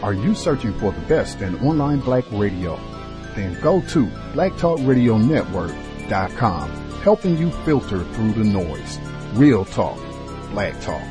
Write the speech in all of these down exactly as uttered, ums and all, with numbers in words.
Are you searching for the best in online black radio? Then go to black talk radio network dot com, helping you filter through the noise. Real talk, black talk.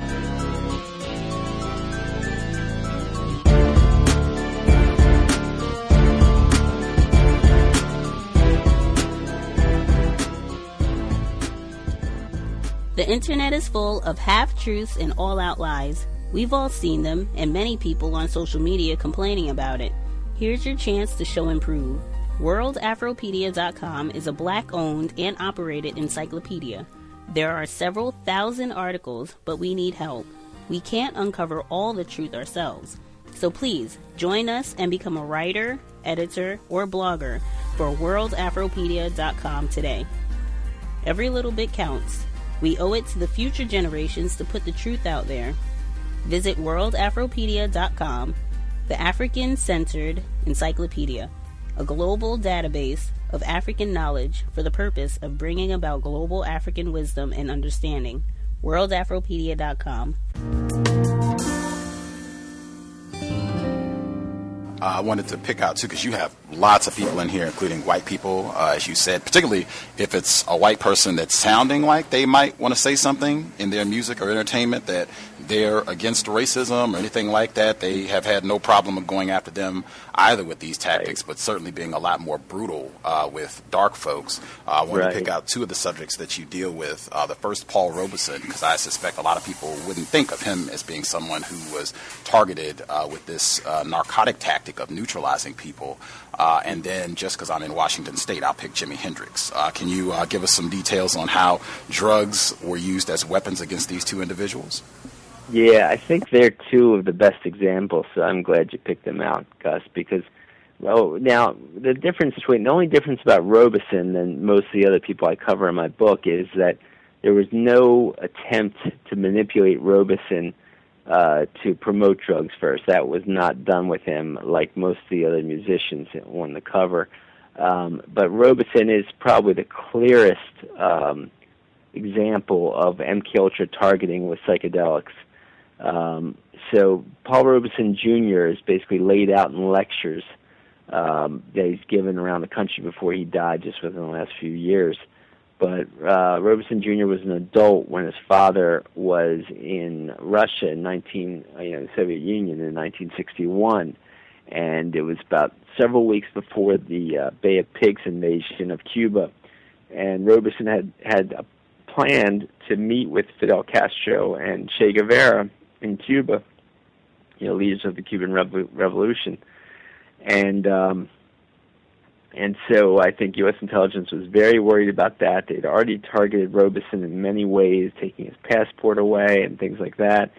The internet is full of half-truths and all-out lies. We've all seen them, and many people on social media complaining about it. Here's your chance to show and prove. world afropedia dot com is a black-owned and operated encyclopedia. There are several thousand articles, but we need help. We can't uncover all the truth ourselves. So please, join us and become a writer, editor, or blogger for world afropedia dot com today. Every little bit counts. We owe it to the future generations to put the truth out there. Visit world afropedia dot com, the African-centered encyclopedia, a global database of African knowledge for the purpose of bringing about global African wisdom and understanding. world afropedia dot com. Uh, I wanted to pick out, too, because you have lots of people in here, including white people, uh, as you said, particularly if it's a white person that's sounding like they might want to say something in their music or entertainment that they're against racism or anything like that. They have had no problem of going after them either with these tactics, right, but certainly being a lot more brutal uh, with dark folks. Uh, I wanted right. to pick out two of the subjects that you deal with. Uh, the first, Paul Robeson, because I suspect a lot of people wouldn't think of him as being someone who was targeted uh, with this uh, narcotic tactic of neutralizing people. Uh, and then, just because I'm in Washington State, I'll pick Jimi Hendrix. Uh, can you uh, give us some details on how drugs were used as weapons against these two individuals? Yeah, I think they're two of the best examples, so I'm glad you picked them out, Gus, because, well, now, the difference between, the only difference about Robeson and most of the other people I cover in my book is that there was no attempt to manipulate Robeson uh, to promote drugs first. That was not done with him like most of the other musicians on the cover. Um, but Robeson is probably the clearest um, example of M K Ultra targeting with psychedelics. Um, so Paul Robeson Junior is basically laid out in lectures um, that he's given around the country before he died just within the last few years. But uh, Robeson Junior was an adult when his father was in Russia in nineteen, you know, the Soviet Union in nineteen sixty-one, and it was about several weeks before the uh, Bay of Pigs invasion of Cuba, and Robeson had had planned to meet with Fidel Castro and Che Guevara in Cuba, you know, leaders of the Cuban Revo- Revolution, and um, and so I think U S intelligence was very worried about that. They'd already targeted Robeson in many ways, taking his passport away and things like that.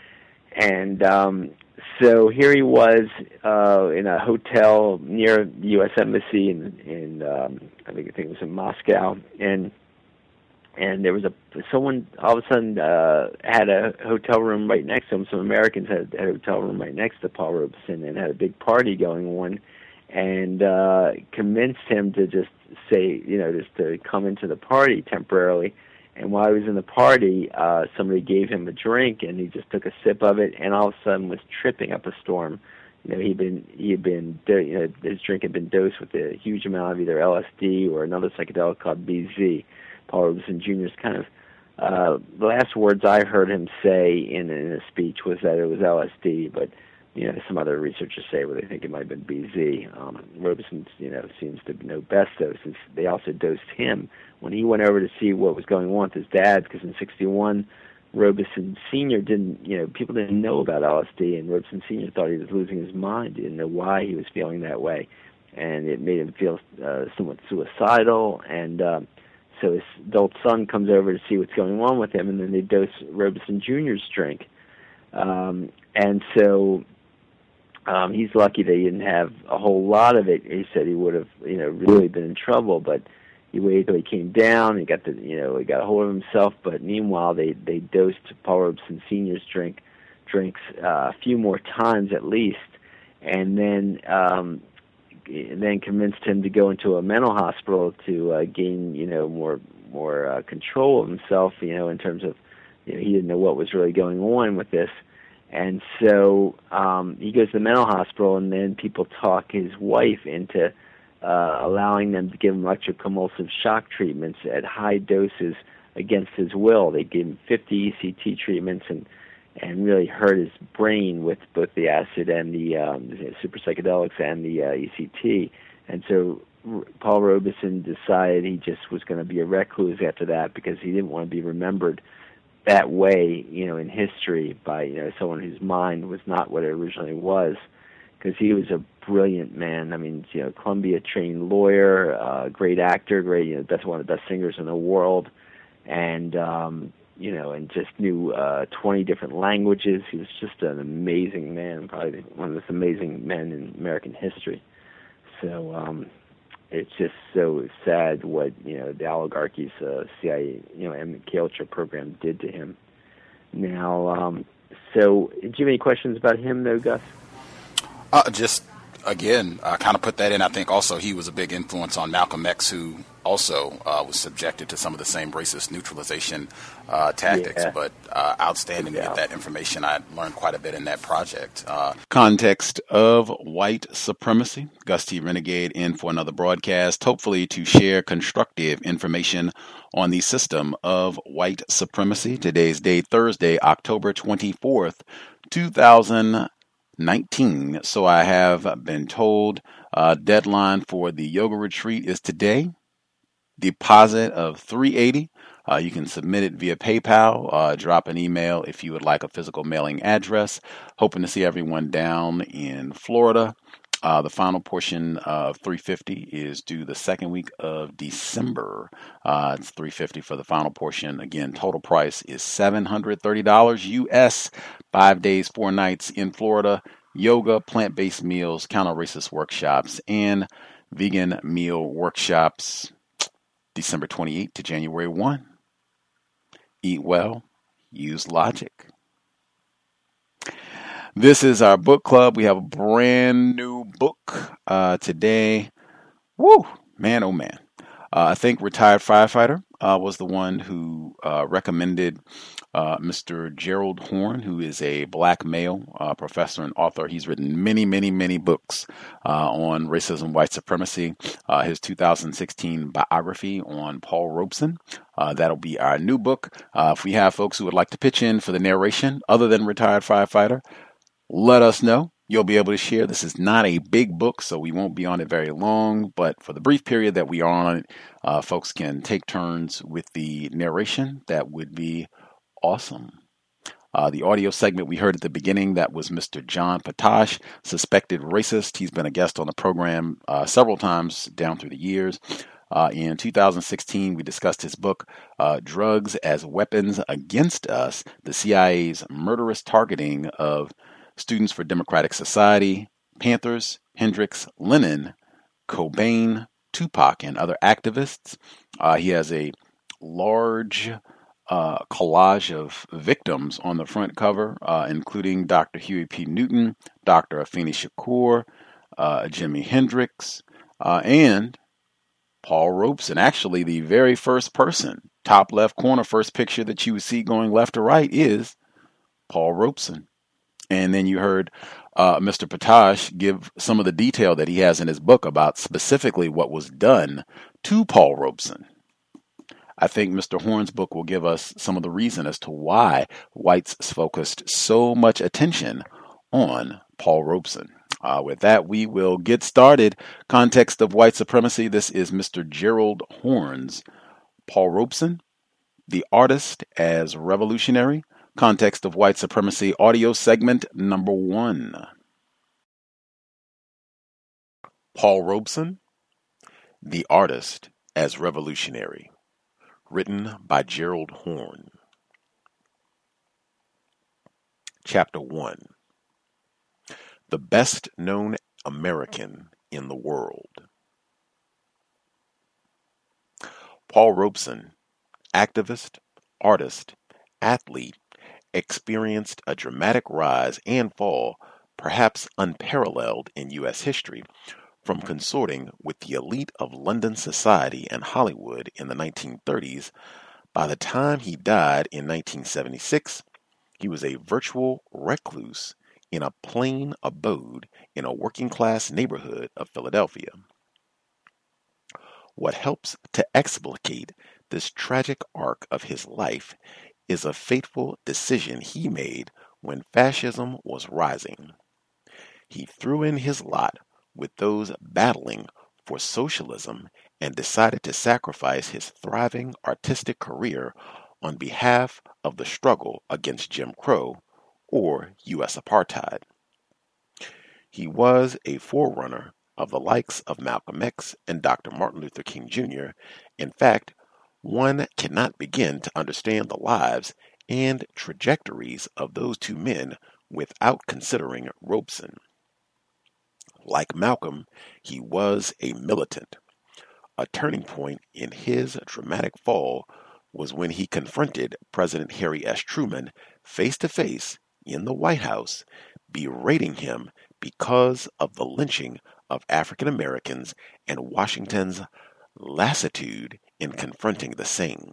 And um, so here he was uh, in a hotel near the U S Embassy in, in um, I think I think it was in Moscow, and and there was a someone all of a sudden uh, had a hotel room right next to him. Some Americans had a hotel room right next to Paul Robeson and had a big party going on, and uh, convinced him to just say, you know, just to come into the party temporarily. And while he was in the party, uh, somebody gave him a drink, and he just took a sip of it, and all of a sudden was tripping up a storm. You know, he'd been he had been you know his drink had been dosed with a huge amount of either L S D or another psychedelic called B Z. Paul Robeson Junior's kind of uh, the last words I heard him say in, in a speech was that it was L S D, but you know, some other researchers say well, they think it might have been B Z. Um, Robeson, you know, seems to know best doses. They also dosed him when he went over to see what was going on with his dad, because in sixty-one, Robeson Senior didn't, you know, people didn't know about L S D, and Robeson Senior thought he was losing his mind. He didn't know why he was feeling that way, and it made him feel uh, somewhat suicidal, and uh, so his adult son comes over to see what's going on with him, and then they dose Robeson Junior's drink. Um, and so um, he's lucky they didn't have a whole lot of it. He said he would have, you know, really been in trouble, but he waited till he came down. He got the, you know, he got a hold of himself. But meanwhile, they they dosed Paul Robeson Senior's drink drinks uh, a few more times at least, and then um, and then convinced him to go into a mental hospital to uh, gain, you know, more more uh, control of himself. You know, in terms of, you know, he didn't know what was really going on with this. And so um, he goes to the mental hospital, and then people talk his wife into uh, allowing them to give him electroconvulsive shock treatments at high doses against his will. They gave him fifty E C T treatments and and really hurt his brain with both the acid and the um, super psychedelics and the uh, E C T. And so Paul Robeson decided he just was going to be a recluse after that because he didn't want to be remembered that way, you know, in history by, you know, someone whose mind was not what it originally was, because he was a brilliant man. I mean, you know, Columbia-trained lawyer, uh, great actor, great, you know, best one of the best singers in the world, and um, you know, and just knew uh, twenty different languages. He was just an amazing man, probably one of the most amazing men in American history. So um, it's just so sad what, you know, the oligarchy's uh, C I A, you know, M K Ultra program did to him. Now, um, so do you have any questions about him, though, Gus? Uh, just again, I kind of put that in. I think also he was a big influence on Malcolm X, who also uh, was subjected to some of the same racist neutralization uh, tactics, yeah. but uh, outstanding yeah. to get that information. I learned quite a bit in that project. Uh, context of white supremacy. Gus T. Renegade in for another broadcast, hopefully to share constructive information on the system of white supremacy. Today's date, Thursday, October twenty-fourth, two thousand nineteen. So I have been told uh, deadline for the yoga retreat is today. Deposit of three hundred eighty dollars. Uh, you can submit it via PayPal. Uh, drop an email if you would like a physical mailing address. Hoping to see everyone down in Florida. Uh, the final portion of three hundred fifty dollars is due the second week of December. Uh, it's three hundred fifty dollars for the final portion. Again, total price is seven hundred thirty dollars U S. Five days, four nights in Florida. Yoga, plant-based meals, counter-racist workshops, and vegan meal workshops. December twenty-eighth to January first. Eat well, use logic. This is our book club. We have a brand new book uh, today. Woo, man, oh man. Uh, I think Retired Firefighter uh, was the one who uh, recommended uh, Mister Gerald Horne, who is a black male uh, professor and author. He's written many, many, many books uh, on racism, white supremacy. Uh, his two thousand sixteen biography on Paul Robeson. Uh, that'll be our new book. Uh, if we have folks who would like to pitch in for the narration other than Retired Firefighter, let us know. You'll be able to share. This is not a big book, so we won't be on it very long. But for the brief period that we are on it, uh, folks can take turns with the narration. That would be awesome. Uh, the audio segment we heard at the beginning, that was Mister John Potash, suspected racist. He's been a guest on the program uh, several times down through the years. Uh, in two thousand sixteen, we discussed his book, uh, Drugs as Weapons Against Us, the C I A's murderous targeting of Students for Democratic Society, Panthers, Hendrix, Lenin, Cobain, Tupac, and other activists. Uh, he has a large uh, collage of victims on the front cover, uh, including Doctor Huey P. Newton, Doctor Afeni Shakur, uh, Jimi Hendrix, uh, and Paul Robeson. Actually, the very first person, top left corner, first picture that you would see going left to right is Paul Robeson. And then you heard uh, Mister Potash give some of the detail that he has in his book about specifically what was done to Paul Robeson. I think Mister Horne's book will give us some of the reason as to why whites focused so much attention on Paul Robeson. Uh, with that, we will get started. Context of white supremacy. This is Mister Gerald Horne's Paul Robeson, the artist as revolutionary. Context of white supremacy, audio segment number one. Paul Robeson, the artist as revolutionary. Written by Gerald Horne. Chapter one. The best known American in the world. Paul Robeson, activist, artist, athlete, experienced a dramatic rise and fall, perhaps unparalleled in U S history, from consorting with the elite of London society and Hollywood in the nineteen thirties. By the time he died in nineteen seventy-six, He was a virtual recluse in a plain abode in a working-class neighborhood of Philadelphia. What helps to explicate this tragic arc of his life is a fateful decision he made when fascism was rising. He threw in his lot with those battling for socialism and decided to sacrifice his thriving artistic career on behalf of the struggle against Jim Crow, or U S apartheid. He was a forerunner of the likes of Malcolm X and Doctor Martin Luther King Junior In fact, one cannot begin to understand the lives and trajectories of those two men without considering Robeson. Like Malcolm, he was a militant. A turning point in his dramatic fall was when he confronted President Harry S. Truman face to face in the White House, berating him because of the lynching of African Americans and Washington's lassitude in confronting the same.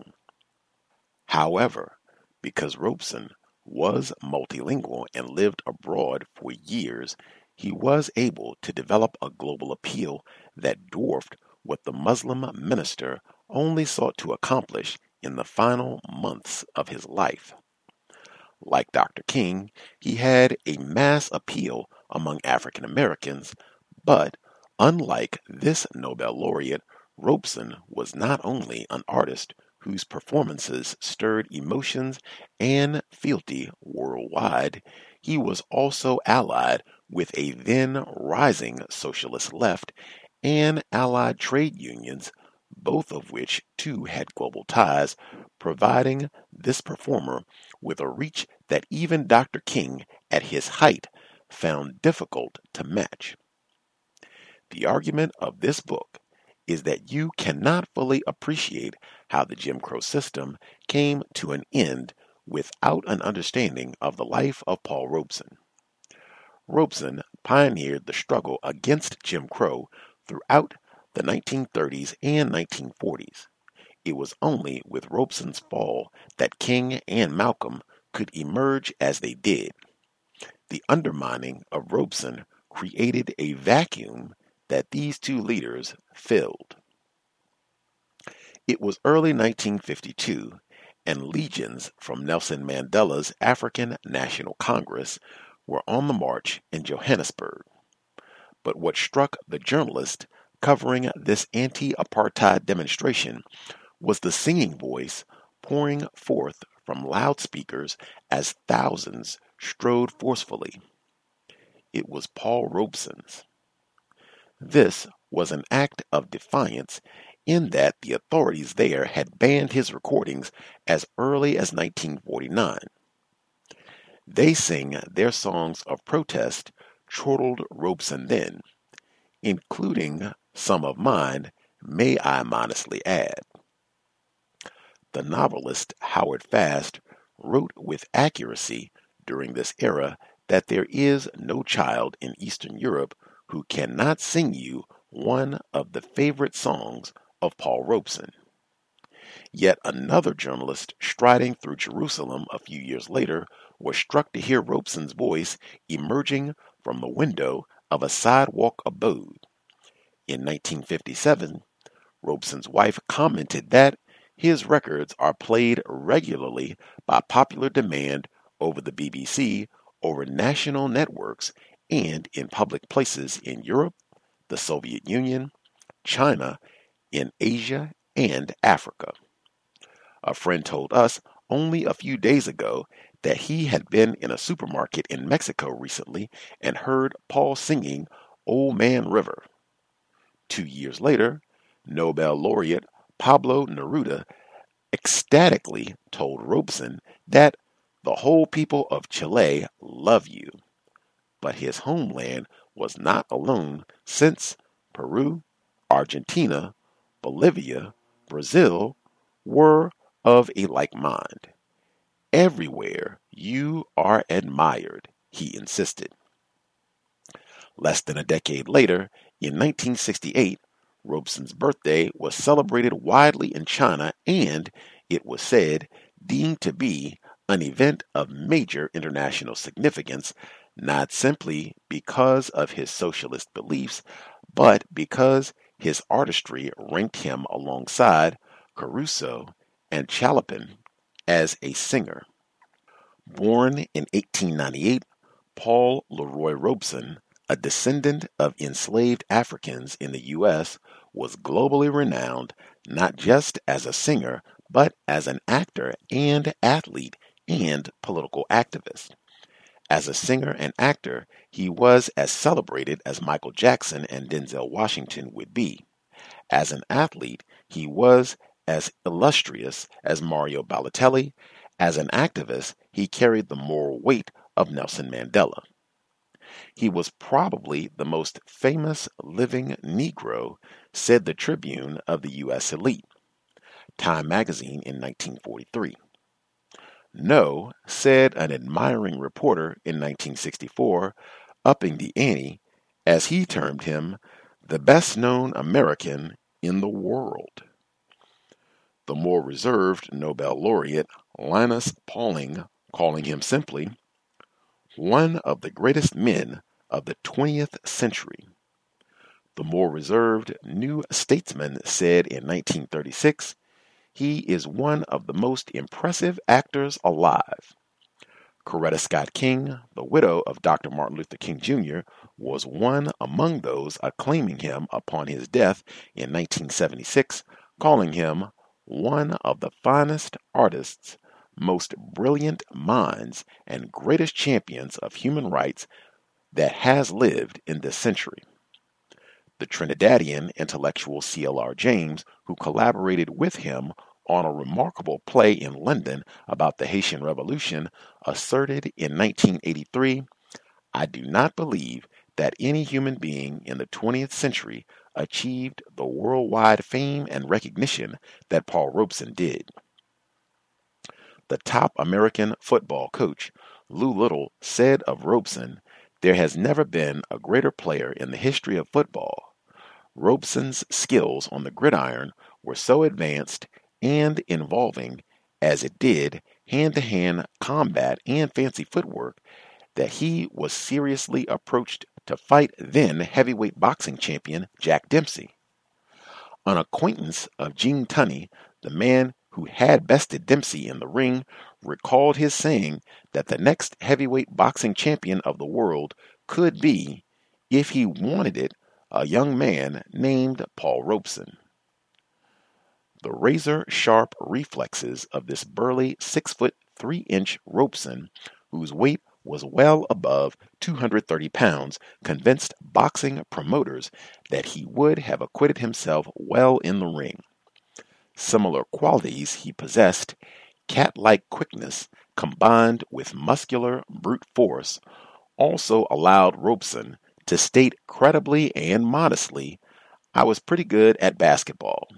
However, because Robeson was multilingual and lived abroad for years, he was able to develop a global appeal that dwarfed what the Muslim minister only sought to accomplish in the final months of his life. Like Doctor King, he had a mass appeal among African Americans, but unlike this Nobel laureate, Robeson was not only an artist whose performances stirred emotions and fealty worldwide, he was also allied with a then rising socialist left and allied trade unions, both of which too had global ties, providing this performer with a reach that even Doctor King at his height found difficult to match. The argument of this book is that you cannot fully appreciate how the Jim Crow system came to an end without an understanding of the life of Paul Robeson. Robeson pioneered the struggle against Jim Crow throughout the nineteen thirties and nineteen forties. It was only with Robeson's fall that King and Malcolm could emerge as they did. The undermining of Robeson created a vacuum that these two leaders filled. It was early nineteen fifty-two, and legions from Nelson Mandela's African National Congress were on the march in Johannesburg. But what struck the journalist covering this anti-apartheid demonstration was the singing voice pouring forth from loudspeakers as thousands strode forcefully. It was Paul Robeson's. This was an act of defiance in that the authorities there had banned his recordings as early as nineteen forty-nine. They sing their songs of protest, chortled Robeson then, including some of mine, may I modestly add. The novelist Howard Fast wrote with accuracy during this era that there is no child in Eastern Europe who cannot sing you one of the favorite songs of Paul Robeson. Yet another journalist striding through Jerusalem a few years later was struck to hear Robeson's voice emerging from the window of a sidewalk abode. In nineteen fifty-seven, Robeson's wife commented that his records are played regularly by popular demand over the B B C, over national networks, and in public places in Europe, the Soviet Union, China, in Asia, and Africa. A friend told us only a few days ago that he had been in a supermarket in Mexico recently and heard Paul singing Old Man River. Two years later, Nobel laureate Pablo Neruda ecstatically told Robeson that the whole people of Chile love you. But his homeland was not alone, since Peru, Argentina, Bolivia, Brazil were of a like mind. Everywhere you are admired, he insisted. Less than a decade later, in nineteen sixty-eight, Robeson's birthday was celebrated widely in China and, it was said, deemed to be an event of major international significance, not simply because of his socialist beliefs, but because his artistry ranked him alongside Caruso and Chopin as a singer. Born in eighteen ninety-eight, Paul Leroy Robeson, a descendant of enslaved Africans in the U S, was globally renowned not just as a singer, but as an actor and athlete and political activist. As a singer and actor, he was as celebrated as Michael Jackson and Denzel Washington would be. As an athlete, he was as illustrious as Mario Balotelli. As an activist, he carried the moral weight of Nelson Mandela. He was probably the most famous living Negro, said the Tribune of the U S elite, Time magazine in nineteen forty-three. No, said an admiring reporter in nineteen sixty-four, upping the ante, as he termed him, the best-known American in the world. The more reserved Nobel laureate Linus Pauling calling him simply one of the greatest men of the twentieth century. The more reserved New Statesman said in nineteen thirty-six, he is one of the most impressive actors alive. Coretta Scott King, the widow of Doctor Martin Luther King Junior, was one among those acclaiming him upon his death in nineteen seventy-six, calling him one of the finest artists, most brilliant minds, and greatest champions of human rights that has lived in this century. The Trinidadian intellectual C L R James, who collaborated with him on a remarkable play in London about the Haitian Revolution, asserted in nineteen eighty-three, "I do not believe that any human being in the twentieth century achieved the worldwide fame and recognition that Paul Robeson did." The top American football coach, Lou Little, said of Robeson, "There has never been a greater player in the history of football. Robeson's skills on the gridiron were so advanced and involving, as it did hand-to-hand combat and fancy footwork, that he was seriously approached to fight then heavyweight boxing champion Jack Dempsey." An acquaintance of Gene Tunney, the man who had bested Dempsey in the ring, recalled his saying that the next heavyweight boxing champion of the world could be, if he wanted it, a young man named Paul Robeson. The razor-sharp reflexes of this burly six foot three inch Robeson, whose weight was well above two hundred thirty pounds, convinced boxing promoters that he would have acquitted himself well in the ring. Similar qualities he possessed, cat-like quickness combined with muscular brute force, also allowed Robeson to state credibly and modestly, "I was pretty good at basketball."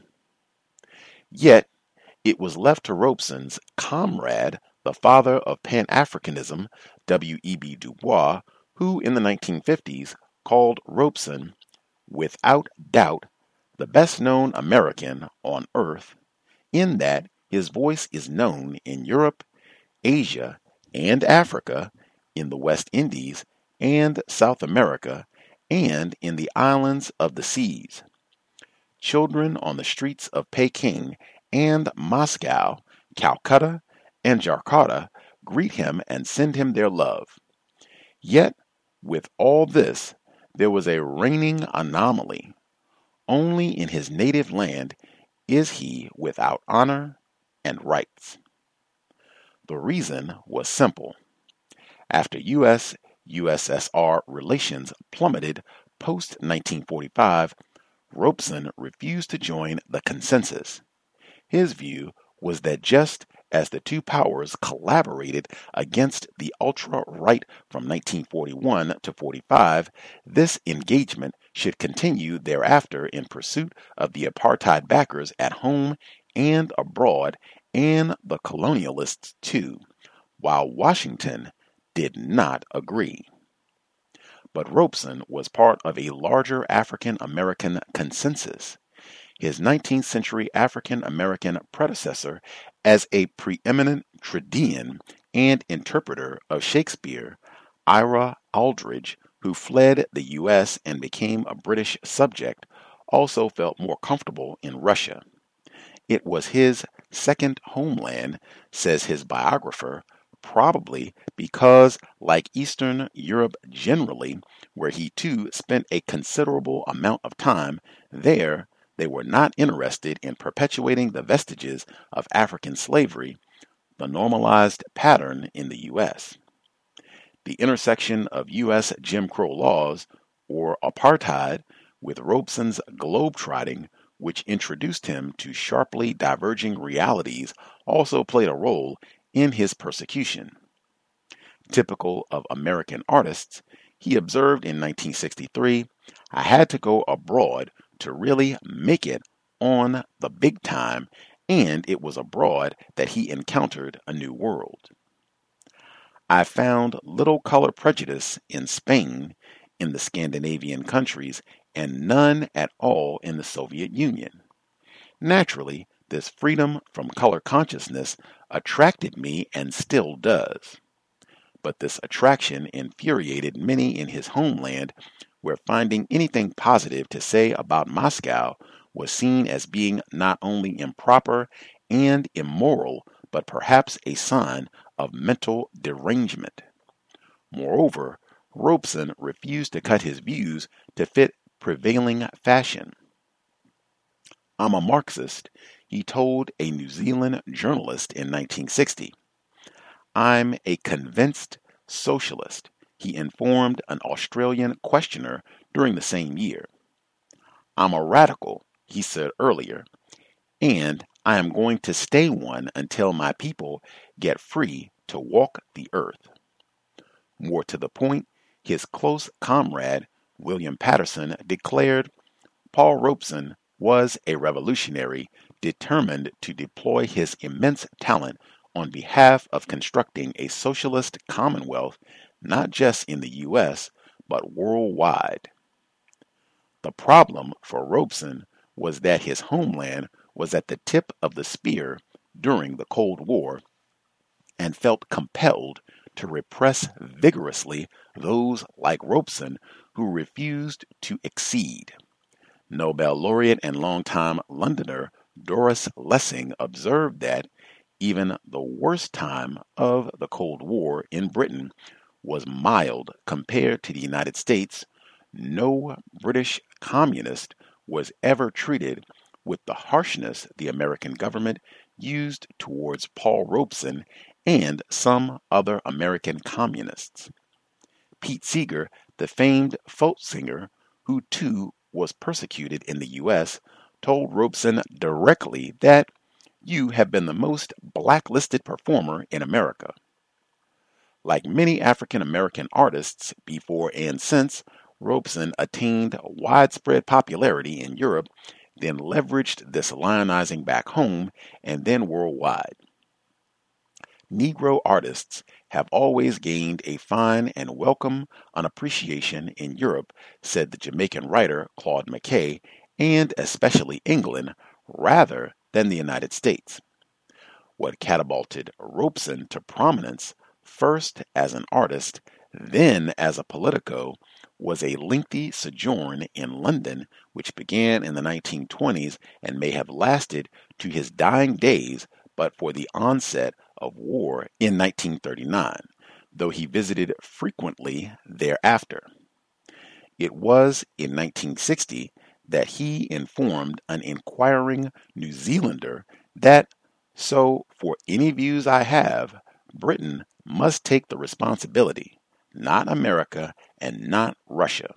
Yet, it was left to Robeson's comrade, the father of Pan-Africanism, W E B Du Bois, who in the nineteen fifties called Robeson, without doubt, the best-known American on earth, in that his voice is known in Europe, Asia, and Africa, in the West Indies, and South America, and in the islands of the seas. Children on the streets of Peking and Moscow, Calcutta, and Jakarta greet him and send him their love. Yet, with all this, there was a reigning anomaly. Only in his native land is he without honor and rights. The reason was simple. After U S U S S R relations plummeted post nineteen forty-five, Robeson refused to join the consensus. His view was that just as the two powers collaborated against the ultra-right from nineteen forty-one to forty-five, this engagement should continue thereafter in pursuit of the apartheid backers at home and abroad, and the colonialists too, while Washington did not agree. But Robeson was part of a larger African-American consensus. His nineteenth century African-American predecessor as a preeminent tragedian and interpreter of Shakespeare, Ira Aldridge, who fled the U S and became a British subject, also felt more comfortable in Russia. It was his second homeland, says his biographer, probably because, like Eastern Europe generally, where he too spent a considerable amount of time, there they were not interested in perpetuating the vestiges of African slavery, the normalized pattern in the U S. The intersection of U S Jim Crow laws, or apartheid, with Robeson's globetrotting, which introduced him to sharply diverging realities, also played a role in his persecution. Typical of American artists, he observed in nineteen sixty-three, "I had to go abroad to really make it on the big time, and it was abroad that he encountered a new world. I found little color prejudice in Spain, in the Scandinavian countries, and none at all in the Soviet Union. Naturally, this freedom from color consciousness attracted me and still does. But this attraction infuriated many in his homeland, where finding anything positive to say about Moscow was seen as being not only improper and immoral, but perhaps a sign of mental derangement. Moreover, Robeson refused to cut his views to fit prevailing fashion. I'm a Marxist, he told a New Zealand journalist in nineteen sixty. I'm a convinced socialist, he informed an Australian questioner during the same year. I'm a radical, he said earlier, and I am going to stay one until my people get free to walk the earth. More to the point, his close comrade, William Patterson, declared Paul Robeson was a revolutionary determined to deploy his immense talent on behalf of constructing a socialist commonwealth not just in the U S, but worldwide. The problem for Robeson was that his homeland was at the tip of the spear during the Cold War and felt compelled to repress vigorously those like Robeson who refused to exceed. Nobel laureate and longtime Londoner Doris Lessing observed that even the worst time of the Cold War in Britain was mild compared to the United States. No British communist was ever treated with the harshness the American government used towards Paul Robeson and some other American communists. Pete Seeger, the famed folk singer, who too was persecuted in the U S, told Robeson directly that you have been the most blacklisted performer in America. Like many African American artists before and since, Robeson attained widespread popularity in Europe, then leveraged this lionizing back home and then worldwide. Negro artists have always gained a fine and welcome appreciation in Europe, said the Jamaican writer Claude McKay, and especially England, rather than the United States. What catapulted Robeson to prominence, first as an artist, then as a politico, was a lengthy sojourn in London, which began in the nineteen twenties and may have lasted to his dying days but for the onset of war in nineteen thirty-nine, though he visited frequently thereafter. It was in nineteen sixty that he informed an inquiring New Zealander that, so for any views I have, Britain must take the responsibility, not America and not Russia.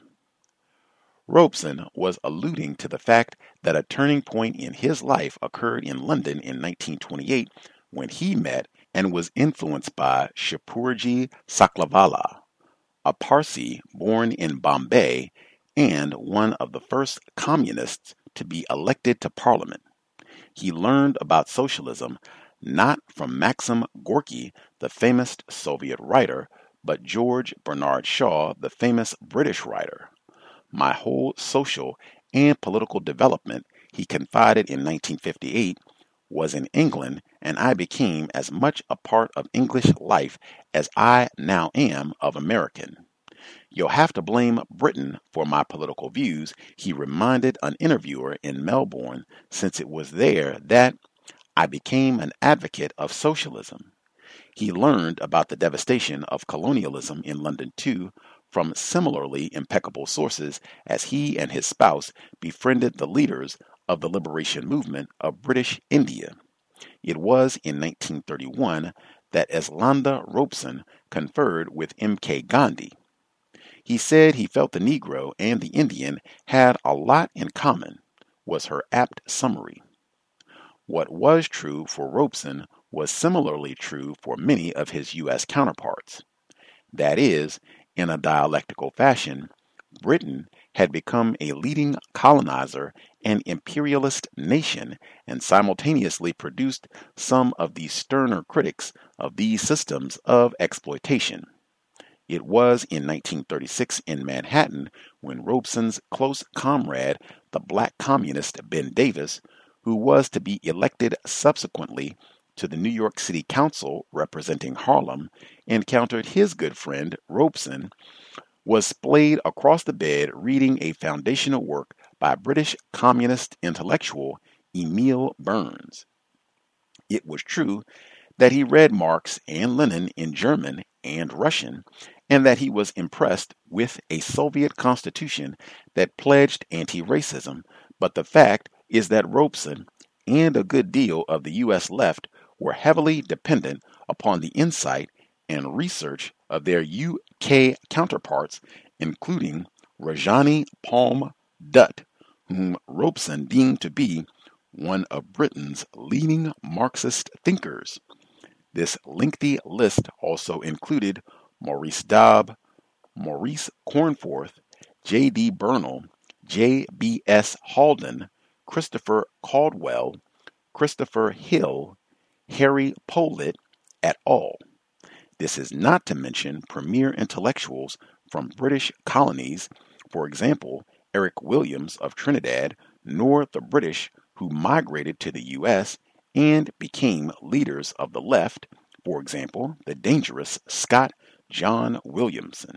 Robeson was alluding to the fact that a turning point in his life occurred in London in nineteen twenty-eight when he met and was influenced by Shapurji Saklavala, a Parsi born in Bombay and one of the first communists to be elected to parliament. He learned about socialism not from Maxim Gorky, the famous Soviet writer, but George Bernard Shaw, the famous British writer. My whole social and political development, he confided in nineteen fifty-eight, was in England, and I became as much a part of English life as I now am of American. You'll have to blame Britain for my political views, he reminded an interviewer in Melbourne, since it was there that I became an advocate of socialism. He learned about the devastation of colonialism in London too, from similarly impeccable sources, as he and his spouse befriended the leaders of the liberation movement of British India. It was in nineteen thirty-one that Eslanda Robeson conferred with M K Gandhi. He said he felt the Negro and the Indian had a lot in common, was her apt summary. What was true for Robeson was similarly true for many of his U S counterparts. That is, in a dialectical fashion, Britain had become a leading colonizer and imperialist nation and simultaneously produced some of the sterner critics of these systems of exploitation. It was in nineteen thirty-six in Manhattan when Robeson's close comrade, the black communist Ben Davis, who was to be elected subsequently to the New York City Council representing Harlem, encountered his good friend Robeson, was splayed across the bed reading a foundational work by British communist intellectual Emil Burns. It was true that he read Marx and Lenin in German and Russian, and that he was impressed with a Soviet constitution that pledged anti-racism, but the fact is that Robeson and a good deal of the U S left were heavily dependent upon the insight and research of their U K counterparts, including Rajani Palm Dutt, whom Robeson deemed to be one of Britain's leading Marxist thinkers. This lengthy list also included Maurice Dobb, Maurice Cornforth, J D Bernal, J B S Halden, Christopher Caldwell, Christopher Hill, Harry Pollitt, et al. This is not to mention premier intellectuals from British colonies, for example, Eric Williams of Trinidad, nor the British who migrated to the U S and became leaders of the left, for example, the dangerous Scott John Williamson.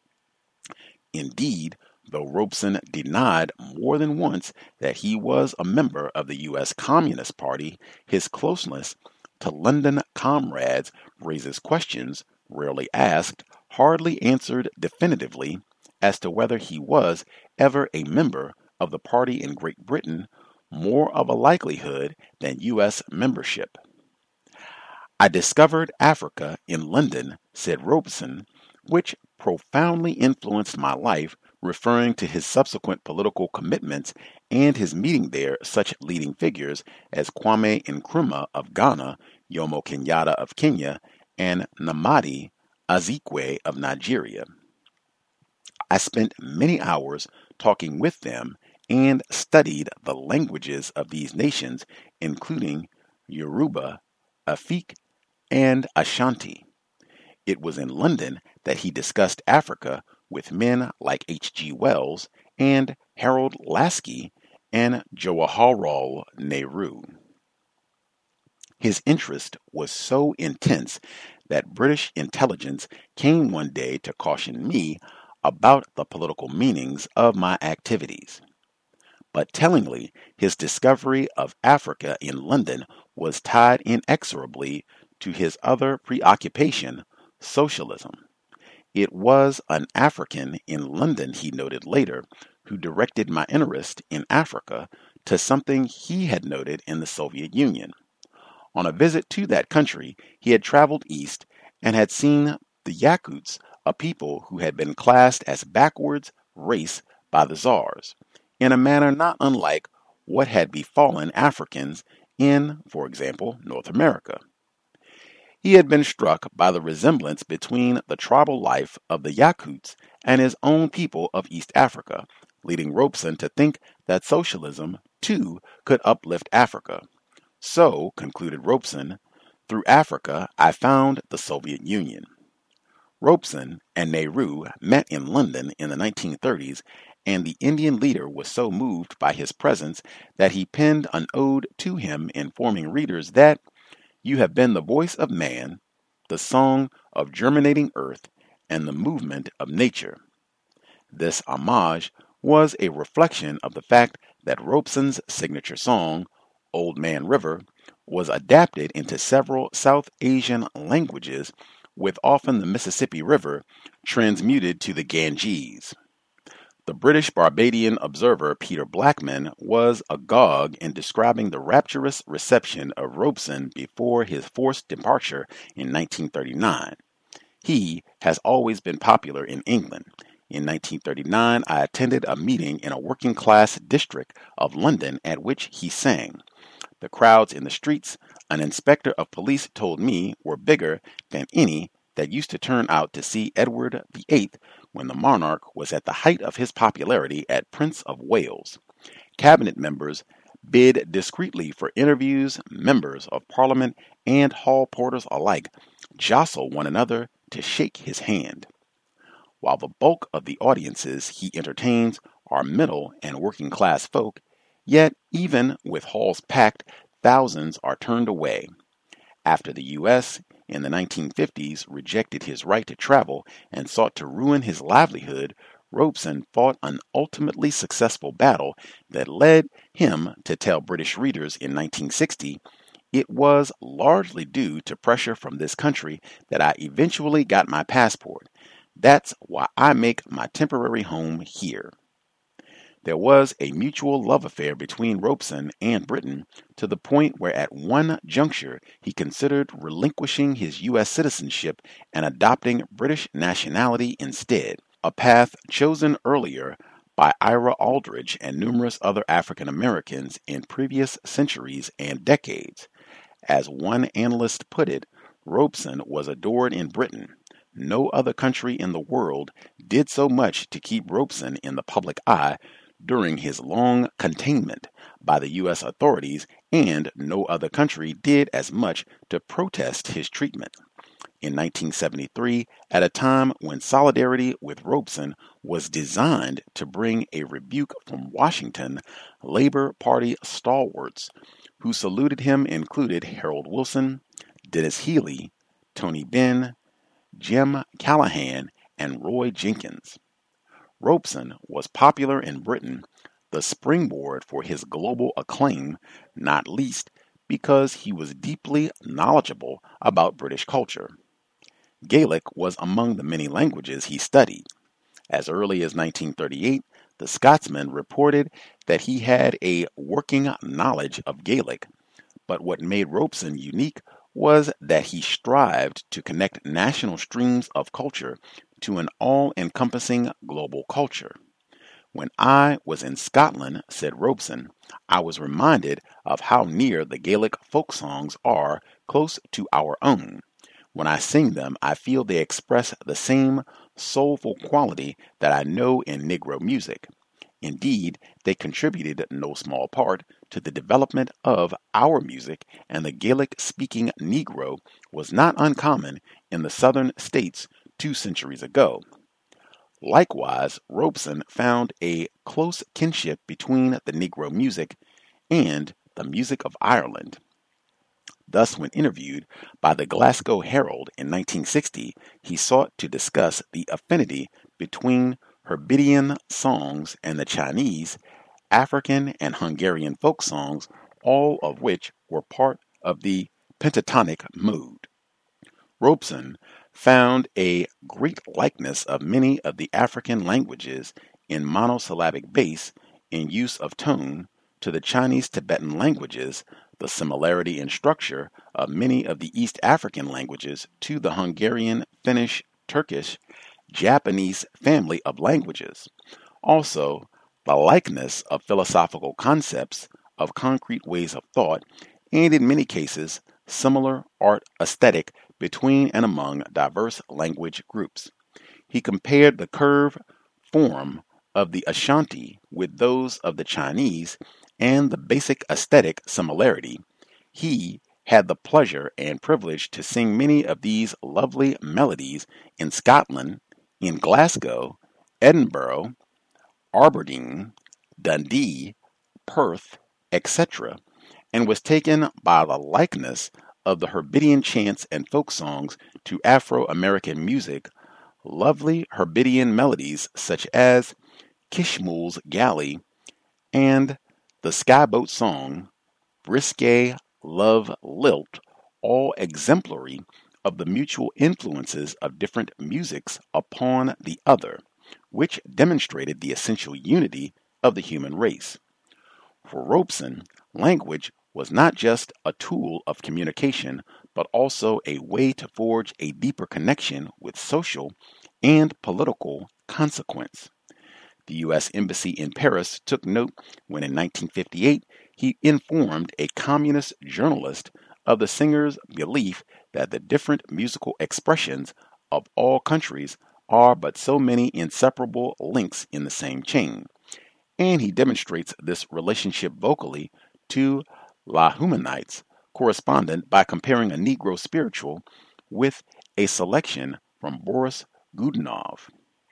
Indeed, though Robeson denied more than once that he was a member of the U S Communist Party, his closeness to London comrades raises questions rarely asked, hardly answered definitively, as to whether he was ever a member of the party in Great Britain, more of a likelihood than U S membership. I discovered Africa in London, said Robeson, which profoundly influenced my life, referring to his subsequent political commitments and his meeting there such leading figures as Kwame Nkrumah of Ghana, Jomo Kenyatta of Kenya, and Nnamdi Azikiwe of Nigeria. I spent many hours talking with them and studied the languages of these nations, including Yoruba, Efik, and Ashanti. It was in London that he discussed Africa with men like H G Wells and Harold Laski and Jawaharlal Nehru. His interest was so intense that British intelligence came one day to caution me about the political meanings of my activities. But tellingly, his discovery of Africa in London was tied inexorably to his other preoccupation, socialism. It was an African in London, he noted later, who directed my interest in Africa to something he had noted in the Soviet Union. On a visit to that country, he had traveled east and had seen the Yakuts, a people who had been classed as backwards race by the Tsars, in a manner not unlike what had befallen Africans in, for example, North America. He had been struck by the resemblance between the tribal life of the Yakuts and his own people of East Africa, leading Robeson to think that socialism, too, could uplift Africa. So, concluded Robeson, through Africa I found the Soviet Union. Robeson and Nehru met in London in the nineteen thirties and the Indian leader was so moved by his presence that he penned an ode to him, informing readers that you have been the voice of man, the song of germinating earth, and the movement of nature. This homage was a reflection of the fact that Robeson's signature song, Old Man River, was adapted into several South Asian languages, with often the Mississippi River transmuted to the Ganges. The British Barbadian observer Peter Blackman was agog in describing the rapturous reception of Robeson before his forced departure in nineteen thirty-nine. He has always been popular in England. In nineteen thirty-nine, I attended a meeting in a working-class district of London at which he sang. The crowds in the streets, an inspector of police told me, were bigger than any that used to turn out to see Edward the Eighth when the monarch was at the height of his popularity at Prince of Wales. Cabinet members bid discreetly for interviews, members of Parliament and hall porters alike jostle one another to shake his hand. While the bulk of the audiences he entertains are middle and working class folk, yet even with halls packed, thousands are turned away. After the U S in the nineteen fifties rejected his right to travel and sought to ruin his livelihood, Robeson fought an ultimately successful battle that led him to tell British readers in nineteen sixty, "It was largely due to pressure from this country that I eventually got my passport. That's why I make my temporary home here." There was a mutual love affair between Robeson and Britain, to the point where at one juncture he considered relinquishing his U S citizenship and adopting British nationality instead, a path chosen earlier by Ira Aldridge and numerous other African Americans in previous centuries and decades. As one analyst put it, Robeson was adored in Britain. No other country in the world did so much to keep Robeson in the public eye during his long containment by the U S authorities, and no other country did as much to protest his treatment. In nineteen seventy-three, at a time when solidarity with Robeson was designed to bring a rebuke from Washington, Labor Party stalwarts who saluted him included Harold Wilson, Dennis Healy, Tony Benn, Jim Callahan, and Roy Jenkins. Robeson was popular in Britain, the springboard for his global acclaim, not least because he was deeply knowledgeable about British culture. Gaelic was among the many languages he studied. As early as nineteen thirty-eight, the Scotsman reported that he had a working knowledge of Gaelic, but what made Robeson unique was that he strived to connect national streams of culture to an all-encompassing global culture. "When I was in Scotland," said Robeson, "I was reminded of how near the Gaelic folk songs are close to our own. When I sing them, I feel they express the same soulful quality that I know in Negro music. Indeed, they contributed no small part to the development of our music, and the Gaelic-speaking Negro was not uncommon in the southern states two centuries ago." Likewise, Robeson found a close kinship between the Negro music and the music of Ireland. Thus, when interviewed by the Glasgow Herald in nineteen sixty, he sought to discuss the affinity between Hebridean songs and the Chinese, African, and Hungarian folk songs, all of which were part of the pentatonic mode. Robeson found a great likeness of many of the African languages in monosyllabic base in use of tone to the Chinese Tibetan languages, the similarity in structure of many of the East African languages to the Hungarian, Finnish, Turkish, Japanese family of languages. Also, the likeness of philosophical concepts, of concrete ways of thought, and in many cases, similar art aesthetic between and among diverse language groups. He compared the curve form of the Ashanti with those of the Chinese and the basic aesthetic similarity. He had the pleasure and privilege to sing many of these lovely melodies in Scotland, in Glasgow, Edinburgh, Aberdeen, Dundee, Perth, et cetera, and was taken by the likeness of the Hebridean chants and folk songs to Afro-American music, lovely Hebridean melodies such as Kishmool's Galley and the Skyboat Song, Brisky Love Lilt, all exemplary of the mutual influences of different musics upon the other, which demonstrated the essential unity of the human race. For Robeson, language was not just a tool of communication, but also a way to forge a deeper connection with social and political consequence. The U S Embassy in Paris took note when in nineteen fifty-eight he informed a communist journalist of the singer's belief that the different musical expressions of all countries are but so many inseparable links in the same chain, and he demonstrates this relationship vocally to La Humanite's correspondent by comparing a Negro spiritual with a selection from Boris Godunov.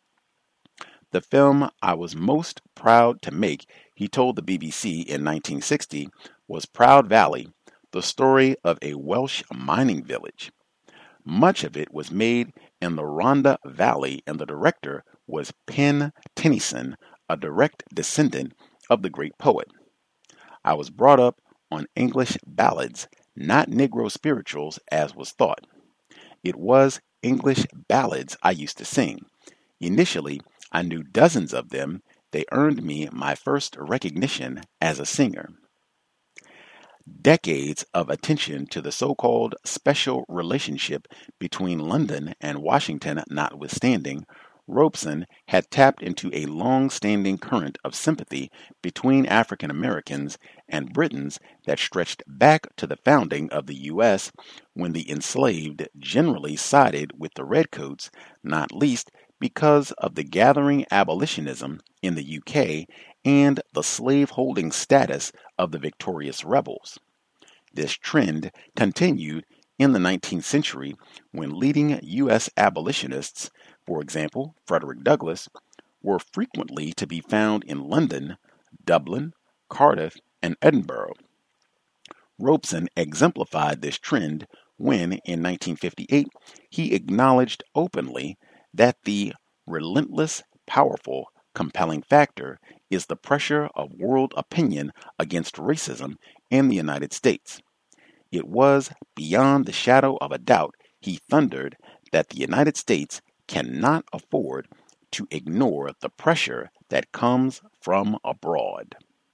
The film I was most proud to make, he told the B B C in nineteen sixty, was Proud Valley, the story of a Welsh mining village. Much of it was made in the Rhondda Valley, and the director was Pen Tennyson, a direct descendant of the great poet. I was brought up on English ballads, not Negro spirituals as was thought. It was English ballads I used to sing. Initially, I knew dozens of them. They earned me my first recognition as a singer. Decades of attention to the so-called special relationship between London and Washington notwithstanding, Robeson had tapped into a long-standing current of sympathy between African Americans and Britons that stretched back to the founding of the U S, when the enslaved generally sided with the redcoats, not least because of the gathering abolitionism in the U K and the slave-holding status of the victorious rebels. This trend continued in the nineteenth century when leading U S abolitionists, for example, Frederick Douglass, were frequently to be found in London, Dublin, Cardiff, and Edinburgh. Robeson exemplified this trend when, in nineteen fifty-eight, he acknowledged openly that the relentless, powerful, compelling factor is the pressure of world opinion against racism in the United States. It was beyond the shadow of a doubt, he thundered, that the United States cannot afford to ignore the pressure that comes from abroad.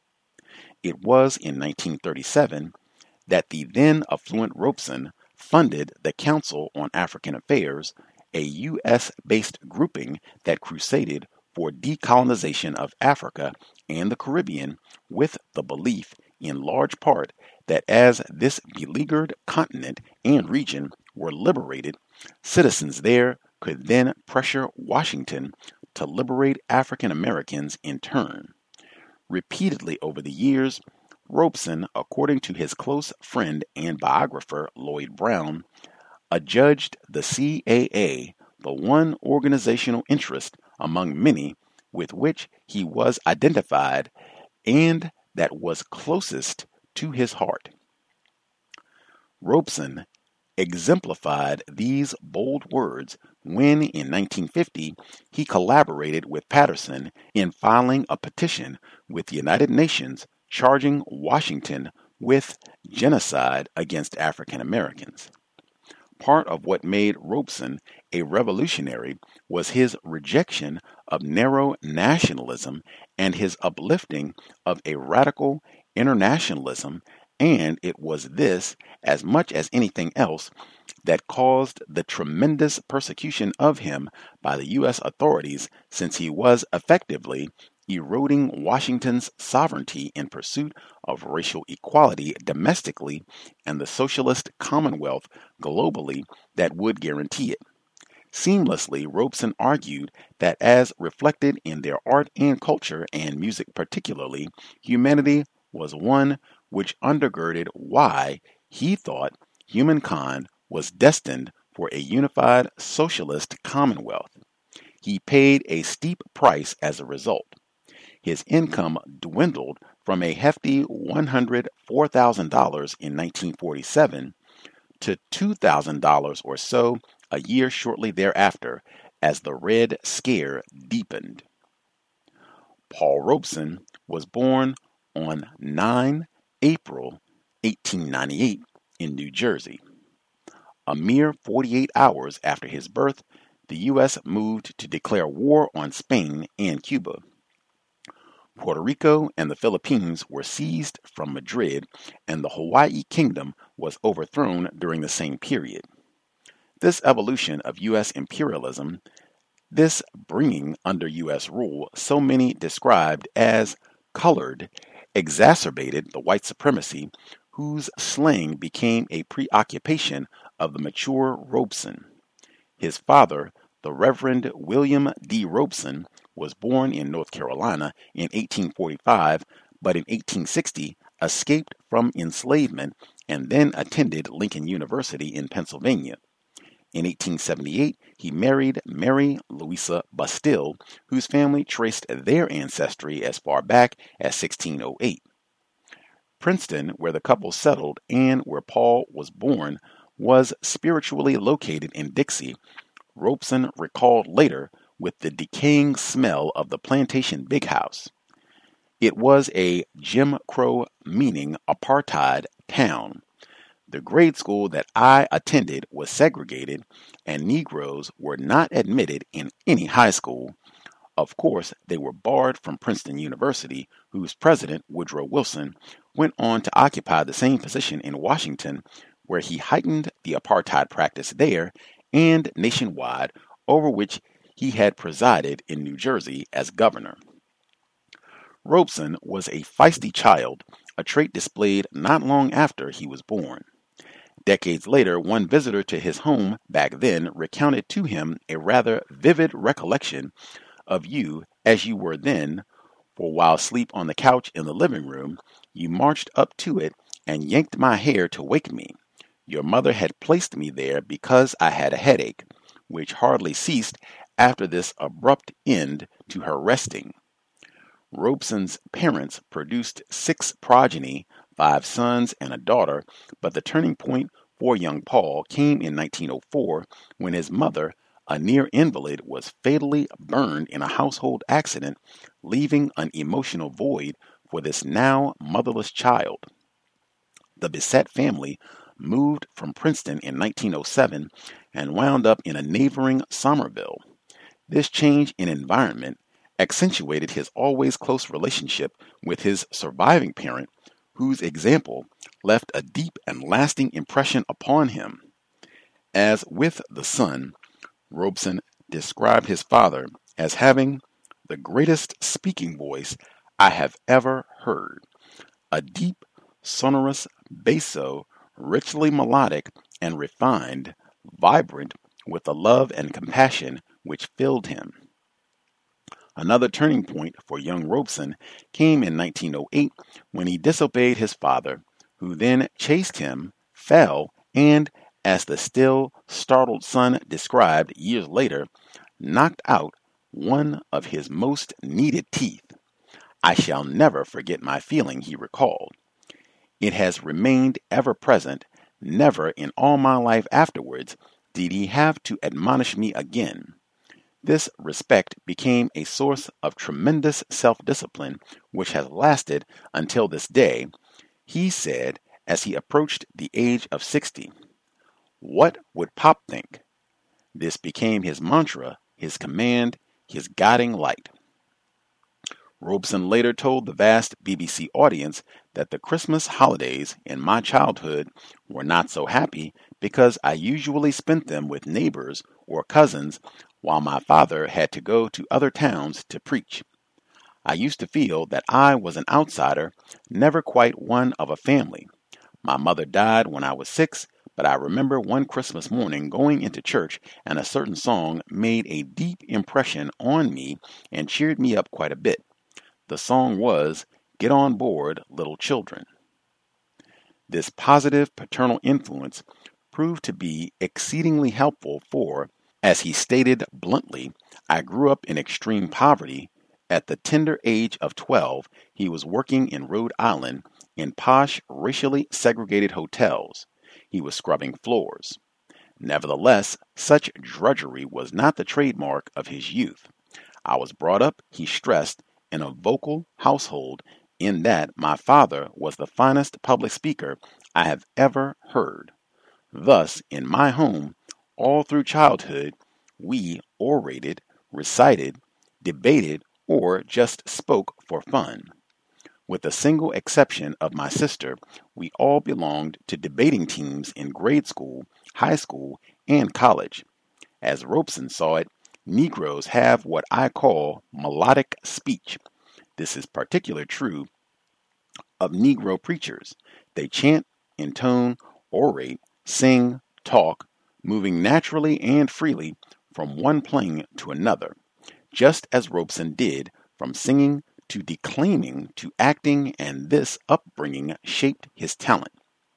It was in nineteen thirty-seven that the then affluent Robeson funded the Council on African Affairs, a U S-based grouping that crusaded for decolonization of Africa and the Caribbean, with the belief, in large part, that as this beleaguered continent and region were liberated, citizens there could then pressure Washington to liberate African Americans in turn. Repeatedly over the years, Robeson, according to his close friend and biographer Lloyd Brown, adjudged the C A A the one organizational interest among many with which he was identified and that was closest to his heart. Robeson exemplified these bold words when, in nineteen fifty, he collaborated with Patterson in filing a petition with the United Nations charging Washington with genocide against African Americans. Part of what made Robeson a revolutionary was his rejection of narrow nationalism and his uplifting of a radical internationalism, and it was this, as much as anything else, that caused the tremendous persecution of him by the U S authorities, since he was effectively eroding Washington's sovereignty in pursuit of racial equality domestically and the socialist commonwealth globally that would guarantee it. Seamlessly, Robeson argued that as reflected in their art and culture, and music particularly, humanity was one which undergirded why he thought humankind was destined for a unified socialist commonwealth. He paid a steep price as a result. his income dwindled from a hefty one hundred four thousand dollars in nineteen forty-seven to two thousand dollars or so a year shortly thereafter as the Red Scare deepened. Paul Robeson was born on the ninth of April eighteen ninety-eight in New Jersey. A mere forty-eight hours after his birth, the U S moved to declare war on Spain and Cuba. Puerto Rico and the Philippines were seized from Madrid, and the Hawaii Kingdom was overthrown during the same period. This evolution of U S imperialism, this bringing under U S rule so many described as colored, exacerbated the white supremacy whose slang became a preoccupation of the mature Robeson. His father, the Reverend William D. Robeson, was born in North Carolina in eighteen forty-five, but in eighteen sixty escaped from enslavement and then attended Lincoln University in Pennsylvania. In eighteen seventy-eight, he married Mary Louisa Bustill, whose family traced their ancestry as far back as sixteen oh eight. Princeton, where the couple settled and where Paul was born, was spiritually located in Dixie, Robeson recalled later, with the decaying smell of the plantation big house. It was a Jim Crow, meaning apartheid, town. The grade school that I attended was segregated, and Negroes were not admitted in any high school. Of course, they were barred from Princeton University, whose president, Woodrow Wilson, went on to occupy the same position in Washington, where he heightened the apartheid practice there and nationwide, over which he had presided in New Jersey as governor. Robeson was a feisty child, a trait displayed not long after he was born. Decades later, one visitor to his home back then recounted to him a rather vivid recollection of you as you were then, for while asleep on the couch in the living room, you marched up to it and yanked my hair to wake me. Your mother had placed me there because I had a headache, which hardly ceased after this abrupt end to her resting. Robeson's parents produced six progeny, five sons and a daughter, but the turning point for young Paul came in nineteen oh four when his mother, a near invalid, was fatally burned in a household accident, leaving an emotional void for this now motherless child. The Bissett family moved from Princeton in nineteen oh seven and wound up in a neighboring Somerville. This change in environment accentuated his always close relationship with his surviving parent, whose example left a deep and lasting impression upon him. As with the son, Robeson described his father as having the greatest speaking voice I have ever heard, a deep, sonorous basso, richly melodic and refined, vibrant with the love and compassion which filled him. Another turning point for young Robeson came in nineteen oh eight when he disobeyed his father, who then chased him, fell, and, as the still startled son described years later, knocked out one of his most needed teeth. I shall never forget my feeling, he recalled. It has remained ever present. Never in all my life afterwards did he have to admonish me again. This respect became a source of tremendous self-discipline, which has lasted until this day, he said as he approached the age of sixty. What would Pop think? This became his mantra, his command, his guiding light. Robeson later told the vast B B C audience that the Christmas holidays in my childhood were not so happy because I usually spent them with neighbors or cousins while my father had to go to other towns to preach. I used to feel that I was an outsider, never quite one of a family. My mother died when I was six, but I remember one Christmas morning going into church and a certain song made a deep impression on me and cheered me up quite a bit. The song was, "Get on Board, Little Children." This positive paternal influence proved to be exceedingly helpful for, as he stated bluntly, I grew up in extreme poverty, At the tender age of twelve, he was working in Rhode Island in posh, racially segregated hotels. He was scrubbing floors. Nevertheless, such drudgery was not the trademark of his youth. I was brought up, he stressed, in a vocal household, in that my father was the finest public speaker I have ever heard. Thus, in my home, all through childhood, we orated, recited, debated, or just spoke for fun. With the single exception of my sister, we all belonged to debating teams in grade school, high school, and college. As Robeson saw it, Negroes have what I call melodic speech. This is particularly true of Negro preachers. They chant, intone, orate, sing, talk, moving naturally and freely from one plane to another, just as Robeson did, from singing to declaiming to acting, and this upbringing shaped his talent.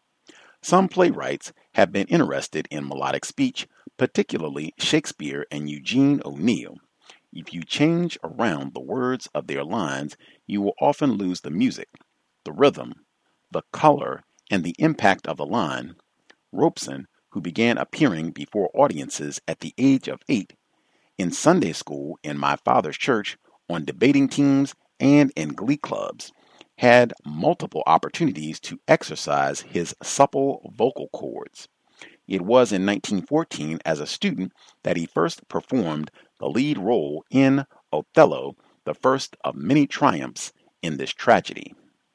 Some playwrights have been interested in melodic speech, particularly Shakespeare and Eugene O'Neill. If you change around the words of their lines, you will often lose the music, the rhythm, the color, and the impact of the line. Robeson, who began appearing before audiences at the age of eight, in Sunday school, in my father's church, on debating teams, and in glee clubs, had multiple opportunities to exercise his supple vocal cords. It was in nineteen fourteen, as a student, that he first performed the lead role in Othello, the first of many triumphs in this tragedy.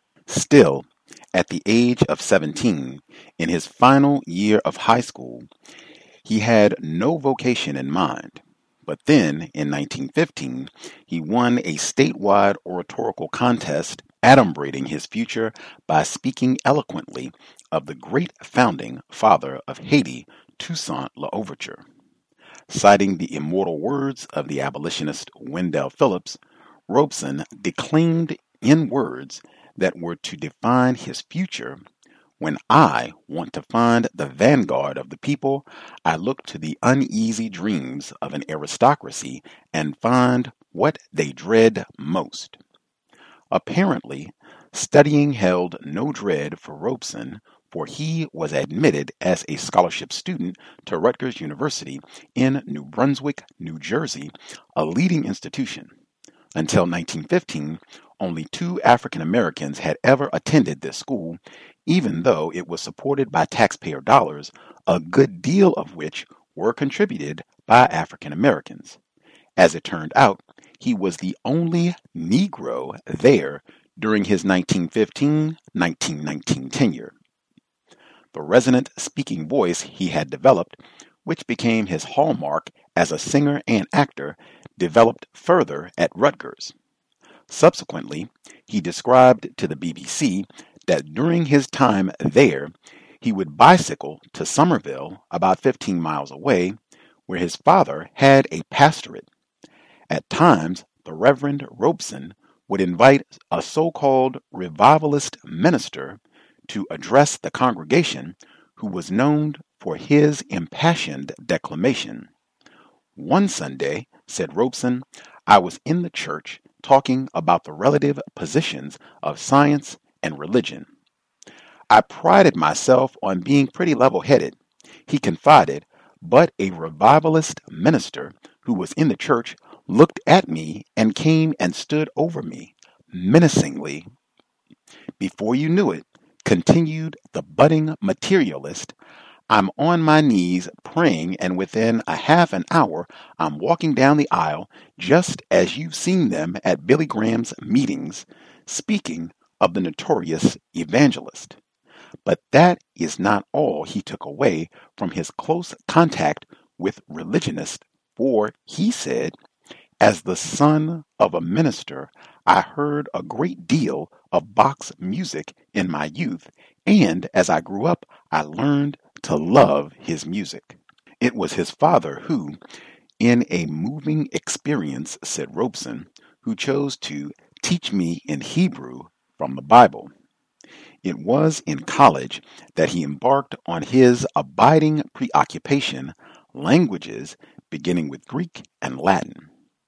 Still, at the age of seventeen, in his final year of high school, he had no vocation in mind. But then, in nineteen fifteen, he won a statewide oratorical contest, adumbrating his future by speaking eloquently of the great founding father of Haiti, Toussaint L'Ouverture. Citing the immortal words of the abolitionist Wendell Phillips, Robeson declaimed in words that were to define his future: "When I want to find the vanguard of the people, I look to the uneasy dreams of an aristocracy and find what they dread most." Apparently, studying held no dread for Robeson, for he was admitted as a scholarship student to Rutgers University in New Brunswick, New Jersey, a leading institution. Until nineteen fifteen, only two African Americans had ever attended this school, even though it was supported by taxpayer dollars, a good deal of which were contributed by African Americans. As it turned out, he was the only Negro there during his nineteen fifteen to nineteen nineteen tenure. The resonant speaking voice he had developed, which became his hallmark as a singer and actor, developed further at Rutgers. Subsequently, he described to the B B C that during his time there, he would bicycle to Somerville, about fifteen miles away, where his father had a pastorate. At times, the Reverend Robeson would invite a so-called revivalist minister to address the congregation, who was known for his impassioned declamation. "One Sunday," said Robeson, "I was in the church talking about the relative positions of science and religion. I prided myself on being pretty level-headed," he confided, "but a revivalist minister who was in the church looked at me and came and stood over me, menacingly. Before you knew it," continued the budding materialist, "I'm on my knees praying, and within a half an hour I'm walking down the aisle, just as you've seen them at Billy Graham's meetings, speaking of the notorious evangelist." But that is not all he took away from his close contact with religionists, for he said, "As the son of a minister, I heard a great deal of Bach's music in my youth, and as I grew up, I learned to love his music." It was his father who, in a moving experience, said Robeson, who chose to teach me in Hebrew from the Bible. It was in college that he embarked on his abiding preoccupation, languages, beginning with Greek and Latin.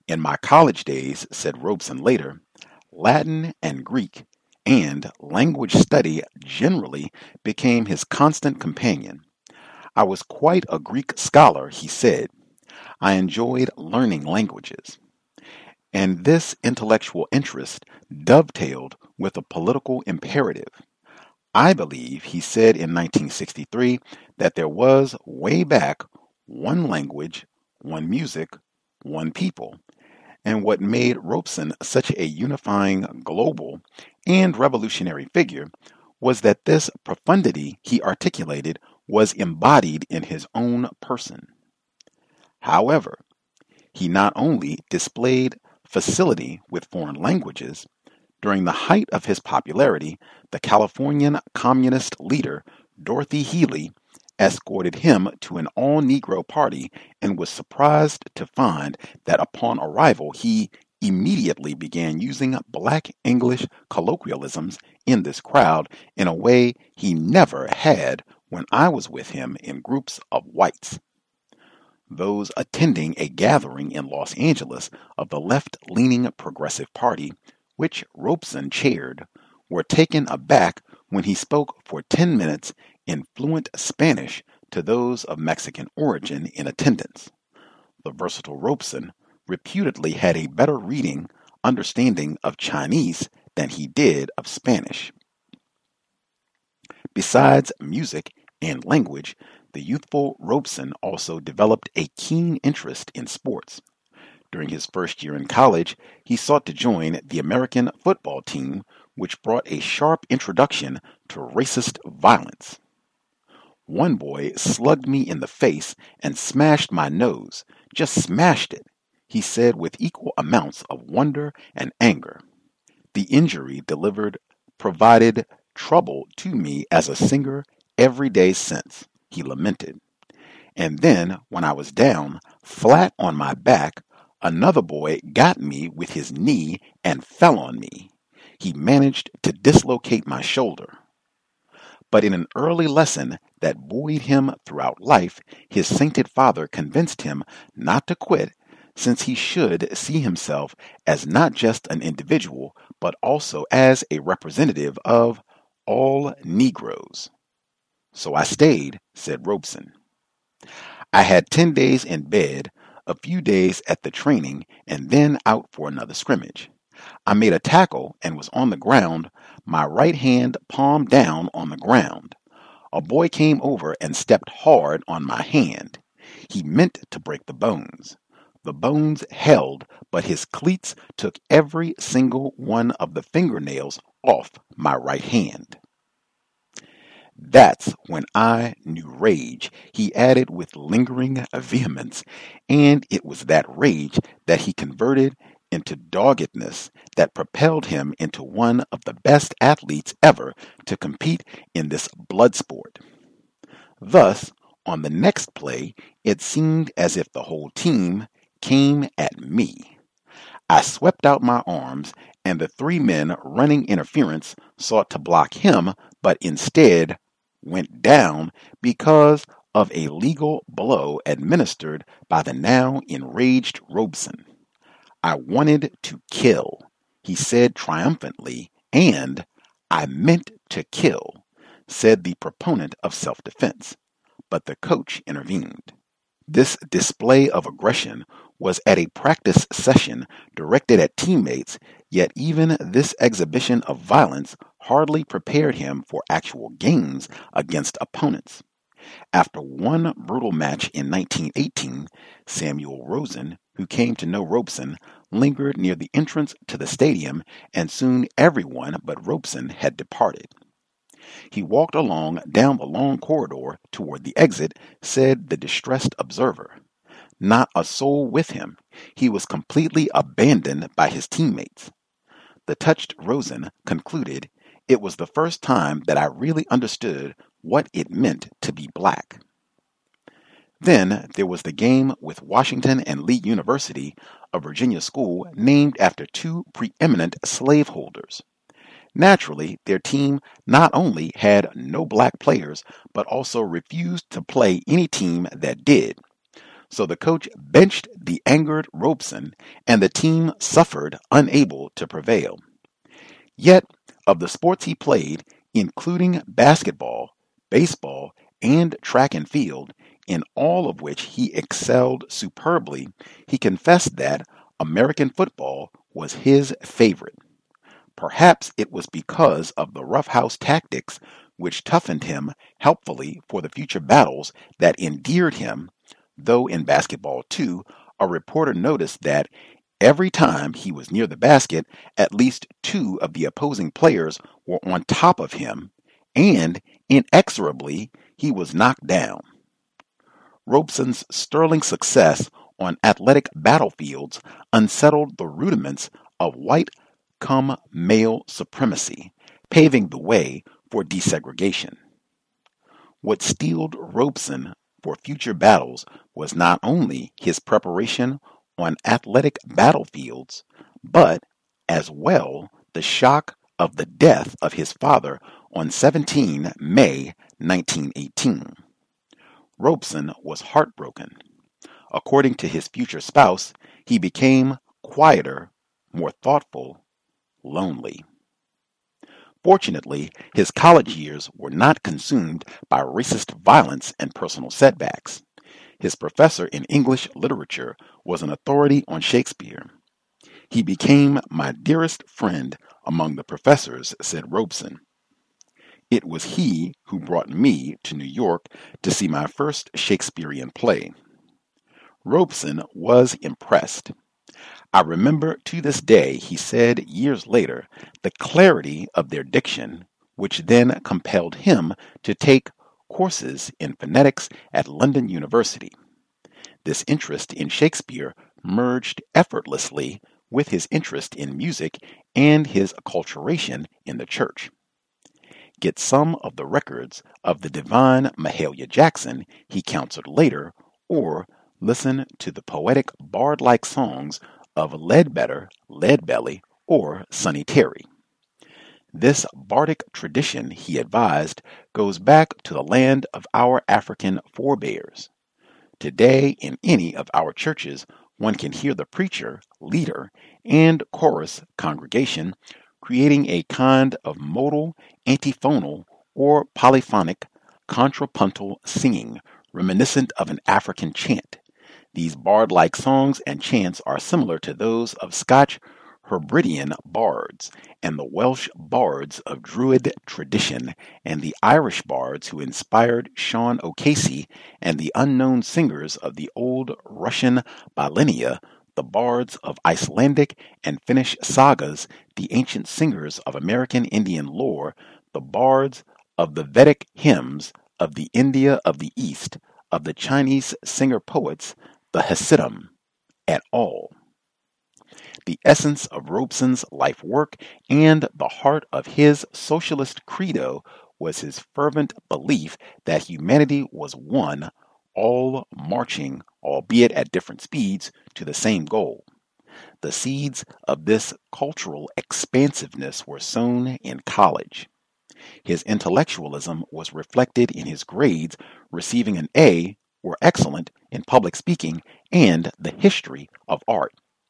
In my college days, said Robeson later, Latin and Greek and language study generally became his constant companion. I was quite a Greek scholar, he said. I enjoyed learning languages. And this intellectual interest dovetailed with a political imperative. I believe, he said in nineteen sixty-three, that there was, way back, one language, one music, one people. And what made Robeson such a unifying global and revolutionary figure was that this profundity he articulated was embodied in his own person. However, he not only displayed facility with foreign languages. During the height of his popularity, the Californian communist leader Dorothy Healy escorted him to an all-Negro party and was surprised to find that upon arrival he immediately began using black English colloquialisms in this crowd in a way he never had when I was with him in groups of whites. Those attending a gathering in Los Angeles of the left-leaning Progressive Party, which Robeson chaired, were taken aback when he spoke for ten minutes in fluent Spanish to those of Mexican origin in attendance. The versatile Robeson reputedly had a better reading, understanding of Chinese than he did of Spanish. Besides music and language, the youthful Robeson also developed a keen interest in sports. During his first year in college, he sought to join the American football team, which brought a sharp introduction to racist violence. One boy slugged me in the face and smashed my nose, just smashed it, he said with equal amounts of wonder and anger. The injury delivered provided trouble to me as a singer every day since, he lamented. And then, when I was down, flat on my back, another boy got me with his knee and fell on me. He managed to dislocate my shoulder. But in an early lesson that buoyed him throughout life, his sainted father convinced him not to quit, since he should see himself as not just an individual, but also as a representative of all Negroes. So I stayed, said Robeson. I had ten days in bed, a few days at the training, and then out for another scrimmage. I made a tackle and was on the ground, my right hand palm down on the ground. A boy came over and stepped hard on my hand. He meant to break the bones. The bones held, but his cleats took every single one of the fingernails off my right hand. That's when I knew rage, he added with lingering vehemence, and it was that rage that he converted into doggedness that propelled him into one of the best athletes ever to compete in this blood sport. Thus, on the next play, it seemed as if the whole team came at me. I swept out my arms, and the three men running interference sought to block him, but instead went down because of a legal blow administered by the now enraged Robeson. I wanted to kill, he said triumphantly, and I meant to kill, said the proponent of self-defense. But the coach intervened. This display of aggression was at a practice session directed at teammates, yet even this exhibition of violence hardly prepared him for actual games against opponents. After one brutal match in nineteen eighteen, Samuel Rosen, who came to know Robeson, lingered near the entrance to the stadium, and soon everyone but Robeson had departed. He walked along down the long corridor toward the exit, said the distressed observer. Not a soul with him. He was completely abandoned by his teammates. The touched Rosen concluded, "It was the first time that I really understood what it meant to be black." Then there was the game with Washington and Lee University, a Virginia school named after two preeminent slaveholders. Naturally, their team not only had no black players, but also refused to play any team that did. So the coach benched the angered Robeson, and the team suffered, unable to prevail. Yet, of the sports he played, including basketball, baseball, and track and field, in all of which he excelled superbly, he confessed that American football was his favorite. Perhaps it was because of the roughhouse tactics which toughened him helpfully for the future battles that endeared him, though in basketball too, a reporter noticed that every time he was near the basket, at least two of the opposing players were on top of him, and inexorably he was knocked down. Robeson's sterling success on athletic battlefields unsettled the rudiments of white come male supremacy, paving the way for desegregation. What steeled Robeson for future battles was not only his preparation on athletic battlefields, but as well the shock of the death of his father on the seventeenth of May nineteen eighteen. Robeson was heartbroken. According to his future spouse, he became quieter, more thoughtful, lonely. Fortunately, his college years were not consumed by racist violence and personal setbacks. His professor in English literature was an authority on Shakespeare. He became my dearest friend among the professors, said Robeson. It was he who brought me to New York to see my first Shakespearean play. Robeson was impressed. I remember to this day, he said years later, the clarity of their diction, which then compelled him to take courses in phonetics at London University. This interest in Shakespeare merged effortlessly with his interest in music and his acculturation in the church. Get some of the records of the divine Mahalia Jackson, he counseled later, or listen to the poetic bard-like songs of Ledbetter, Leadbelly, or Sonny Terry. This bardic tradition, he advised, goes back to the land of our African forebears. Today, in any of our churches, one can hear the preacher, leader, and chorus congregation creating a kind of modal, antiphonal, or polyphonic contrapuntal singing reminiscent of an African chant. These bard-like songs and chants are similar to those of Scotch Hebridean bards and the Welsh bards of Druid tradition and the Irish bards who inspired Sean O'Casey and the unknown singers of the old Russian Bylina, the bards of Icelandic and Finnish sagas, the ancient singers of American Indian lore, the bards of the Vedic hymns of the India of the East, of the Chinese singer-poets, the Hasidim, et al. The essence of Robeson's life work and the heart of his socialist credo was his fervent belief that humanity was one, all marching, albeit at different speeds, to the same goal. The seeds of this cultural expansiveness were sown in college. His intellectualism was reflected in his grades, receiving an A, or excellent, in public speaking and the history of art.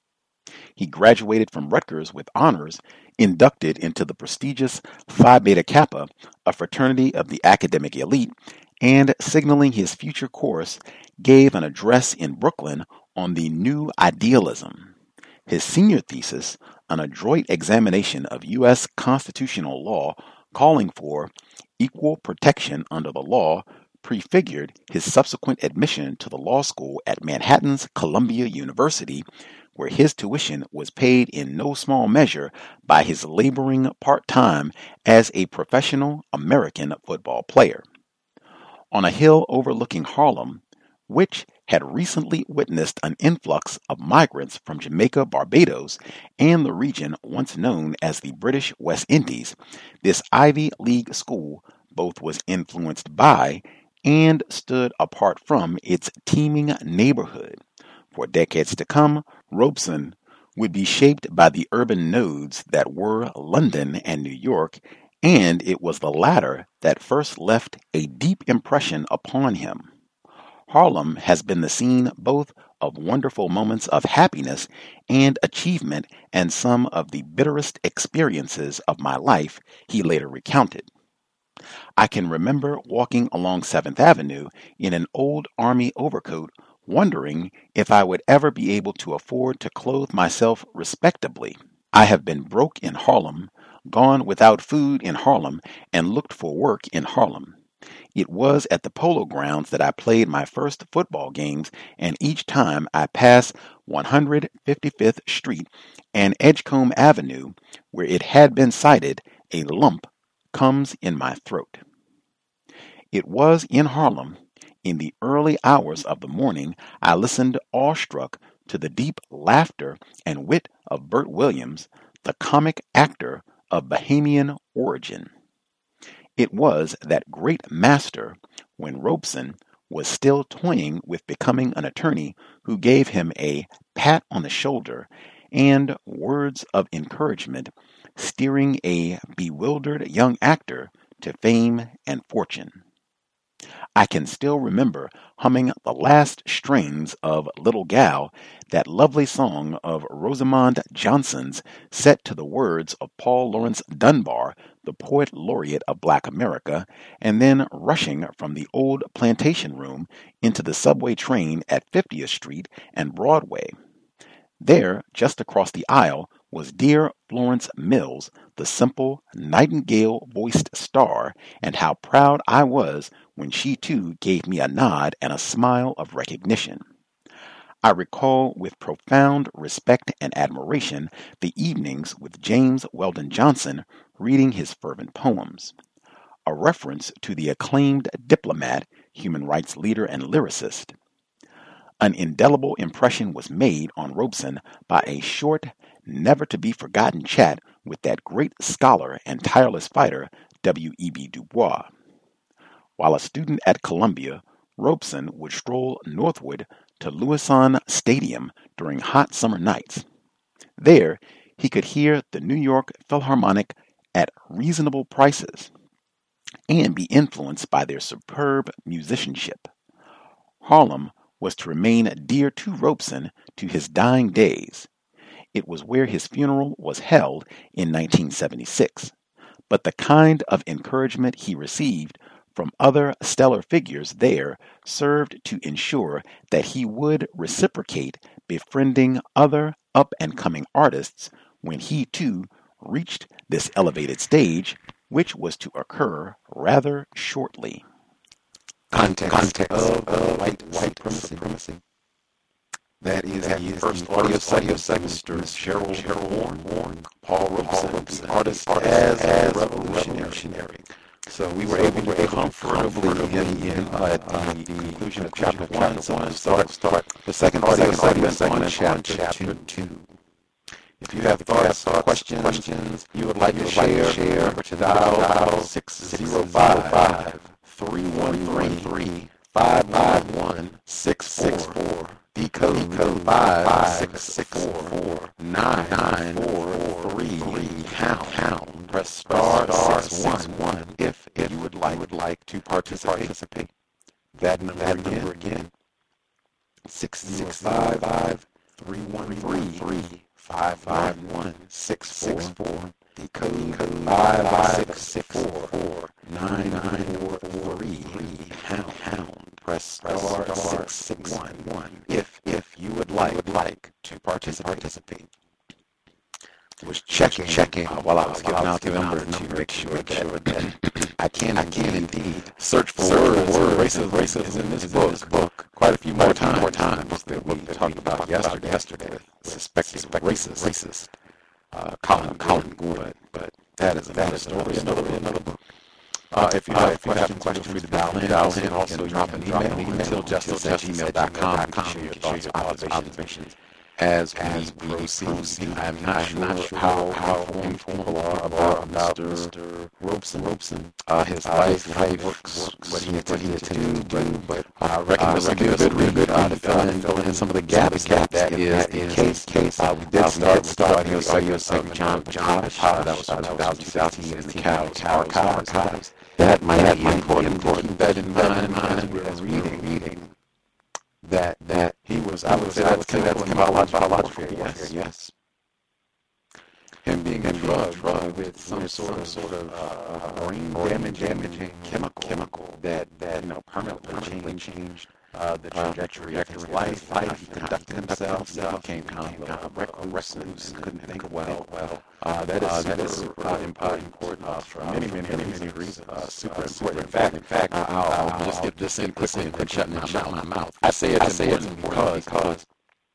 He graduated from Rutgers with honors, inducted into the prestigious Phi Beta Kappa, a fraternity of the academic elite, and signaling his future course, gave an address in Brooklyn on the New Idealism. His senior thesis, an adroit examination of U S constitutional law calling for equal protection under the law, prefigured his subsequent admission to the law school at Manhattan's Columbia University, where his tuition was paid in no small measure by his laboring part-time as a professional American football player. On a hill overlooking Harlem, which had recently witnessed an influx of migrants from Jamaica, Barbados, and the region once known as the British West Indies, this Ivy League school both was influenced by and stood apart from its teeming neighborhood. For decades to come, Robeson would be shaped by the urban nodes that were London and New York, and it was the latter that first left a deep impression upon him. Harlem has been the scene both of wonderful moments of happiness and achievement and some of the bitterest experiences of my life, he later recounted. I can remember walking along seventh Avenue in an old army overcoat, wondering if I would ever be able to afford to clothe myself respectably. I have been broke in Harlem, gone without food in Harlem, and looked for work in Harlem. It was at the Polo Grounds that I played my first football games, and each time I passed one hundred fifty-fifth Street and Edgecombe Avenue, where it had been cited, a lump comes in my throat. It was in Harlem, in the early hours of the morning, I listened awestruck to the deep laughter and wit of Bert Williams, the comic actor of Bahamian origin. It was that great master, when Robeson was still toying with becoming an attorney, who gave him a pat on the shoulder and words of encouragement, steering a bewildered young actor to fame and fortune. I can still remember humming the last strings of Little Gal, that lovely song of Rosamond Johnson's set to the words of Paul Laurence Dunbar, the poet laureate of Black America, and then rushing from the old plantation room into the subway train at fiftieth Street and Broadway. There, just across the aisle, was dear Florence Mills, the simple, nightingale-voiced star, and how proud I was when she too gave me a nod and a smile of recognition. I recall with profound respect and admiration the evenings with James Weldon Johnson reading his fervent poems. A reference to the acclaimed diplomat, human rights leader, and lyricist. An indelible impression was made on Robeson by a short, never-to-be-forgotten chat with that great scholar and tireless fighter, W E B Du Bois. While a student at Columbia, Robeson would stroll northward to Lewisohn Stadium during hot summer nights. There, he could hear the New York Philharmonic at reasonable prices and be influenced by their superb musicianship. Harlem was to remain dear to Robeson to his dying days. It was where his funeral was held in nineteen seventy-six, but the kind of encouragement he received from other stellar figures there served to ensure that he would reciprocate befriending other up-and-coming artists when he too reached this elevated stage, which was to occur rather shortly. Context, Context of, of white, white supremacy. supremacy. That is that the is first the audio segment of Mister Cheryl, Cheryl Warren, Warren, Paul Robeson, Robeson, the artist, artist as, as a revolutionary. revolutionary. So we were so able we to comfortably in, in uh, at the, uh, the conclusion of chapter one. So we'll start, start the second audio segment on chapter, chapter two. If you have thoughts, thoughts questions, questions you would like, you to, would share, like to share, remember to dial six zero five, three one three, five nine one, six four. The code, code five six six four nine nine four three pound pound. Press star star six one if if you would like would like to participate. participate. That number that again, number again. Six six five five three one three three five five one six six four. The code code five six six four nine nine four three pound pound. Press star six six one one if if you would like would like to participate. participate. Was checking checking uh, while I was giving out the number to make sure that I can I can indeed search for words. Racism racism is in this book. book. Quite a few more times. More times that we talked about yesterday. Yesterday, suspected racist racist uh, Colin Colin Gould, but that is another story. Another another book. Uh, if you have, uh, if you have questions, feel free to dial in. Dial in. Also, drop an email, email until justice at gmail dot com. You can share your thoughts, observations, observations as, as we proceed. proceed. I'm not sure, not sure how, how informed people are about, about Mister Robeson. Robeson. Uh, his uh, life, life works, works, what he attempted to do, but, but I reckon uh, this will be a good, read, good uh, to fill in, fill in some of the gaps. That, that is the case. case. Uh, we did uh, start, start with the audio segment, John Potash. Uh, that was from twenty sixteen in the Cows Archives. That might be important, important to keep that in mind as we're reading. reading. that that he was, I would say, I would say that was biological warfare. Yes, yes. Him being a drug, drug with some sort of sort of uh, brain damage, damaging chemical, chemical that that you know permanently changed uh, the trajectory of his life. Life, he conducted himself, he became kind of reckless and couldn't think well. Well, uh, that is that is super important uh, for many, many, many, many reasons. Uh, super important. In fact, in fact, I'll, I'll just get this in quickly and quit shutting my mouth. I say it's important because because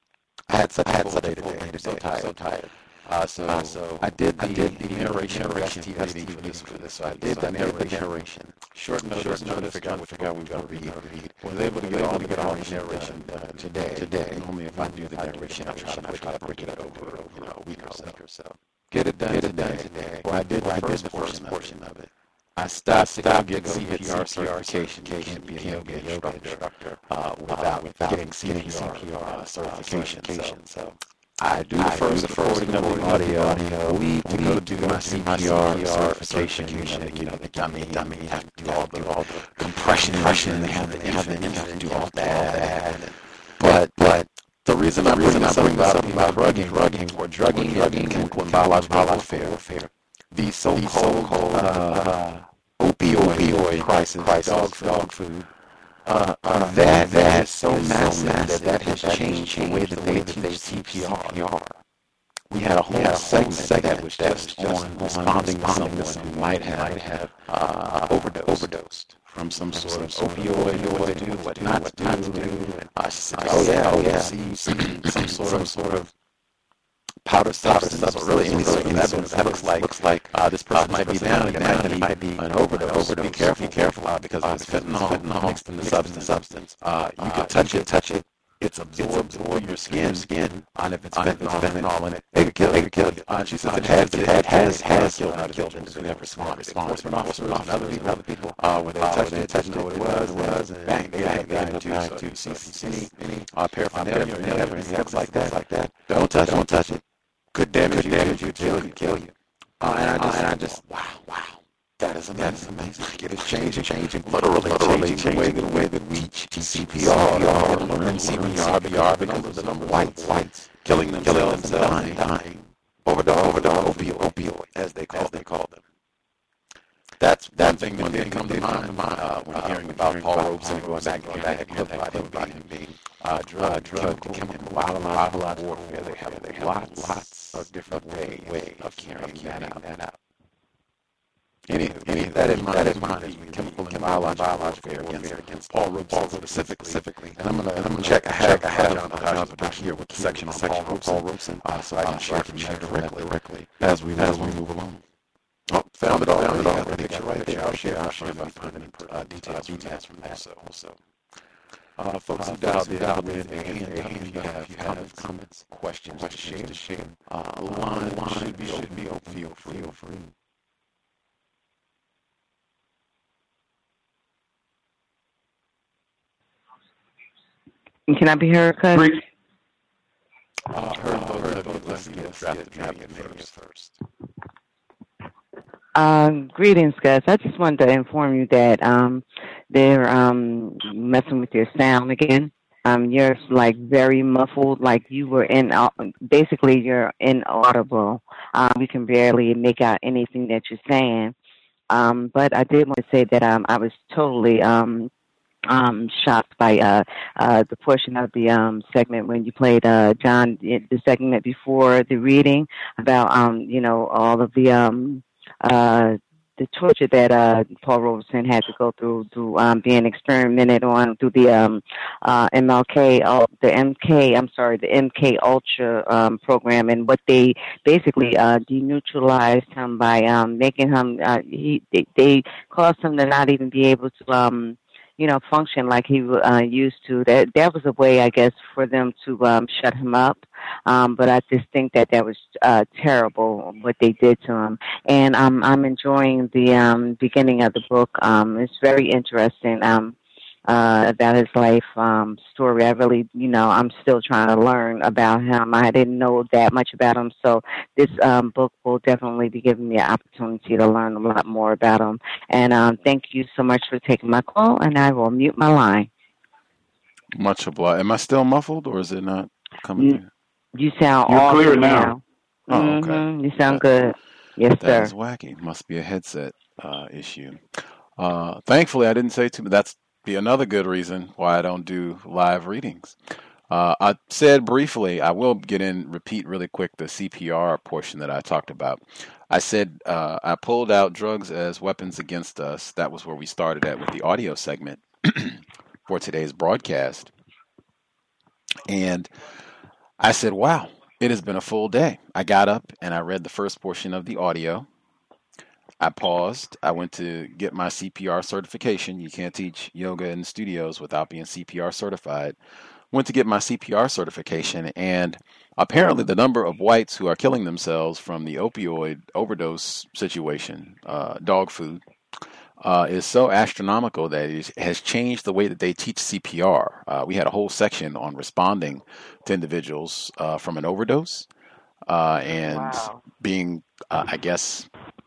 I had such a full day today. So tired, so tired. Uh, so, uh, so I did the, I did the narration, narration T V for this, for this. So I did so the narration. narration. Short notice, short notice, figure out what figure out we got to read. read. Was able to get all to get all the narration done today. Today. Normally, if I do the narration, I try to try to break it over, you know, a week or so. Get it done. Get it done today. Or I did the first portion portion of it. I stopped to go get C P R certification. You can't be a yoga instructor uh, without without getting C P R certification. So. I do the I first, do the first recording of the audio, audio. leave to go do my C P R certification. certification. You know, they got me, got me, you have to do all the, all the compression, compression, they have the, they have the, you have to do all that. But, but the reason I reason I bring up about drugging, drugging, or drugging, drugging, chemical and biological warfare, the so-called uh, opioid crisis, dog dog food. Uh, uh, that that is so massive that that has changed the way that they teach C P R. We had a whole had a segment, segment that was just on responding to someone who might have, have uh, overdosed, overdosed from some sort of opioid, what to do, what not to do. Not to do. Uh, she said, "Oh yeah, oh yeah." See, see some sort of sort of powder substance, or really any sort of evidence that looks like looks like uh, this person might be down, it might be an overdose. Be careful, be careful, uh, because uh, it's fentanyl, fentanyl mixed in the substance. Substance. Uh, you can touch it, touch it. It's absorbed through your skin, skin. And if it's fentanyl in it, it could kill, it could kill you. Uh, she says it has, it has, has, has killed children who never responded. Enforcement officers and other people, other people, uh, when they touched it, touched know what it was, was, and bang, they had to to see see any paraphernalia or anything else like that, like that. Don't touch, don't touch it. Could damage you, damage you, kill you, kill you. Uh, and I just, uh, and I just, wow, wow, that is amazing. That is amazing. It is changing, changing, literally, literally changing the way, the way that we teach C P R, learn C P R, the numbers, the number of whites, whites, killing them, killing themselves, dying, dying, overdose, overdose, opioid, opioid, as they call, they call them. That's that thing that didn't come to mind uh, when uh, hearing about Paul Robeson going back and back and about him about him being uh, drug, drug, chemical, biological warfare. They have they have lots, lots of different ways way of carrying that out. That out. Any, any that in mind, that in mind is chemical and biological warfare against, against Paul Robeson specifically. specifically. And I'm gonna and I'm gonna check. I have I have John John back here with the section on Paul Robeson, uh, so I can share directly directly as we as we move along. Oh, found it all. Found it all. Got a picture right there. I'll share. I'll share if I find any uh, details, details from that. Also, also, uh, folks who dialed in, dialed in, and if you have, you have comments, questions to share, to share, uh, the line, line should be open. Be open. Feel free. Feel free. Can I be heard, cuz? Uh, heard, heard, heard. Let's get drafted first. Um, greetings, guys. I just wanted to inform you that um, they're um, messing with your sound again. Um, you're like very muffled, like you were in. Uh, basically, you're inaudible. Um, we can barely make out anything that you're saying. Um, but I did want to say that um, I was totally um, um, shocked by uh, uh, the portion of the um, segment when you played uh, John, the segment before the reading about um, you know all of the. Um, Uh, the torture that uh, Paul Robeson had to go through, through um, being experimented on through the um, uh, M L K, uh, the M K, I'm sorry, the M K Ultra um, program, and what they basically uh, deneutralized him by um, making him. Uh, he they, they caused him to not even be able to. Um, you know, function like he uh, used to. That that was a way, I guess, for them to um, shut him up. Um, but I just think that that was uh, terrible what they did to him. And um, I'm enjoying the um, beginning of the book. Um, it's very interesting um, uh, about his life um, story. I really, you know, I'm still trying to learn about him. I didn't know that much about him. So this um, book will definitely be giving me an opportunity to learn a lot more about him. And um, thank you so much for taking my call, and I will mute my line. Much obliged. Am I still muffled, or is it not coming You, through? you sound You're awesome clear now. now. Oh, okay. Mm-hmm. You sound That, good. Yes, that sir. is wacky. Must be a headset uh, issue. Uh, thankfully, I didn't say too much. That's be another good reason why I don't do live readings. Uh, I said briefly, I will get in, repeat really quick the C P R portion that I talked about. I said uh, I pulled out Drugs as Weapons Against Us. That was where we started at with the audio segment for today's broadcast. And I said, wow, it has been a full day. I got up and I read the first portion of the audio. I paused. I went to get my C P R certification. You can't teach yoga in studios without being C P R certified. Went to get my C P R certification, and apparently the number of whites who are killing themselves from the opioid overdose situation, uh, dog food, uh, is so astronomical that it has changed the way that they teach C P R. Uh, we had a whole section on responding to individuals uh, from an overdose uh, and Wow. being, uh, I guess,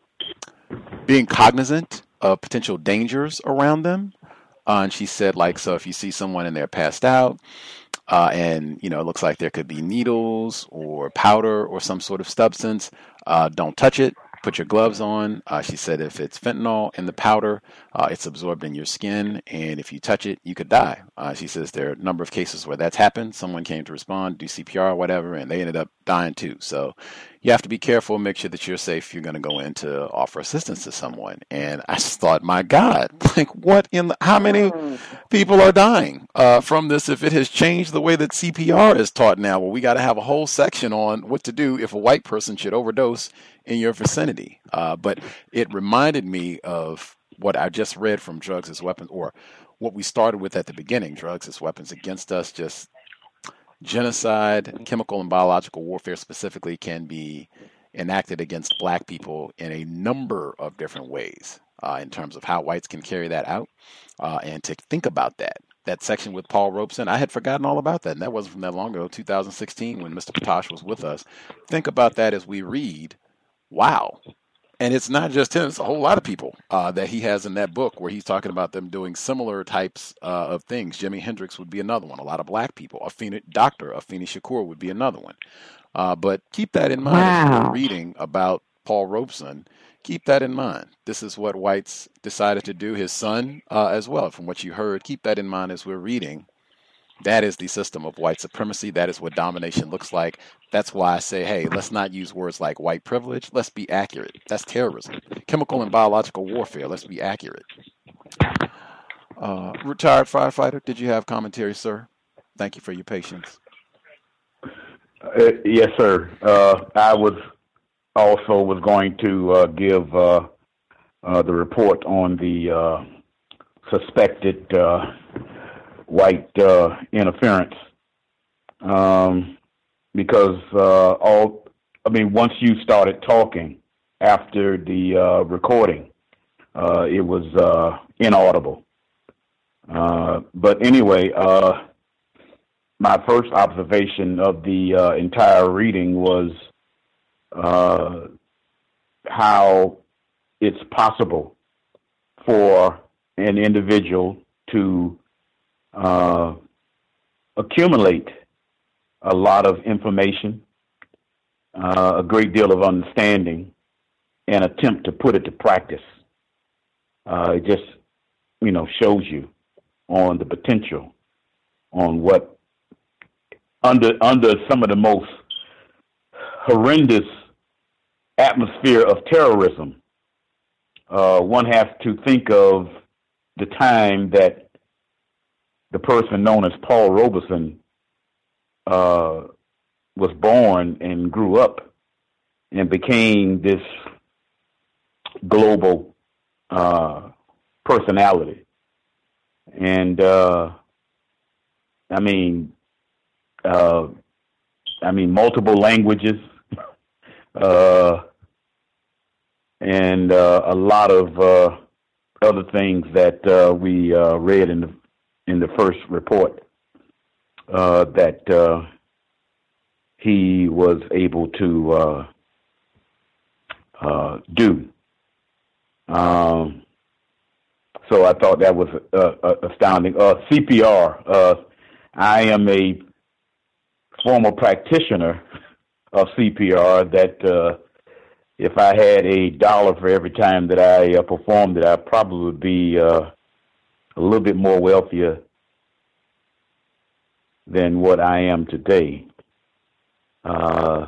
being cognizant of potential dangers around them. Uh, and she said, like, so if you see someone and they're passed out, uh, and, you know, it looks like there could be needles or powder or some sort of substance, uh, don't touch it. Put your gloves on. Uh, she said if it's fentanyl in the powder, uh, it's absorbed in your skin, and if you touch it, you could die. Uh, she says there are a number of cases where that's happened. Someone came to respond, do C P R or whatever, and they ended up dying too. So you have to be careful, make sure that you're safe if you're going to go in to offer assistance to someone. And I just thought, my God, like what in the, how many people are dying uh, from this if it has changed the way that C P R is taught now? Well, we got to have a whole section on what to do if a white person should overdose in your vicinity. Uh, but it reminded me of what I just read from Drugs as Weapons, or what we started with at the beginning, Drugs as Weapons Against Us. Just genocide, chemical and biological warfare specifically, can be enacted against black people in a number of different ways uh, in terms of how whites can carry that out, uh, and to think about that. That section with Paul Robeson, I had forgotten all about that, and that wasn't from that long ago, two thousand sixteen, when Mister Patosh was with us. Think about that as we read. Wow. And it's not just him, it's a whole lot of people uh, that he has in that book where he's talking about them doing similar types uh, of things. Jimi Hendrix would be another one. A lot of black people. Afeni, Doctor Afeni Shakur would be another one. Uh, but keep that in mind as Wow. you're reading about Paul Robeson. Keep that in mind. This is what whites decided to do. His son uh, as well, from what you heard. Keep that in mind as we're reading. That is the system of white supremacy. That is what domination looks like. That's why I say, hey, let's not use words like white privilege. Let's be accurate. That's terrorism. Chemical and biological warfare. Let's be accurate. Uh, retired firefighter, did you have commentary, sir? Thank you for your patience. Uh, yes, sir. Uh, I was also was going to uh, give uh, uh, the report on the uh, suspected uh, white uh, interference, um, because uh, all I mean, once you started talking after the uh, recording, uh, it was uh, inaudible. Uh, but anyway, uh, my first observation of the uh, entire reading was uh, how it's possible for an individual to uh, accumulate a lot of information, uh, a great deal of understanding, and attempt to put it to practice. Uh, it just, you know, shows you on the potential, on what under under some of the most horrendous atmosphere of terrorism. Uh, one has to think of the time that the person known as Paul Robeson uh, was born and grew up and became this global uh, personality. And, uh, I mean, uh, I mean, multiple languages, uh, and uh, a lot of uh, other things that uh, we uh, read in the in the first report uh, that uh, he was able to uh, uh, do. Um, so I thought that was uh, uh, astounding. Uh, C P R. Uh, I am a former practitioner of C P R that uh, if I had a dollar for every time that I uh, performed it, I probably would be uh, a little bit more wealthier than what I am today. Uh,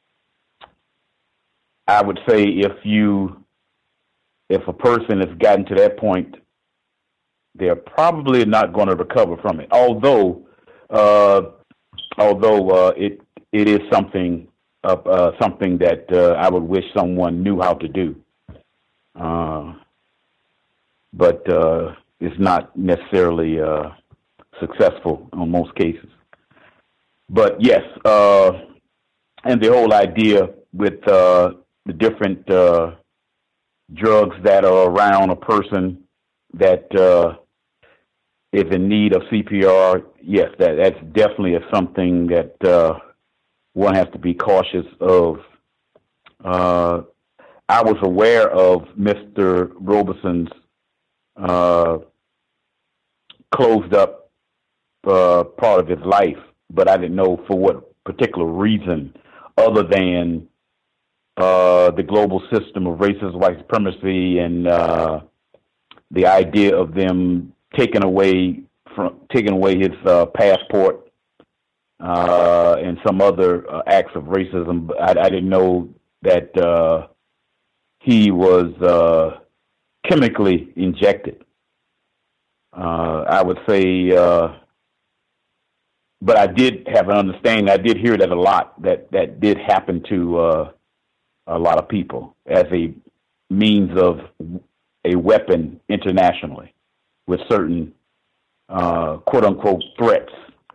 I would say if you, if a person has gotten to that point, they're probably not going to recover from it. Although, uh, although uh, it it is something uh, uh, something that uh, I would wish someone knew how to do, uh, but uh, it's not necessarily uh, successful in most cases. But yes, uh, and the whole idea with uh, the different uh, drugs that are around a person that uh, is in need of C P R, yes, that that's definitely a, something that uh, one has to be cautious of. Uh, I was aware of Mister Robeson's uh, closed up uh, part of his life, but I didn't know for what particular reason other than uh, the global system of racism, white supremacy, and uh, the idea of them taking away from taking away his uh, passport uh, and some other uh, acts of racism. I, I didn't know that uh, he was uh, chemically injected. Uh, I would say, uh, but I did have an understanding. I did hear that a lot. That that did happen to uh, a lot of people as a means of a weapon internationally with certain uh, quote unquote threats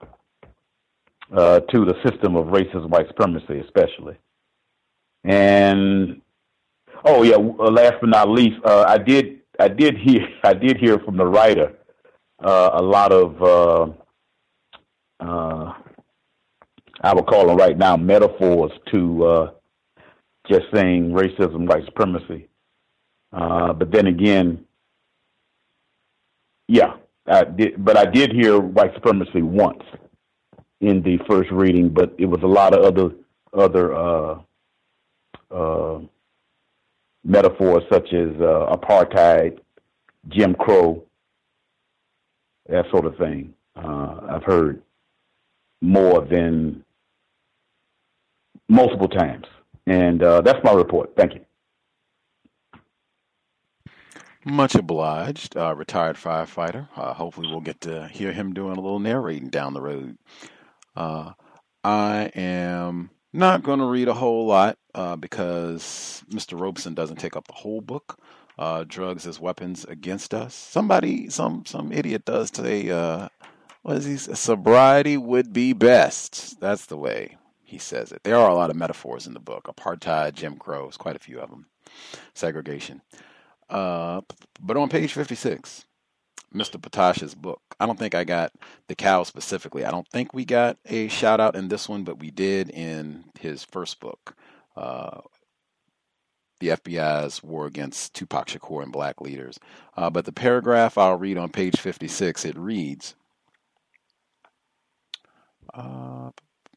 uh, to the system of racism, white supremacy, especially. And oh yeah, last but not least, uh, I did I did hear I did hear from the writer uh, a lot of uh, uh, I would call them right now metaphors to uh, just saying racism, white supremacy. Uh, but then again, yeah, I did, but I did hear white supremacy once in the first reading, but it was a lot of other other uh, uh, metaphors such as uh, apartheid, Jim Crow, that sort of thing. Uh, I've heard more than multiple times, and uh, that's my report. Thank you. Much obliged, uh, retired firefighter. Uh, hopefully we'll get to hear him doing a little narrating down the road. Uh, I am not going to read a whole lot uh, because Mister Robeson doesn't take up the whole book, uh, Drugs as Weapons Against Us. Somebody, some some idiot does say, uh, what is he? Sobriety would be best. That's the way he says it. There are a lot of metaphors in the book. Apartheid, Jim Crow, there's quite a few of them. Segregation. Uh, but on page fifty-six, Mister Patash's book, I don't think I got the cow specifically. I don't think we got a shout out in this one, but we did in his first book, uh, the F B I's War Against Tupac Shakur and Black Leaders. Uh, but the paragraph I'll read on page fifty-six, it reads, uh,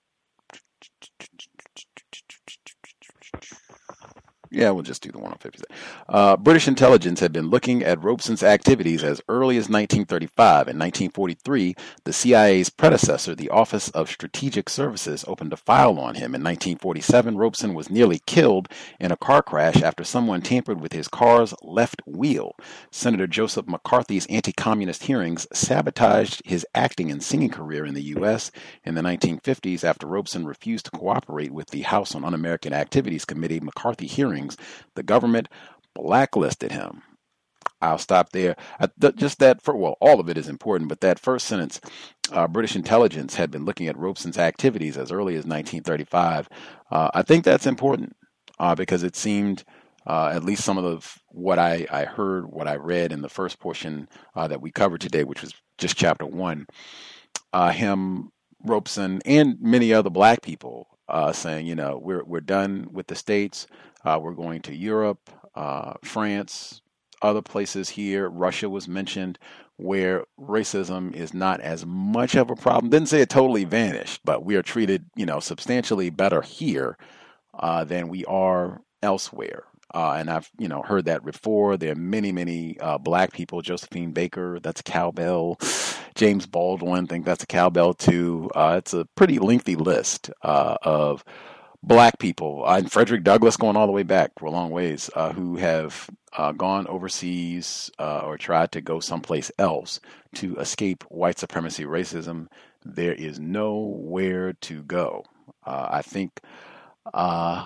Yeah, we'll just do the one on fifty-six. Uh, British intelligence had been looking at Robeson's activities as early as nineteen thirty-five. In nineteen forty-three, the C I A's predecessor, the Office of Strategic Services, opened a file on him. In nineteen forty-seven, Robeson was nearly killed in a car crash after someone tampered with his car's left wheel. Senator Joseph McCarthy's anti-communist hearings sabotaged his acting and singing career in the U S In the nineteen fifties, after Robeson refused to cooperate with the House on Un-American Activities Committee McCarthy hearings, the government blacklisted him. I'll stop there. I, th- just that, for, well, all of it is important, but that first sentence, uh, British intelligence had been looking at Robeson's activities as early as nineteen thirty-five. Uh, I think that's important uh, because it seemed, uh, at least some of the, what I, I heard, what I read in the first portion uh, that we covered today, which was just chapter one, uh, him, Robeson, and many other black people uh, saying, you know, we're we're done with the States. Uh, we're going to Europe, uh, France, other places here. Russia was mentioned. where racism is not as much of a problem. Didn't say it totally vanished, but we are treated, you know, substantially better here uh, than we are elsewhere. Uh, and I've, you know, heard that before. There are many, many uh, black people. Josephine Baker, that's a cowbell. James Baldwin, I think that's a cowbell too. Uh, it's a pretty lengthy list uh, of black people, uh, and Frederick Douglass going all the way back for a long ways, uh, who have uh, gone overseas uh, or tried to go someplace else to escape white supremacy racism. There is nowhere to go. Uh, I think, uh,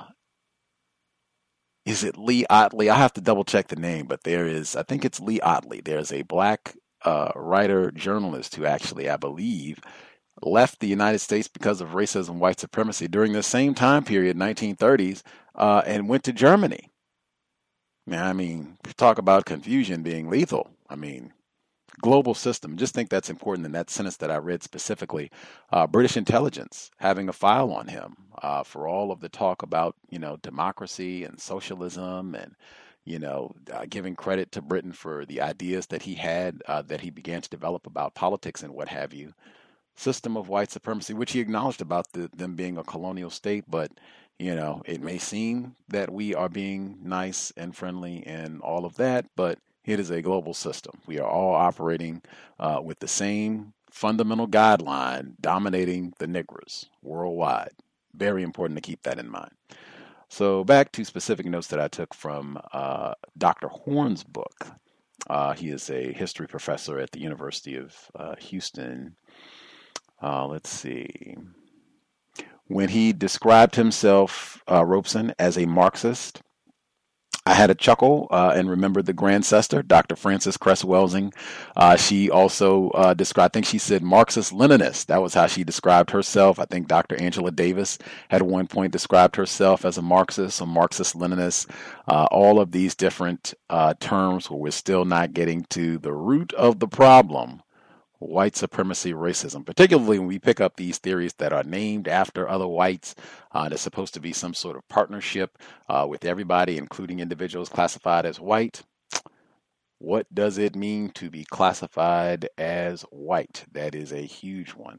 is it Lee Otley? I have to double check the name, but there is, I think it's Lee Otley. There's a black uh, writer, journalist who actually, I believe, left the United States because of racism, white supremacy during the same time period, nineteen thirties, uh, and went to Germany. Man, I mean, talk about confusion being lethal. I mean, global system. Just think that's important in that sentence that I read specifically. Uh, British intelligence having a file on him uh, for all of the talk about, you know, democracy and socialism and, you know, uh, giving credit to Britain for the ideas that he had, uh, that he began to develop about politics and what have you. System of white supremacy, which he acknowledged about the, them being a colonial state, but you know, it may seem that we are being nice and friendly and all of that, but it is a global system. We are all operating uh, with the same fundamental guideline dominating the niggers worldwide. Very important to keep that in mind. So back to specific notes that I took from uh, Doctor Horn's book. Uh, he is a history professor at the University of uh, Houston. Uh, let's see. When he described himself, uh, Robeson, as a Marxist, I had a chuckle uh, and remembered the Grandcestor, Doctor Frances Cress Welsing. Uh, she also uh, described, I think she said Marxist-Leninist. That was how she described herself. I think Doctor Angela Davis had at one point described herself as a Marxist, a Marxist-Leninist. Uh, all of these different uh, terms where we're still not getting to the root of the problem. White supremacy, racism, particularly when we pick up these theories that are named after other whites. Uh, there's supposed to be some sort of partnership uh, with everybody, including individuals classified as white. What does it mean to be classified as white? That is a huge one.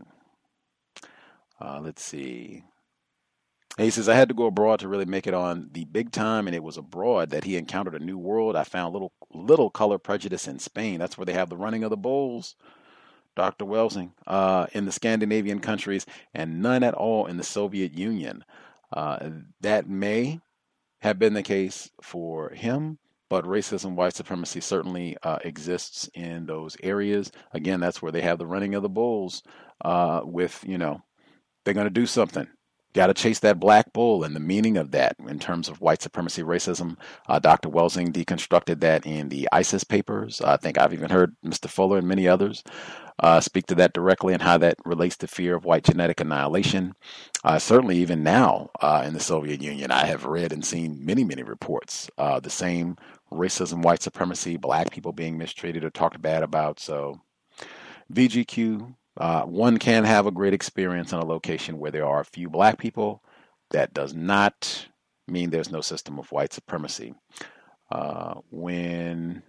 Uh, let's see. He says, I had to go abroad to really make it on the big time, and it was abroad that he encountered a new world. I found little little color prejudice in Spain. That's where they have the running of the bulls. Doctor Welsing, uh, in the Scandinavian countries, and none at all in the Soviet Union. Uh, that may have been the case for him, but racism, white supremacy certainly uh, exists in those areas. Again, that's where they have the running of the bulls uh, with, you know, they're going to do something. Got to chase that black bull, and the meaning of that in terms of white supremacy, racism. Uh, Doctor Welsing deconstructed that in the ISIS papers. Uh, I think I've even heard Mister Fuller and many others uh, speak to that directly and how that relates to fear of white genetic annihilation. Uh, certainly even now uh, in the Soviet Union, I have read and seen many, many reports. Uh, the same racism, white supremacy, black people being mistreated or talked bad about. So V G Q. Uh, one can have a great experience in a location where there are a few black people. That does not mean there's no system of white supremacy. Uh, when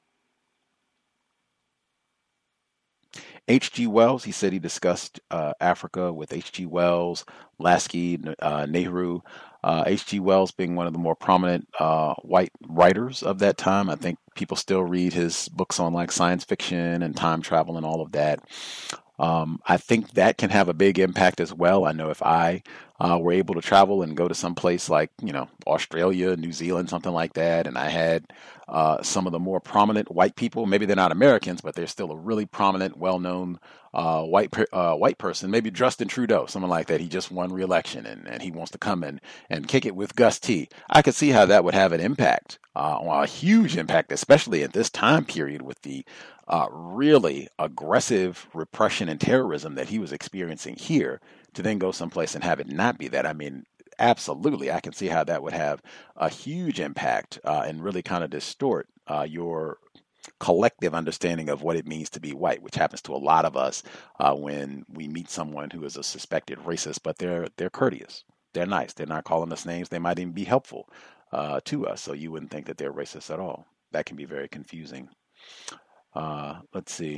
H G. Wells, he said he discussed uh, Africa with H G. Wells, Lasky, uh, Nehru. Uh, H G. Wells being one of the more prominent uh, white writers of that time. I think people still read his books on like science fiction and time travel and all of that. Um, I think that can have a big impact as well. I know if I uh, were able to travel and go to some place like, you know, Australia, New Zealand, something like that, and I had uh, some of the more prominent white people, maybe they're not Americans, but they're still a really prominent, well-known uh, white uh, white person, maybe Justin Trudeau, someone like that. He just won re-election and, and he wants to come in and kick it with Gus T. I could see how that would have an impact, uh, a huge impact, especially at this time period with the Uh, really aggressive repression and terrorism that he was experiencing here, to then go someplace and have it not be that. I mean, absolutely, I can see how that would have a huge impact uh, and really kind of distort uh, your collective understanding of what it means to be white, which happens to a lot of us uh, when we meet someone who is a suspected racist, but they're they're courteous, they're nice, they're not calling us names, they might even be helpful uh, to us, so you wouldn't think that they're racist at all. That can be very confusing. Uh, let's see.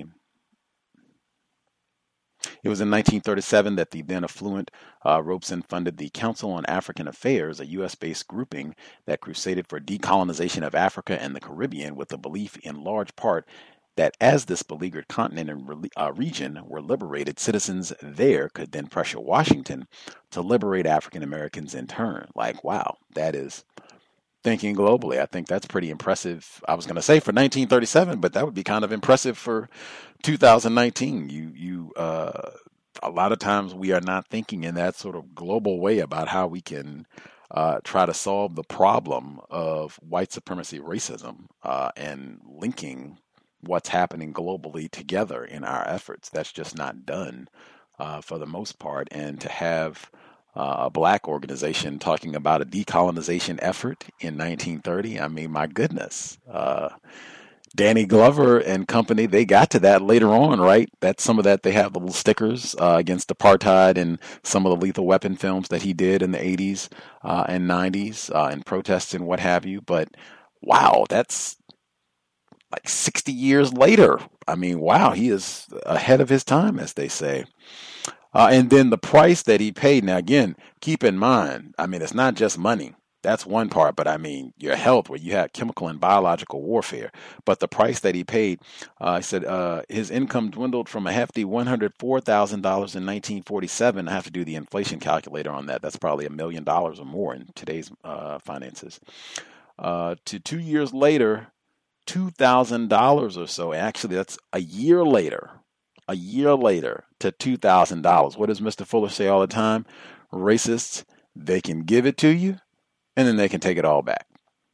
It was in nineteen thirty-seven that the then affluent uh, Robeson funded the Council on African Affairs, a U S-based grouping that crusaded for decolonization of Africa and the Caribbean with the belief in large part that as this beleaguered continent and re- uh, region were liberated, citizens there could then pressure Washington to liberate African Americans in turn. Like, wow, that is thinking globally. I think that's pretty impressive. I was going to say for nineteen thirty-seven, but that would be kind of impressive for two thousand nineteen. You, you, uh, a lot of times we are not thinking in that sort of global way about how we can uh, try to solve the problem of white supremacy racism uh, and linking what's happening globally together in our efforts. That's just not done uh, for the most part. And to have Uh, a black organization talking about a decolonization effort in nineteen thirty. I mean, my goodness. Uh, Danny Glover and company, they got to that later on, right? That's some of that. They have the little stickers uh, against apartheid and some of the Lethal Weapon films that he did in the eighties uh, and nineties uh, and protests and what have you. But wow, that's like sixty years later. I mean, wow, he is ahead of his time, as they say. Uh, and then the price that he paid. Now, again, keep in mind, I mean, it's not just money. That's one part. But I mean, your health, where you have chemical and biological warfare. But the price that he paid, uh, he said uh, his income dwindled from a hefty one hundred four thousand dollars in nineteen forty-seven. I have to do the inflation calculator on that. That's probably a million dollars or more in today's uh, finances. Uh, to two years later, two thousand dollars or so. Actually, that's a year later. A year later to two thousand dollars. What does Mister Fuller say all the time? Racists, they can give it to you, and then they can take it all back.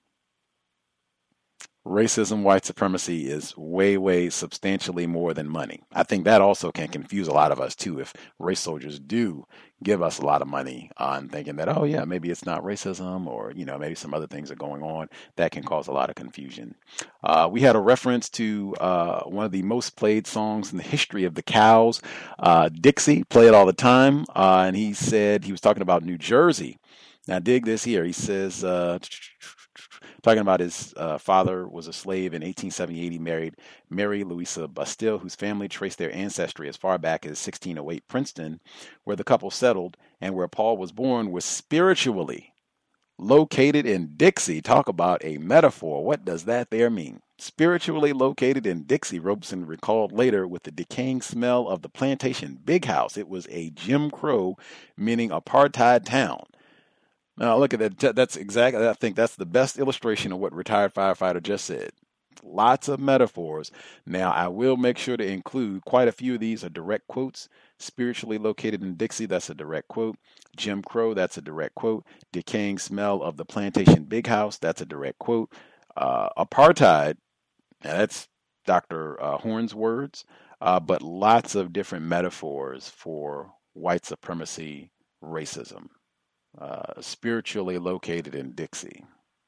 Racism, white supremacy is way, way substantially more than money. I think that also can confuse a lot of us, too, if race soldiers do give us a lot of money on thinking that, oh, yeah, maybe it's not racism or, you know, maybe some other things are going on. That can cause a lot of confusion. Uh, we had a reference to uh, one of the most played songs in the history of the Cows, uh, Dixie, play it all the time. Uh, and he said he was talking about New Jersey. Now, dig this here. He says, uh, talking about his uh, father was a slave in eighteen seventy-eight. He married Mary Louisa Bastille, whose family traced their ancestry as far back as sixteen oh eight. Princeton, where the couple settled and where Paul was born, was spiritually located in Dixie. Talk about a metaphor. What does that there mean? Spiritually located in Dixie, Robeson recalled later, with the decaying smell of the plantation big house. It was a Jim Crow, meaning apartheid town. Now, look at that. That's exactly, I think that's the best illustration of what retired firefighter just said. Lots of metaphors. Now, I will make sure to include quite a few of these are direct quotes. Spiritually located in Dixie, that's a direct quote. Jim Crow, that's a direct quote. Decaying smell of the plantation big house, that's a direct quote. Uh, apartheid, now that's Doctor Uh, Horn's words, uh, but lots of different metaphors for white supremacy, racism. Uh, spiritually located in Dixie.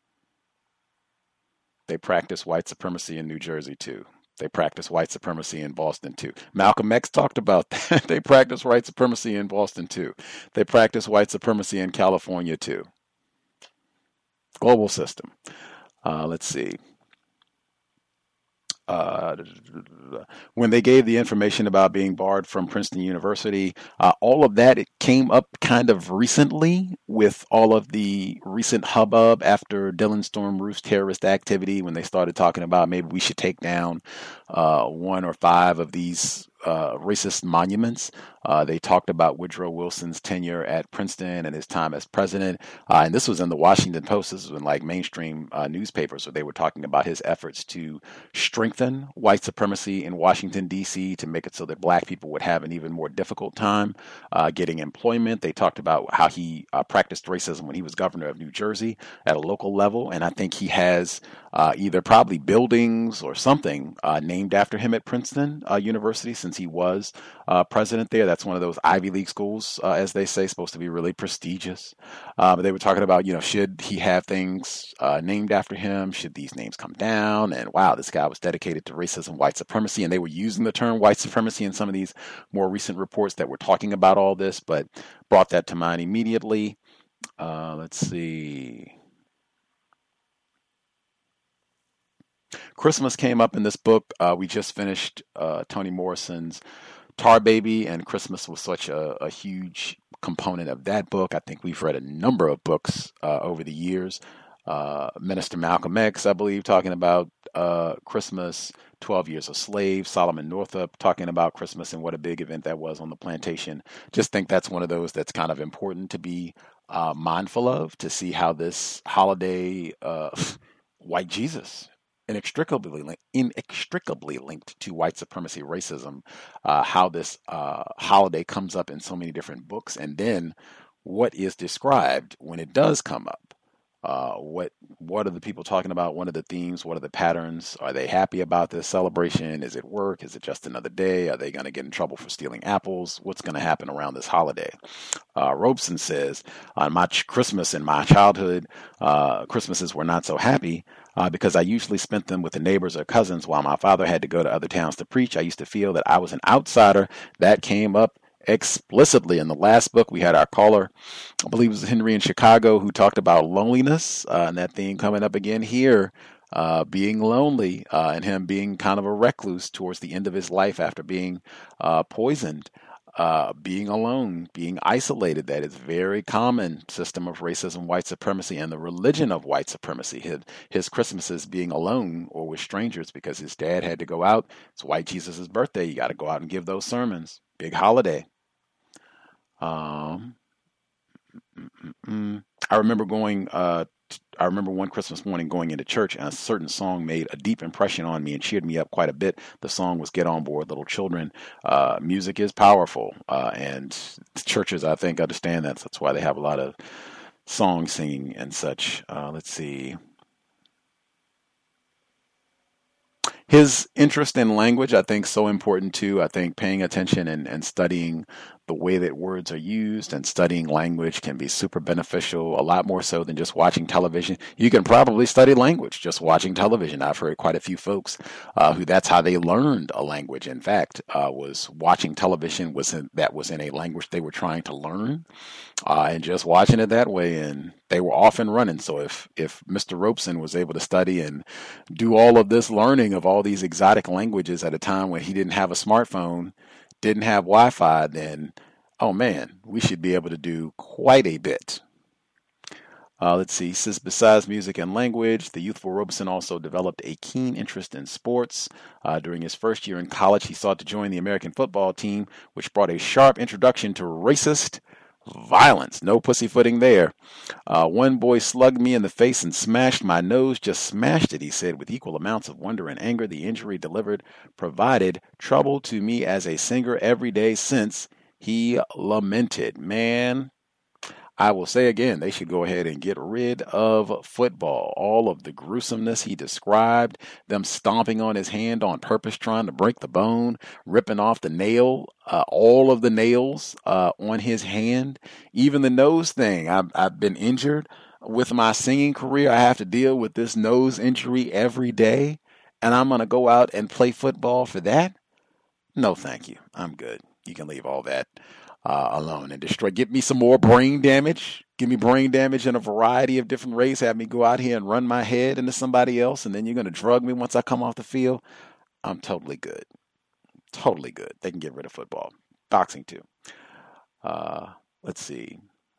They practice white supremacy in New Jersey too. They practice white supremacy in Boston too. Malcolm X talked about that. They practice white supremacy in Boston too. They practice white supremacy in California too. Global system. Uh, let's see. Uh, when they gave the information about being barred from Princeton University, uh, all of that, it came up kind of recently with all of the recent hubbub after Dylan Storm Roof's terrorist activity, when they started talking about maybe we should take down uh, one or five of these uh, racist monuments. Uh, they talked about Woodrow Wilson's tenure at Princeton and his time as president. Uh, and this was in the Washington Post. This was in like mainstream uh, newspapers where they were talking about his efforts to strengthen white supremacy in Washington, D C, to make it so that black people would have an even more difficult time uh, getting employment. They talked about how he uh, practiced racism when he was governor of New Jersey at a local level. And I think he has uh, either probably buildings or something uh, named after him at Princeton uh, University, since he was uh, president there. That's one of those Ivy League schools, uh, as they say, supposed to be really prestigious. Uh, but they were talking about, you know, should he have things uh, named after him? Should these names come down? And wow, this guy was dedicated to racism, white supremacy. And they were using the term white supremacy in some of these more recent reports that were talking about all this, but brought that to mind immediately. Uh, let's see. Christmas came up in this book. Uh, we just finished uh, Toni Morrison's Tar Baby, and Christmas was such a, a huge component of that book. I think we've read a number of books uh, over the years. Uh, Minister Malcolm X, I believe, talking about uh, Christmas, twelve Years a Slave, Solomon Northup talking about Christmas and what a big event that was on the plantation. Just think that's one of those that's kind of important to be uh, mindful of, to see how this holiday, uh, white Jesus, inextricably linked, inextricably linked to white supremacy, racism, uh, how this uh, holiday comes up in so many different books, and then what is described when it does come up. Uh, what what are the people talking about? What are the themes? What are the patterns? Are they happy about this celebration? Is it work? Is it just another day? Are they going to get in trouble for stealing apples? What's going to happen around this holiday? Uh, Robeson says, on my ch- Christmas in my childhood, uh, Christmases were not so happy uh, because I usually spent them with the neighbors or cousins while my father had to go to other towns to preach. I used to feel that I was an outsider. That came up explicitly in the last book. We had our caller, I believe it was Henry in Chicago, who talked about loneliness, uh, and that theme coming up again here, uh, being lonely, uh, and him being kind of a recluse towards the end of his life after being uh, poisoned, uh, being alone, being isolated. That is very common system of racism, white supremacy, and the religion of white supremacy. His, his Christmases being alone or with strangers because his dad had to go out. It's white Jesus' birthday. You got to go out and give those sermons. Big holiday. Um, I remember going, uh, t- I remember one Christmas morning going into church, and a certain song made a deep impression on me and cheered me up quite a bit. The song was Get On Board, Little Children. Uh, music is powerful, uh, and churches, I think, understand that. So that's why they have a lot of song singing and such. Uh, let's see. His interest in language, I think, so important too. I think paying attention and, and studying the way that words are used and studying language can be super beneficial, a lot more so than just watching television. You can probably study language just watching television. I've heard quite a few folks uh, who that's how they learned a language. In fact, uh, was watching television was in, that was in a language they were trying to learn, uh, and just watching it that way, and they were off and running. So if if Mister Robeson was able to study and do all of this learning of all these exotic languages at a time when he didn't have a smartphone, didn't have Wi-Fi, then, oh man, we should be able to do quite a bit. Uh, let's see, he says, besides music and language, the youthful Robeson also developed a keen interest in sports. Uh, during his first year in college, he sought to join the American football team, which brought a sharp introduction to racist violence. No pussyfooting there. Uh, one boy slugged me in the face and smashed my nose, just smashed it, he said, with equal amounts of wonder and anger. The injury delivered provided trouble to me as a singer every day since, he lamented. Man, I will say again, they should go ahead and get rid of football. All of the gruesomeness he described, them stomping on his hand on purpose, trying to break the bone, ripping off the nail, uh, all of the nails uh, on his hand, even the nose thing. I've, I've been injured with my singing career. I have to deal with this nose injury every day, and I'm going to go out and play football for that? No, thank you. I'm good. You can leave all that Uh, alone and destroy. Get me some more brain damage. Give me brain damage in a variety of different ways. Have me go out here and run my head into somebody else, and then you're going to drug me once I come off the field. I'm totally good. Totally good. They can get rid of football. Boxing too. Uh, let's see.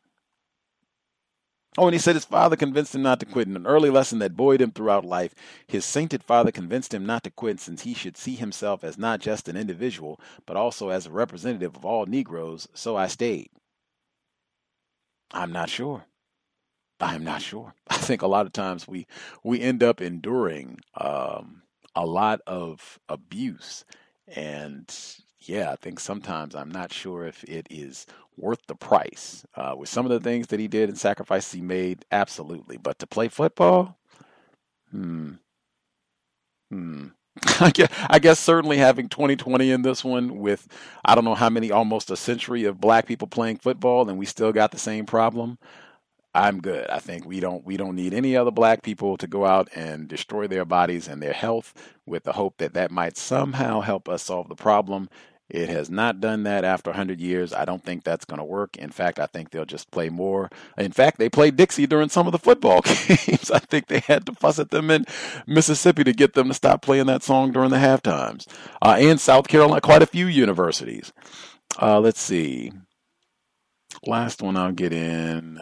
Oh, and he said his father convinced him not to quit. In an early lesson that buoyed him throughout life, his sainted father convinced him not to quit, since he should see himself as not just an individual, but also as a representative of all Negroes. So I stayed. I'm not sure. I'm not sure. I think a lot of times we, we end up enduring um, a lot of abuse. And yeah, I think sometimes I'm not sure if it is worth the price. Uh, with some of the things that he did and sacrifices he made, absolutely. But to play football, hmm, hmm. I guess, I guess certainly having twenty twenty in this one with, I don't know how many, almost a century of black people playing football, and we still got the same problem. I'm good. I think we don't we don't need any other black people to go out and destroy their bodies and their health with the hope that that might somehow help us solve the problem. It has not done that after one hundred years. I don't think that's going to work. In fact, I think they'll just play more. In fact, they played Dixie during some of the football games. I think they had to fuss at them in Mississippi to get them to stop playing that song during the half times. Uh, and South Carolina, quite a few universities. Uh, let's see. Last one I'll get in.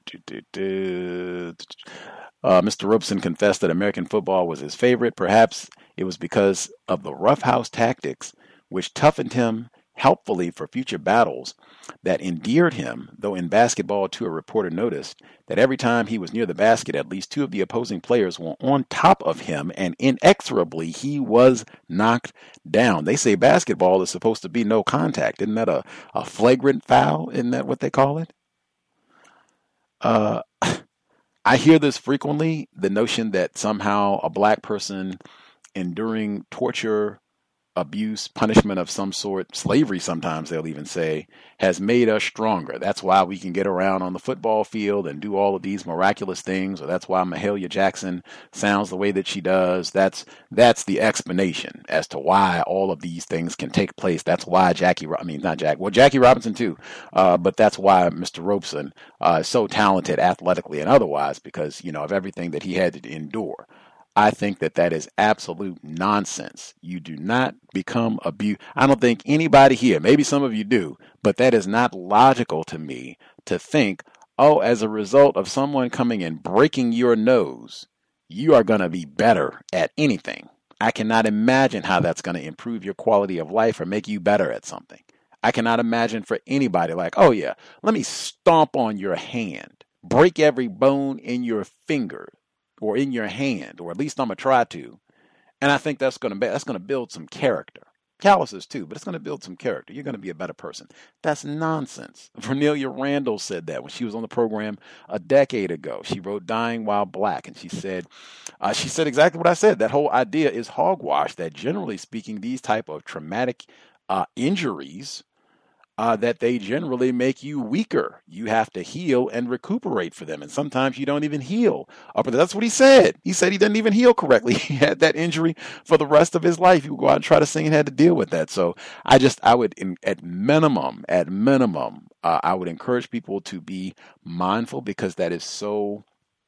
Uh, Mister Robeson confessed that American football was his favorite. Perhaps it was because of the roughhouse tactics, which toughened him helpfully for future battles, that endeared him, though in basketball, too, a reporter noticed that every time he was near the basket, at least two of the opposing players were on top of him, and inexorably he was knocked down. They say basketball is supposed to be no contact. Isn't that a, a flagrant foul? Isn't that what they call it? Uh, I hear this frequently, the notion that somehow a black person enduring torture, abuse, punishment of some sort, slavery sometimes they'll even say, has made us stronger. That's why we can get around on the football field and do all of these miraculous things, or that's why Mahalia Jackson sounds the way that she does. That's that's the explanation as to why all of these things can take place. That's why Jackie, I mean, not Jack, well, Jackie Robinson too, uh, but that's why Mister Robeson uh, is so talented athletically and otherwise, because, you know, of everything that he had to endure. I think that that is absolute nonsense. You do not become abused. I don't think anybody here, maybe some of you do, but that is not logical to me to think, oh, as a result of someone coming and breaking your nose, you are going to be better at anything. I cannot imagine how that's going to improve your quality of life or make you better at something. I cannot imagine for anybody like, oh yeah, let me stomp on your hand, break every bone in your finger, or in your hand, or at least I'm gonna try to, and I think that's gonna be, that's gonna build some character. Calluses too, but it's gonna build some character. You're gonna be a better person. That's nonsense. Vernelia Randall said that when she was on the program a decade ago. She wrote "Dying While Black," and she said, uh, she said exactly what I said. That whole idea is hogwash. That generally speaking, these type of traumatic uh, injuries. Uh, that they generally make you weaker. You have to heal and recuperate for them. And sometimes you don't even heal. Uh, but that's what he said. He said he didn't even heal correctly. He had that injury for the rest of his life. He would go out and try to sing and had to deal with that. So I just, I would, in, at minimum, at minimum, uh, I would encourage people to be mindful, because that is so,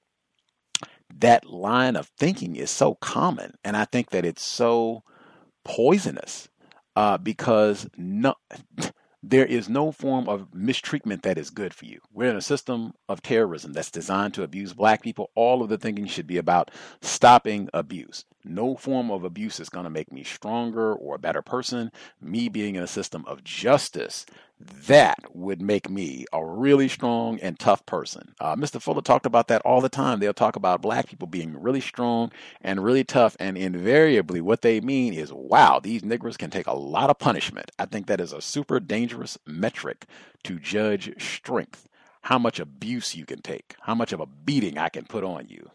that line of thinking is so common. And I think that it's so poisonous uh, because no... There is no form of mistreatment that is good for you. We're in a system of terrorism that's designed to abuse black people. All of the thinking should be about stopping abuse. No form of abuse is going to make me stronger or a better person. Me being in a system of justice, that would make me a really strong and tough person. Uh, Mister Fuller talked about that all the time. They'll talk about black people being really strong and really tough, and invariably what they mean is, wow, these niggers can take a lot of punishment. I think that is a super dangerous metric to judge strength. How much abuse you can take, how much of a beating I can put on you.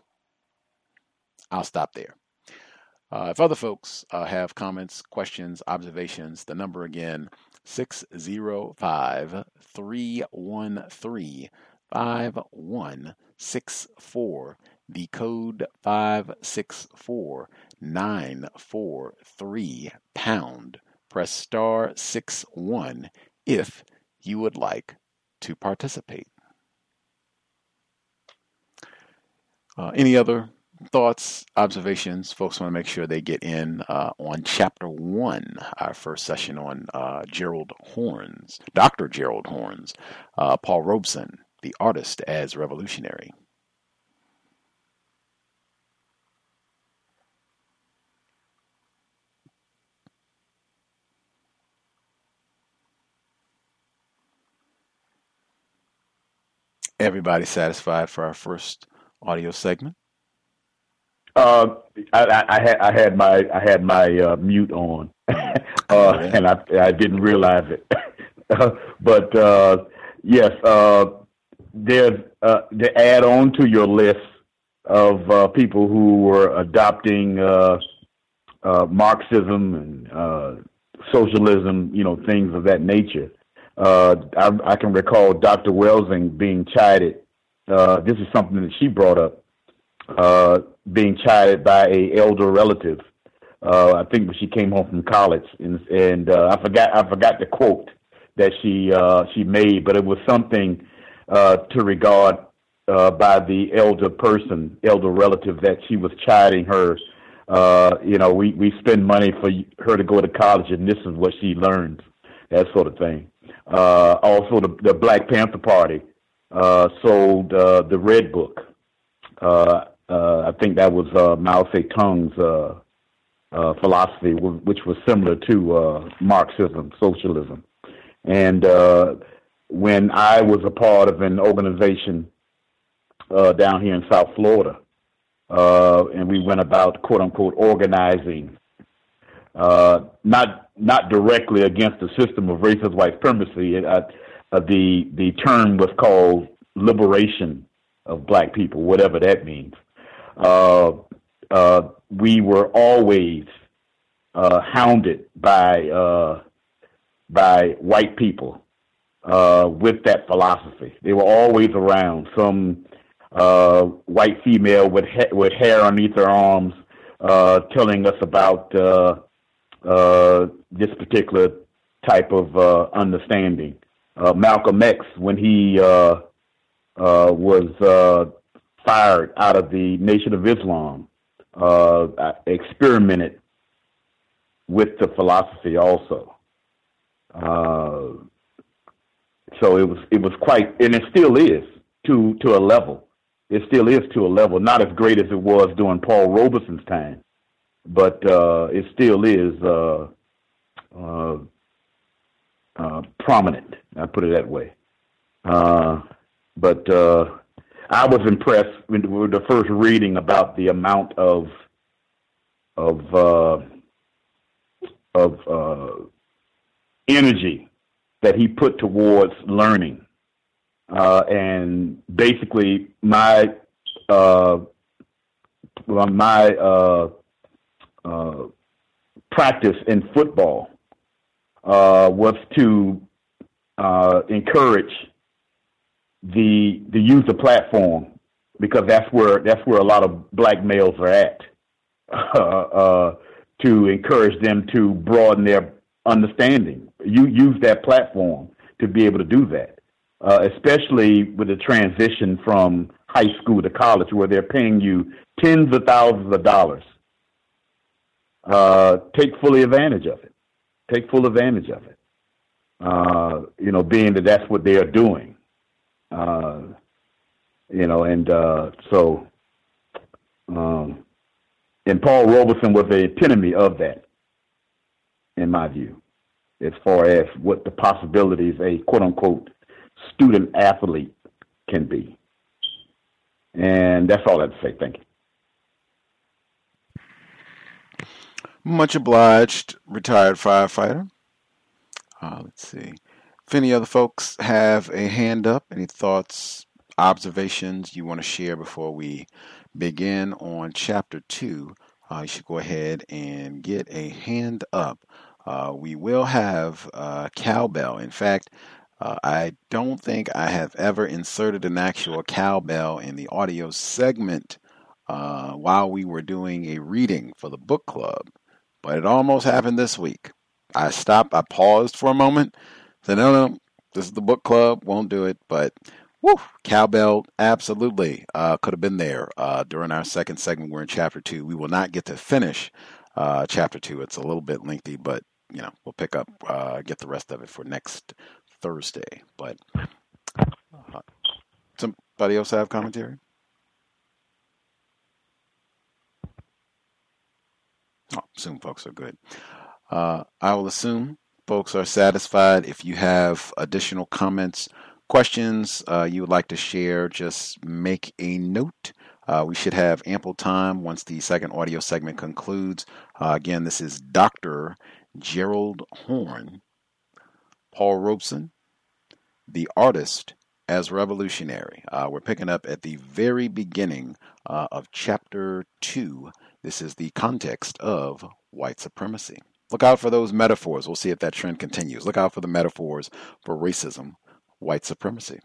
I'll stop there. Uh, if other folks uh, have comments, questions, observations, the number again, six zero five, three one three, five one six four, the code five six four nine four three pound. Press star six one if you would like to participate. Uh, any other thoughts, observations? Folks want to make sure they get in uh, on chapter one, our first session on uh, Gerald Horns, Doctor Gerald Horns, uh, Paul Robeson, the artist as revolutionary. Everybody satisfied for our first audio segment? Uh, I, I had I had my I had my uh, mute on, uh, oh, yeah. and I I didn't realize it. But uh, yes, uh, there's uh, to add on to your list of uh, people who were adopting uh, uh, Marxism and uh, socialism, you know, things of that nature. Uh, I, I can recall Doctor Welsing being chided. Uh, this is something that she brought up. Uh, being chided by a elder relative Uh, I think when she came home from college, and, and uh, I forgot I forgot the quote that she uh, she made, but it was something uh, to regard uh, by the elder person, elder relative, that she was chiding her. Uh, you know, we, we spend money for her to go to college, and this is what she learns, that sort of thing. Uh, also, the, the Black Panther Party uh, sold uh, the Red Book. Uh, uh, I think that was uh, Mao Zedong's uh, uh, philosophy, which was similar to uh, Marxism, socialism. And uh, when I was a part of an organization uh, down here in South Florida, uh, and we went about, quote unquote, organizing, uh, not not directly against the system of racist white supremacy. It, uh, uh, the the term was called liberation of black people, whatever that means. Uh, uh, we were always uh, hounded by uh, by white people uh, with that philosophy. They were always around. Some uh, white female with ha- with hair underneath her arms, uh, telling us about uh, uh, this particular type of uh, understanding. Uh, Malcolm X, when he uh, uh, was uh, fired out of the Nation of Islam, uh, experimented with the philosophy also. Uh, so it was it was quite, and it still is to to a level. It still is to a level, not as great as it was during Paul Robeson's time, but uh, it still is uh, uh, uh, prominent. I put it that way. Uh, but uh, I was impressed with the first reading about the amount of of uh, of uh, energy that he put towards learning. Uh, and basically, my uh, well, my uh, uh, practice in football uh, was to uh, encourage the the use of platform, because that's where that's where a lot of black males are at. Uh, uh, to encourage them to broaden their understanding, you use that platform to be able to do that. Uh, especially with the transition from high school to college, where they're paying you tens of thousands of dollars. Uh, take fully advantage of it. Take full advantage of it. Uh, you know, being that that's what they are doing. Uh, you know, and uh, so, um, and Paul Robeson was the epitome of that, in my view, as far as what the possibilities a quote unquote student athlete can be. And that's all I have to say. Thank you. Much obliged, retired firefighter. Uh, let's see. If any other folks have a hand up, any thoughts, observations you want to share before we begin on chapter two, uh, you should go ahead and get a hand up. Uh, we will have uh, cowbell. In fact, Uh, I don't think I have ever inserted an actual cowbell in the audio segment uh, while we were doing a reading for the book club, but it almost happened this week. I stopped, I paused for a moment, said, no, no, this is the book club, won't do it, but woo, cowbell absolutely uh, could have been there uh, during our second segment. We're in chapter two. We will not get to finish uh, chapter two. It's a little bit lengthy, but you know, we'll pick up, uh, get the rest of it for next Thursday. But uh, somebody else have commentary? Oh, assume folks are good. Uh, I will assume folks are satisfied. If you have additional comments, questions uh, you would like to share, just make a note. Uh, we should have ample time once the second audio segment concludes. Uh, again, this is Doctor Gerald Horne, Paul Robeson, The Artist as Revolutionary. Uh, we're picking up at the very beginning uh, of chapter two. This is the context of white supremacy. Look out for those metaphors. We'll see if that trend continues. Look out for the metaphors for racism, white supremacy.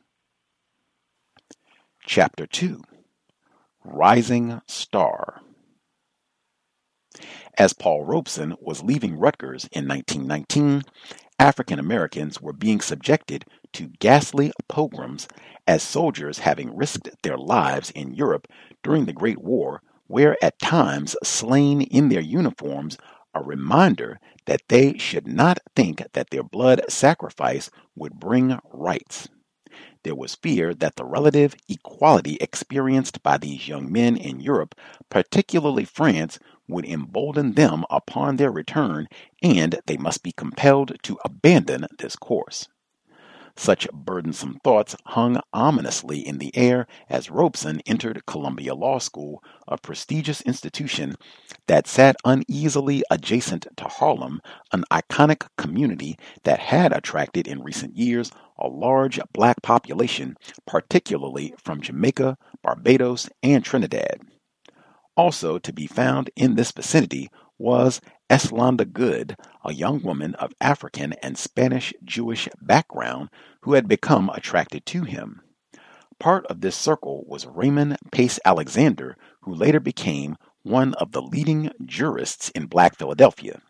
Chapter two, Rising Star. As Paul Robeson was leaving Rutgers in nineteen nineteen, African Americans were being subjected to ghastly pogroms as soldiers having risked their lives in Europe during the Great War were at times slain in their uniforms, a reminder that they should not think that their blood sacrifice would bring rights. There was fear that the relative equality experienced by these young men in Europe, particularly France, would embolden them upon their return, and they must be compelled to abandon this course. Such burdensome thoughts hung ominously in the air as Robeson entered Columbia Law School, a prestigious institution that sat uneasily adjacent to Harlem, an iconic community that had attracted in recent years a large black population, particularly from Jamaica, Barbados, and Trinidad. Also to be found in this vicinity was Eslanda Good, a young woman of African and Spanish Jewish background who had become attracted to him. Part of this circle was Raymond Pace Alexander, who later became one of the leading jurists in Black Philadelphia.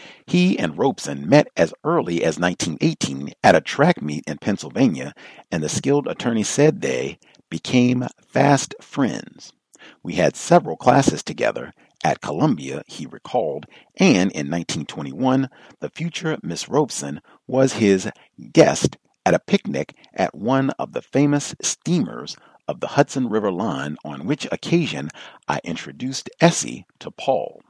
He and Robeson met as early as nineteen eighteen at a track meet in Pennsylvania, and the skilled attorney said they became fast friends. We had several classes together at Columbia, he recalled, and in nineteen twenty-one, the future Miss Robeson was his guest at a picnic at one of the famous steamers of the Hudson River Line, on which occasion I introduced Essie to Paul.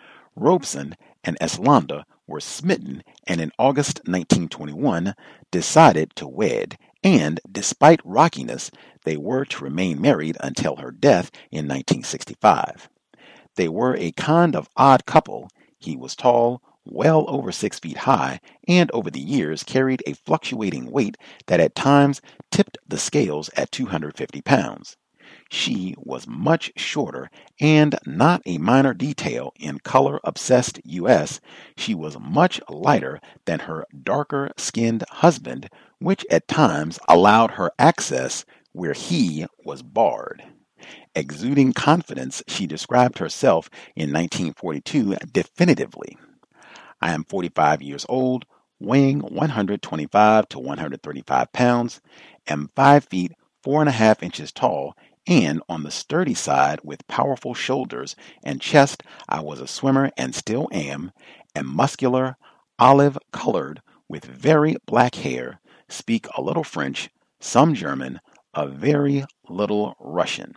Robeson and Eslanda were smitten and in August nineteen twenty-one decided to wed, and despite rockiness, they were to remain married until her death in nineteen sixty-five. They were a kind of odd couple. He was tall, well over six feet high, and over the years carried a fluctuating weight that at times tipped the scales at two hundred fifty pounds. She was much shorter, and not a minor detail in color-obsessed U S, she was much lighter than her darker-skinned husband, which at times allowed her access where he was barred. Exuding confidence, she described herself in nineteen forty-two definitively. I am forty-five years old, weighing one hundred twenty-five to one hundred thirty-five pounds, am five feet four and a half inches tall, and on the sturdy side with powerful shoulders and chest. I was a swimmer and still am, am muscular, olive-colored, with very black hair, speak a little French, some German, a very little Russian.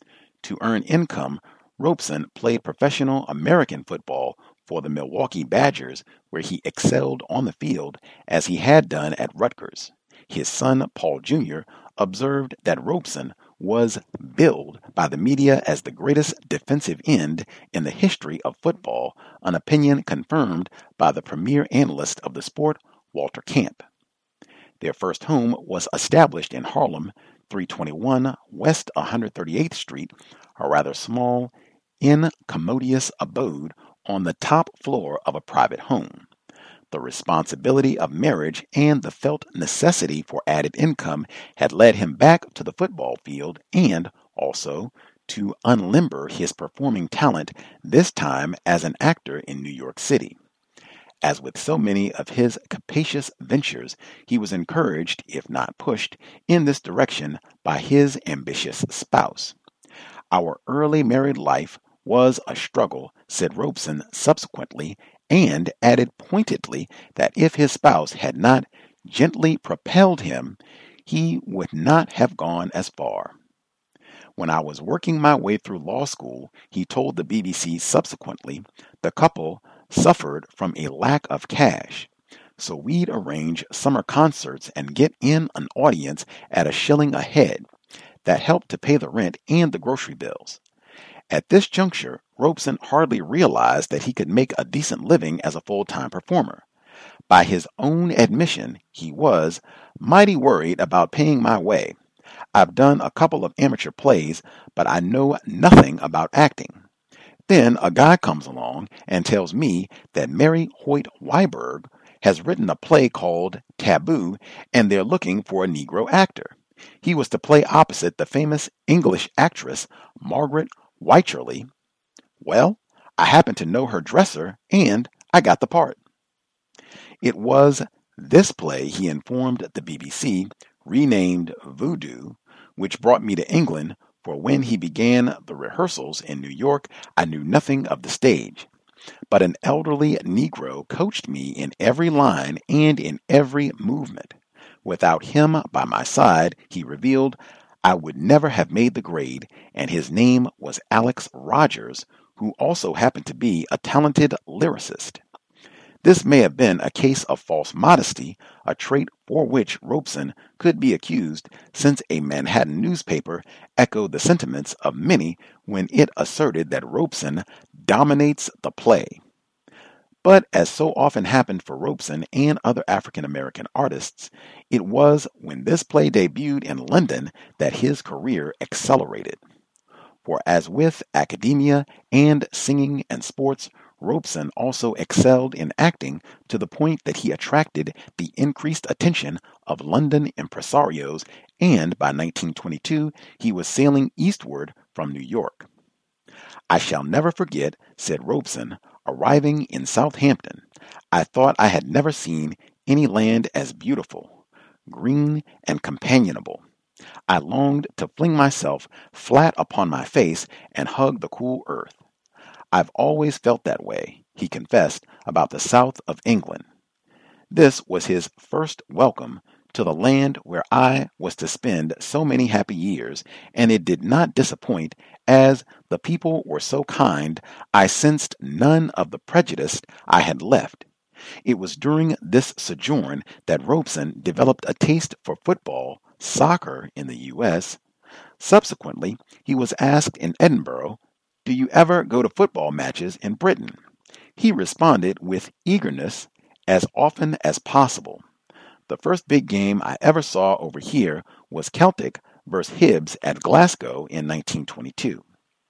To earn income, Robeson played professional American football for the Milwaukee Badgers, where he excelled on the field as he had done at Rutgers. His son, Paul Junior, observed that Robeson was billed by the media as the greatest defensive end in the history of football, an opinion confirmed by the premier analyst of the sport, Walter Camp. Their first home was established in Harlem, three twenty-one West one hundred thirty-eighth Street, a rather small, incommodious abode on the top floor of a private home. The responsibility of marriage and the felt necessity for added income had led him back to the football field and, also, to unlimber his performing talent, this time as an actor in New York City. As with so many of his capacious ventures, he was encouraged, if not pushed, in this direction by his ambitious spouse. Our early married life was a struggle, said Robeson subsequently, and added pointedly that if his spouse had not gently propelled him, he would not have gone as far. When I was working my way through law school, he told the B B C subsequently, the couple suffered from a lack of cash, so we'd arrange summer concerts and get in an audience at a shilling a head. That helped to pay the rent and the grocery bills. At this juncture, Robeson hardly realized that he could make a decent living as a full-time performer. By his own admission, he was mighty worried about paying my way. I've done a couple of amateur plays, but I know nothing about acting. Then a guy comes along and tells me that Mary Hoyt Weiberg has written a play called Taboo, and they're looking for a Negro actor. He was to play opposite the famous English actress Margaret Wycherley. Well, I happened to know her dresser, and I got the part. It was this play, he informed the B B C, renamed Voodoo, which brought me to England, for when he began the rehearsals in New York, I knew nothing of the stage. But an elderly Negro coached me in every line and in every movement. Without him by my side, he revealed, I would never have made the grade, and his name was Alex Rogers, who also happened to be a talented lyricist. This may have been a case of false modesty, a trait for which Robeson could be accused, since a Manhattan newspaper echoed the sentiments of many when it asserted that Robeson dominates the play. But as so often happened for Robeson and other African American artists, it was when this play debuted in London that his career accelerated. For as with academia and singing and sports, Robeson also excelled in acting to the point that he attracted the increased attention of London impresarios, and by nineteen twenty-two he was sailing eastward from New York. I shall never forget, said Robeson, arriving in Southampton, I thought I had never seen any land as beautiful, green, and companionable. I longed to fling myself flat upon my face and hug the cool earth. I've always felt that way, he confessed, about the south of England. This was his first welcome to the land where I was to spend so many happy years, and it did not disappoint, as the people were so kind, I sensed none of the prejudice I had left. It was during this sojourn that Robeson developed a taste for football, soccer in the U S. Subsequently, he was asked in Edinburgh, do you ever go to football matches in Britain? He responded with eagerness, as often as possible. The first big game I ever saw over here was Celtic versus Hibs at Glasgow in nineteen twenty-two.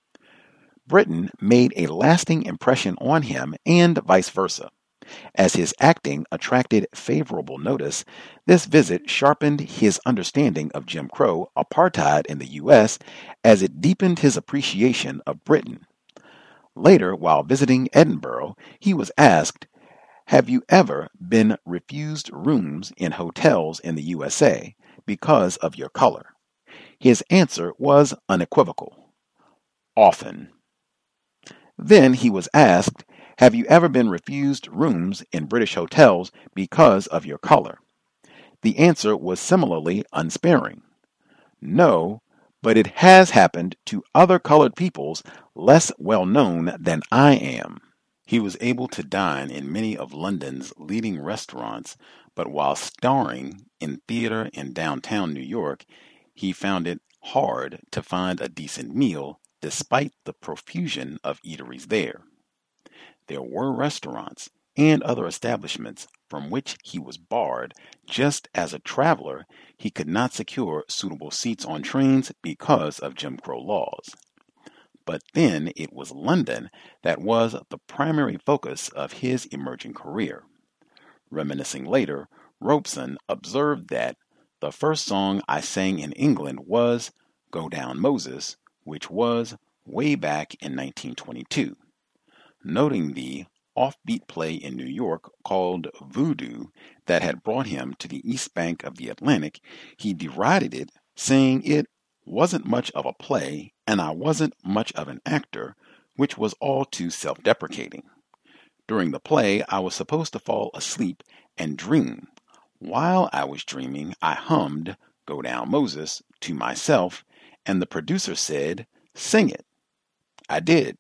Britain made a lasting impression on him and vice versa. As his acting attracted favorable notice, this visit sharpened his understanding of Jim Crow apartheid in the U S as it deepened his appreciation of Britain. Later, while visiting Edinburgh, he was asked, have you ever been refused rooms in hotels in the U S A because of your color? His answer was unequivocal. Often. Then he was asked, have you ever been refused rooms in British hotels because of your color? The answer was similarly unsparing. No, but it has happened to other colored peoples less well known than I am. He was able to dine in many of London's leading restaurants, but while starring in theater in downtown New York, he found it hard to find a decent meal despite the profusion of eateries there. There were restaurants and other establishments from which he was barred, just as a traveler he could not secure suitable seats on trains because of Jim Crow laws. But then it was London that was the primary focus of his emerging career. Reminiscing later, Robeson observed that the first song I sang in England was Go Down Moses, which was way back in nineteen twenty-two. Noting the offbeat play in New York called Voodoo that had brought him to the East Bank of the Atlantic, he derided it, saying it wasn't much of a play and I wasn't much of an actor, which was all too self-deprecating. During the play, I was supposed to fall asleep and dream. While I was dreaming, I hummed Go Down Moses to myself, and the producer said, sing it. I did.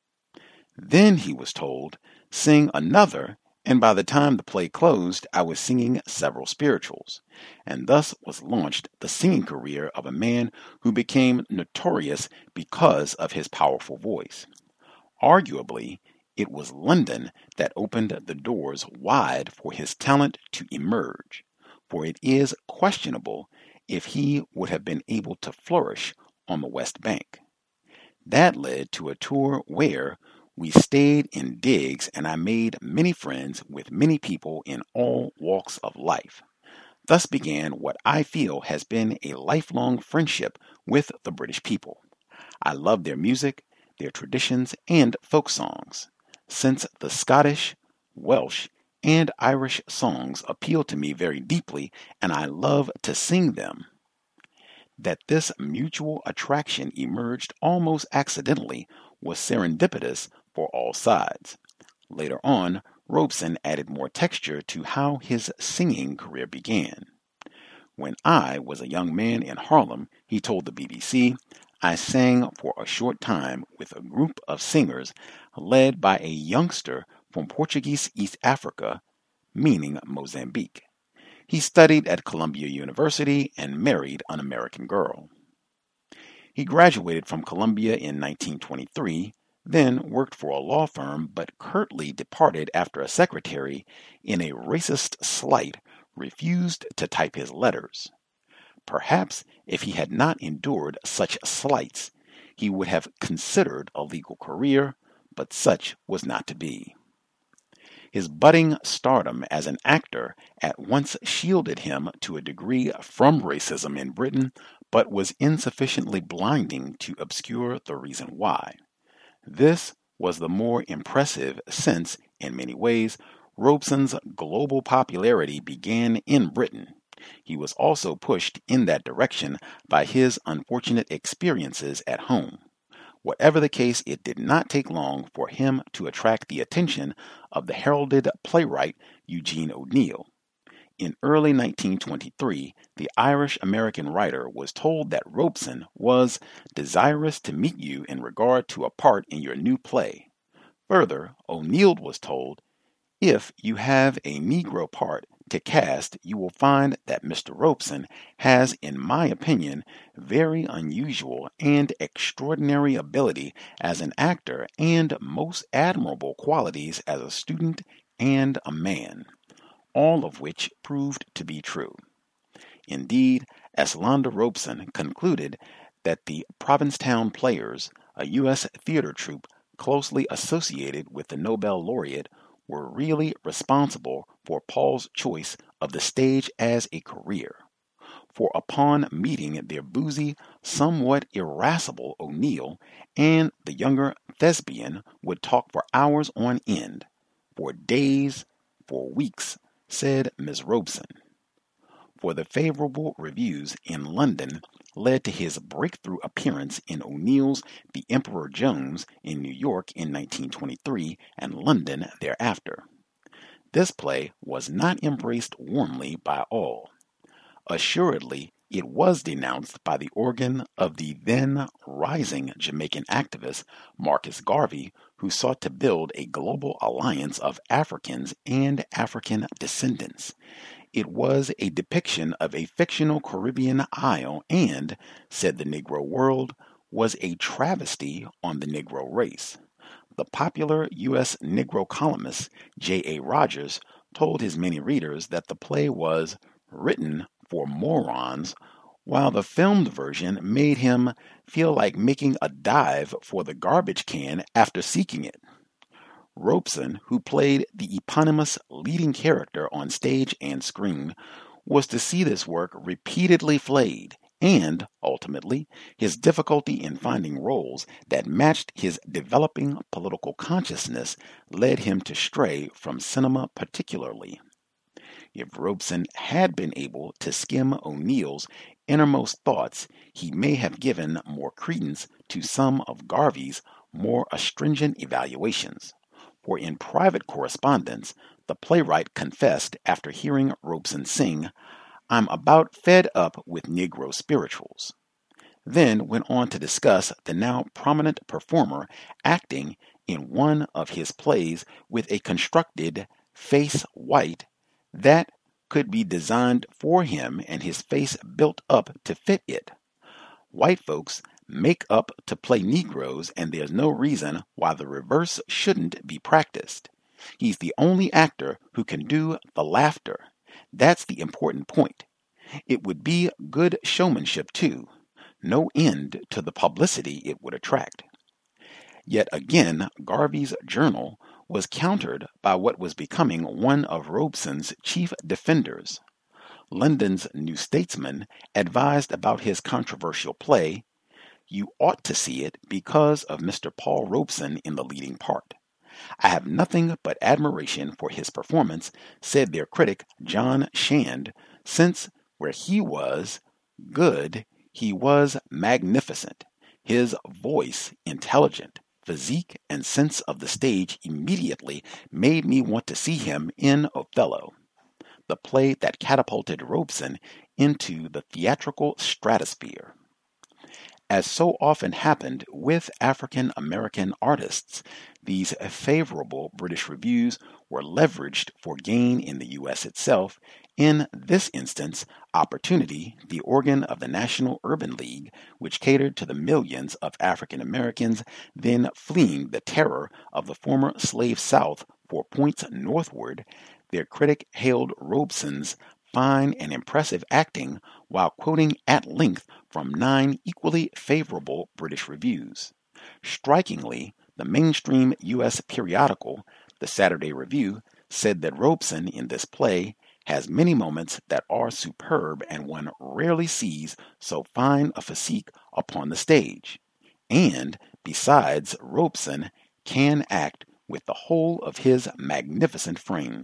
Then he was told, sing another, and by the time the play closed, I was singing several spirituals, and thus was launched the singing career of a man who became notorious because of his powerful voice. Arguably, it was London that opened the doors wide for his talent to emerge, for it is questionable if he would have been able to flourish on the West Bank. That led to a tour where we stayed in digs and I made many friends with many people in all walks of life. Thus began what I feel has been a lifelong friendship with the British people. I love their music, their traditions and folk songs, since the Scottish, Welsh, and Irish songs appeal to me very deeply and I love to sing them. That this mutual attraction emerged almost accidentally was serendipitous for all sides. Later on, Robeson added more texture to how his singing career began. When I was a young man in Harlem, he told the B B C, I sang for a short time with a group of singers led by a youngster from Portuguese East Africa, meaning Mozambique. He studied at Columbia University and married an American girl. He graduated from Columbia in nineteen twenty-three, then worked for a law firm but curtly departed after a secretary, in a racist slight, refused to type his letters. Perhaps if he had not endured such slights, he would have considered a legal career, but such was not to be. His budding stardom as an actor at once shielded him to a degree from racism in Britain, but was insufficiently blinding to obscure the reason why. This was the more impressive since, in many ways, Robeson's global popularity began in Britain. He was also pushed in that direction by his unfortunate experiences at home. Whatever the case, it did not take long for him to attract the attention of the heralded playwright Eugene O'Neill. In early nineteen twenty-three, the Irish-American writer was told that Robeson was desirous to meet you in regard to a part in your new play. Further, O'Neill was told, if you have a Negro part to cast, you will find that Mister Robeson has, in my opinion, very unusual and extraordinary ability as an actor and most admirable qualities as a student and a man, all of which proved to be true. Indeed, Eslanda Robeson concluded that the Provincetown Players, a U S theater troupe closely associated with the Nobel laureate, were really responsible for Paul's choice of the stage as a career. For upon meeting their boozy, somewhat irascible O'Neill and the younger Thespian would talk for hours on end, for days, for weeks, said Miss Robeson. For the favorable reviews in London led to his breakthrough appearance in O'Neill's The Emperor Jones in New York in nineteen twenty-three and London thereafter. This play was not embraced warmly by all. Assuredly, it was denounced by the organ of the then rising Jamaican activist Marcus Garvey, who sought to build a global alliance of Africans and African descendants. It was a depiction of a fictional Caribbean isle and, said the Negro World, was a travesty on the Negro race. The popular U S Negro columnist J A Rogers told his many readers that the play was written for morons, while the filmed version made him feel like making a dive for the garbage can after seeking it. Robeson, who played the eponymous leading character on stage and screen, was to see this work repeatedly flayed, and, ultimately, his difficulty in finding roles that matched his developing political consciousness led him to stray from cinema particularly. If Robeson had been able to skim O'Neill's innermost thoughts, he may have given more credence to some of Garvey's more astringent evaluations. For in private correspondence, the playwright confessed after hearing Robeson sing, I'm about fed up with Negro spirituals. Then went on to discuss the now prominent performer acting in one of his plays with a constructed face white that could be designed for him and his face built up to fit it. White folks make up to play Negroes, and there's no reason why the reverse shouldn't be practiced. He's the only actor who can do the laughter. That's the important point. It would be good showmanship, too. No end to the publicity it would attract. Yet again, Garvey's journal was countered by what was becoming one of Robeson's chief defenders. London's New Statesman advised about his controversial play, You ought to see it because of Mister Paul Robeson in the leading part. I have nothing but admiration for his performance, said their critic John Shand, since where he was good, he was magnificent. His voice, intelligent, physique, and sense of the stage immediately made me want to see him in Othello, the play that catapulted Robeson into the theatrical stratosphere. As so often happened with African American artists, these favorable British reviews were leveraged for gain in the U S itself. In this instance, Opportunity, the organ of the National Urban League, which catered to the millions of African Americans then fleeing the terror of the former slave South for points northward, their critic hailed Robeson's fine and impressive acting while quoting at length from nine equally favorable British reviews. Strikingly, the mainstream U S periodical, the Saturday Review, said that Robeson in this play has many moments that are superb and one rarely sees so fine a physique upon the stage. And, besides, Robeson can act with the whole of his magnificent frame.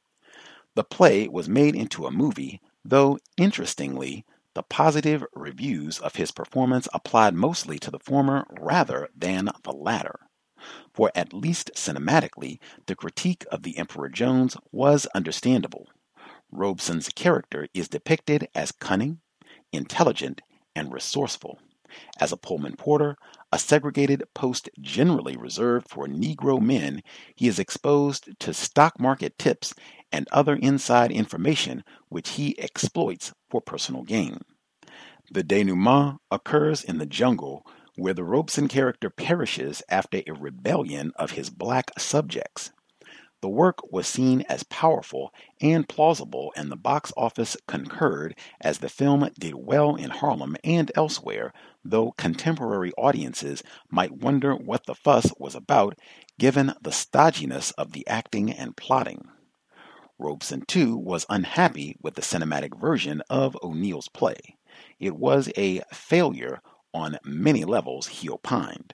The play was made into a movie, though, interestingly, the positive reviews of his performance applied mostly to the former rather than the latter. For at least cinematically, the critique of the Emperor Jones was understandable. Robeson's character is depicted as cunning, intelligent, and resourceful. As a Pullman porter, a segregated post generally reserved for Negro men, he is exposed to stock market tips and other inside information which he exploits for personal gain. The denouement occurs in the jungle, where the Robeson character perishes after a rebellion of his black subjects. The work was seen as powerful and plausible, and the box office concurred, as the film did well in Harlem and elsewhere, though contemporary audiences might wonder what the fuss was about, given the stodginess of the acting and plotting. Robeson, too, was unhappy with the cinematic version of O'Neill's play. It was a failure on many levels, he opined.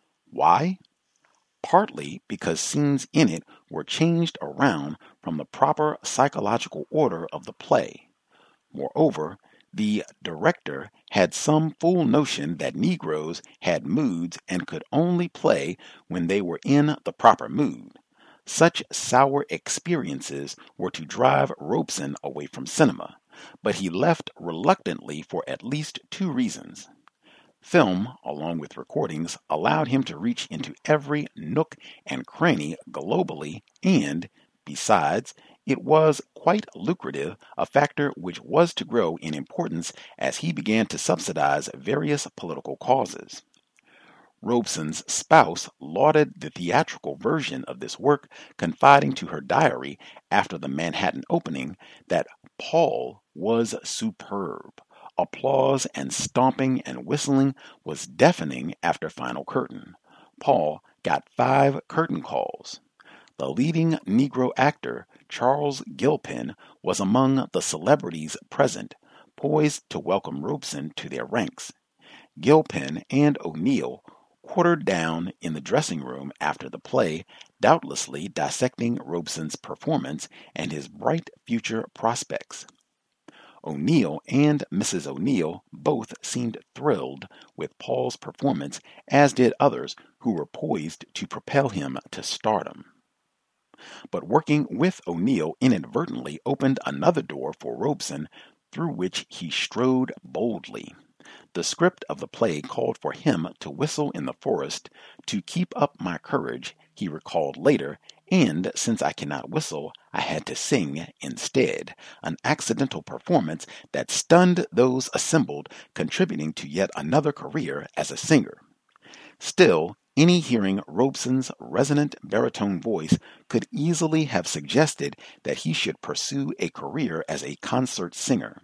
Why? Partly because scenes in it were changed around from the proper psychological order of the play. Moreover, the director had some fool notion that Negroes had moods and could only play when they were in the proper mood. Such sour experiences were to drive Robeson away from cinema, but he left reluctantly for at least two reasons. Film, along with recordings, allowed him to reach into every nook and cranny globally, and, besides, it was quite lucrative, a factor which was to grow in importance as he began to subsidize various political causes. Robeson's spouse lauded the theatrical version of this work, confiding to her diary after the Manhattan opening that Paul was superb. Applause and stomping and whistling was deafening after final curtain. Paul got five curtain calls. The leading Negro actor, Charles Gilpin, was among the celebrities present, poised to welcome Robeson to their ranks. Gilpin and O'Neill quartered down in the dressing room after the play, doubtlessly dissecting Robeson's performance and his bright future prospects. O'Neill and Missus O'Neill both seemed thrilled with Paul's performance, as did others who were poised to propel him to stardom. But working with O'Neill inadvertently opened another door for Robeson, through which he strode boldly. The script of the play called for him to whistle in the forest to keep up my courage, he recalled later, and since I cannot whistle, I had to sing instead, an accidental performance that stunned those assembled, contributing to yet another career as a singer. Still, any hearing Robeson's resonant baritone voice could easily have suggested that he should pursue a career as a concert singer.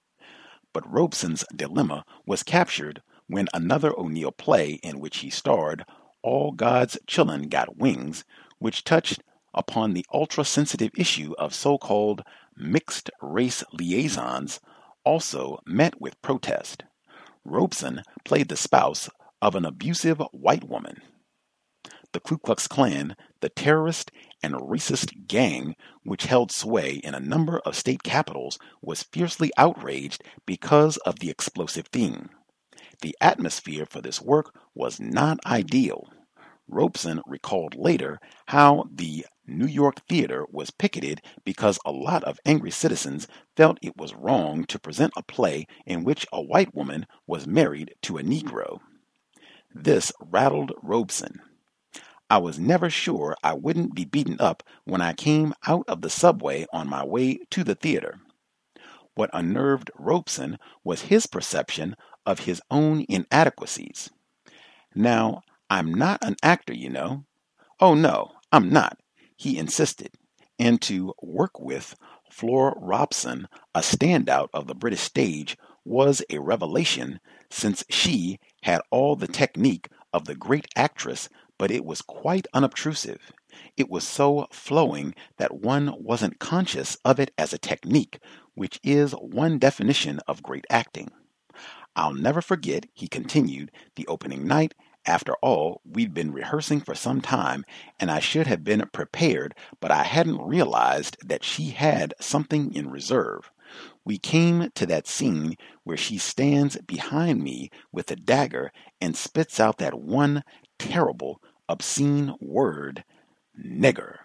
But Robeson's dilemma was captured when another O'Neill play in which he starred, All God's Chillun Got Wings, which touched upon the ultra-sensitive issue of so-called mixed-race liaisons, also met with protest. Robeson played the spouse of an abusive white woman. The Ku Klux Klan, the terrorist and racist gang which held sway in a number of state capitals, was fiercely outraged because of the explosive theme. The atmosphere for this work was not ideal. Robeson recalled later how the New York theater was picketed because a lot of angry citizens felt it was wrong to present a play in which a white woman was married to a Negro. This rattled Robeson. I was never sure I wouldn't be beaten up when I came out of the subway on my way to the theater. What unnerved Robeson was his perception of his own inadequacies. Now, I'm not an actor, you know. Oh no, I'm not, he insisted. And to work with Flora Robson, a standout of the British stage, was a revelation, since she had all the technique of the great actress, but it was quite unobtrusive. It was so flowing that one wasn't conscious of it as a technique, which is one definition of great acting. I'll never forget, he continued, the opening night. After all, we'd been rehearsing for some time, and I should have been prepared, but I hadn't realized that she had something in reserve. We came to that scene where she stands behind me with a dagger and spits out that one terrible, obscene word, nigger.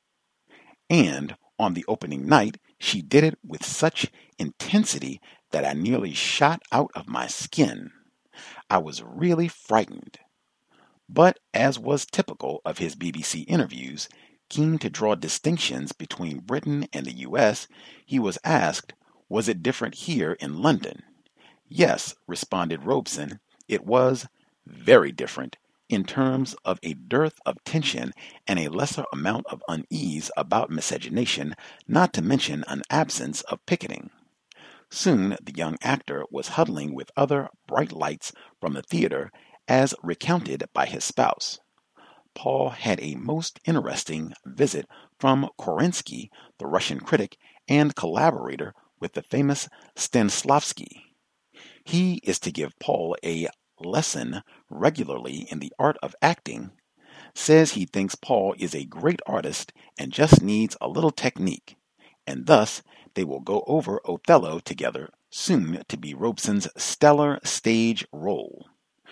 And on the opening night, she did it with such intensity that I nearly shot out of my skin. I was really frightened. But, as was typical of his B B C interviews, keen to draw distinctions between Britain and the U S, he was asked, was it different here in London? Yes, responded Robeson, it was very different in terms of a dearth of tension and a lesser amount of unease about miscegenation, not to mention an absence of picketing. Soon the young actor was huddling with other bright lights from the theater, as recounted by his spouse. Paul had a most interesting visit from Kerensky, the Russian critic and collaborator with the famous Stanislavski. He is to give Paul a lesson regularly in the art of acting, says he thinks Paul is a great artist and just needs a little technique, and thus they will go over Othello together, soon to be Robeson's stellar stage role.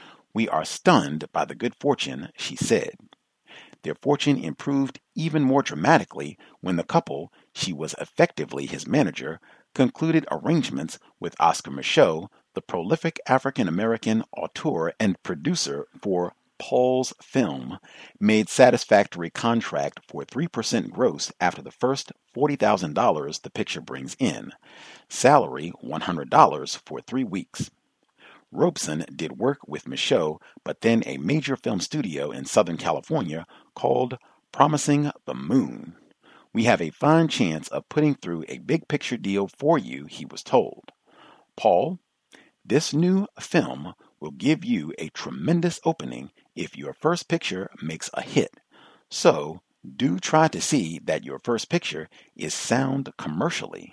We are stunned by the good fortune, she said. Their fortune improved even more dramatically when the couple, she was effectively his manager, concluded arrangements with Oscar Micheaux, the prolific African-American auteur and producer for Paul's film, made satisfactory contract for three percent gross after the first forty thousand dollars the picture brings in. Salary one hundred dollars for three weeks. Robeson did work with Micheaux, but then a major film studio in Southern California called Promising the Moon. We have a fine chance of putting through a big picture deal for you, he was told. Paul, this new film will give you a tremendous opening if your first picture makes a hit. So, do try to see that your first picture is sound commercially.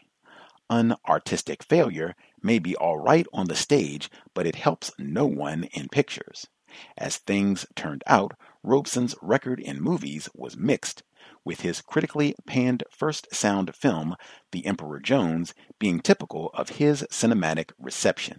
Unartistic failure may be all right on the stage, but it helps no one in pictures. As things turned out, Robeson's record in movies was mixed, with his critically panned first sound film, The Emperor Jones, being typical of his cinematic reception.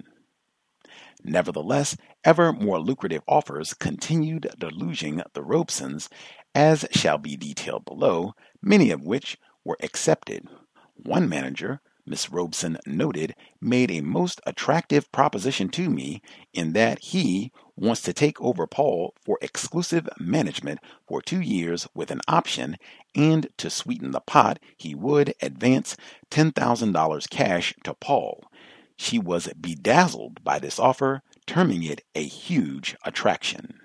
Nevertheless, ever more lucrative offers continued deluging the Robesons, as shall be detailed below, many of which were accepted. One manager, Miss Robeson noted, made a most attractive proposition to me in that he wants to take over Paul for exclusive management for two years with an option, and to sweeten the pot, he would advance ten thousand dollars cash to Paul. She was bedazzled by this offer, terming it a huge attraction.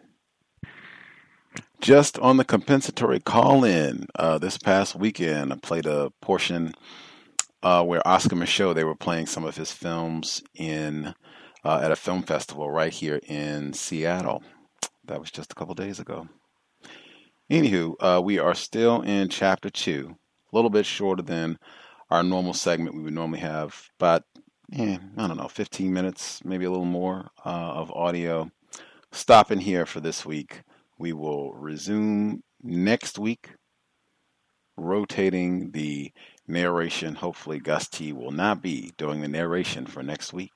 Just on the compensatory call-in uh, this past weekend, I played a portion Uh, where Oscar Micheaux, they were playing some of his films in uh, at a film festival right here in Seattle. That was just a couple days ago. Anywho, uh, we are still in chapter two, a little bit shorter than our normal segment we would normally have, about eh, I don't know, fifteen minutes, maybe a little more uh, of audio. Stopping here for this week. We will resume next week, rotating the narration. Hopefully, Gus T will not be doing the narration for next week.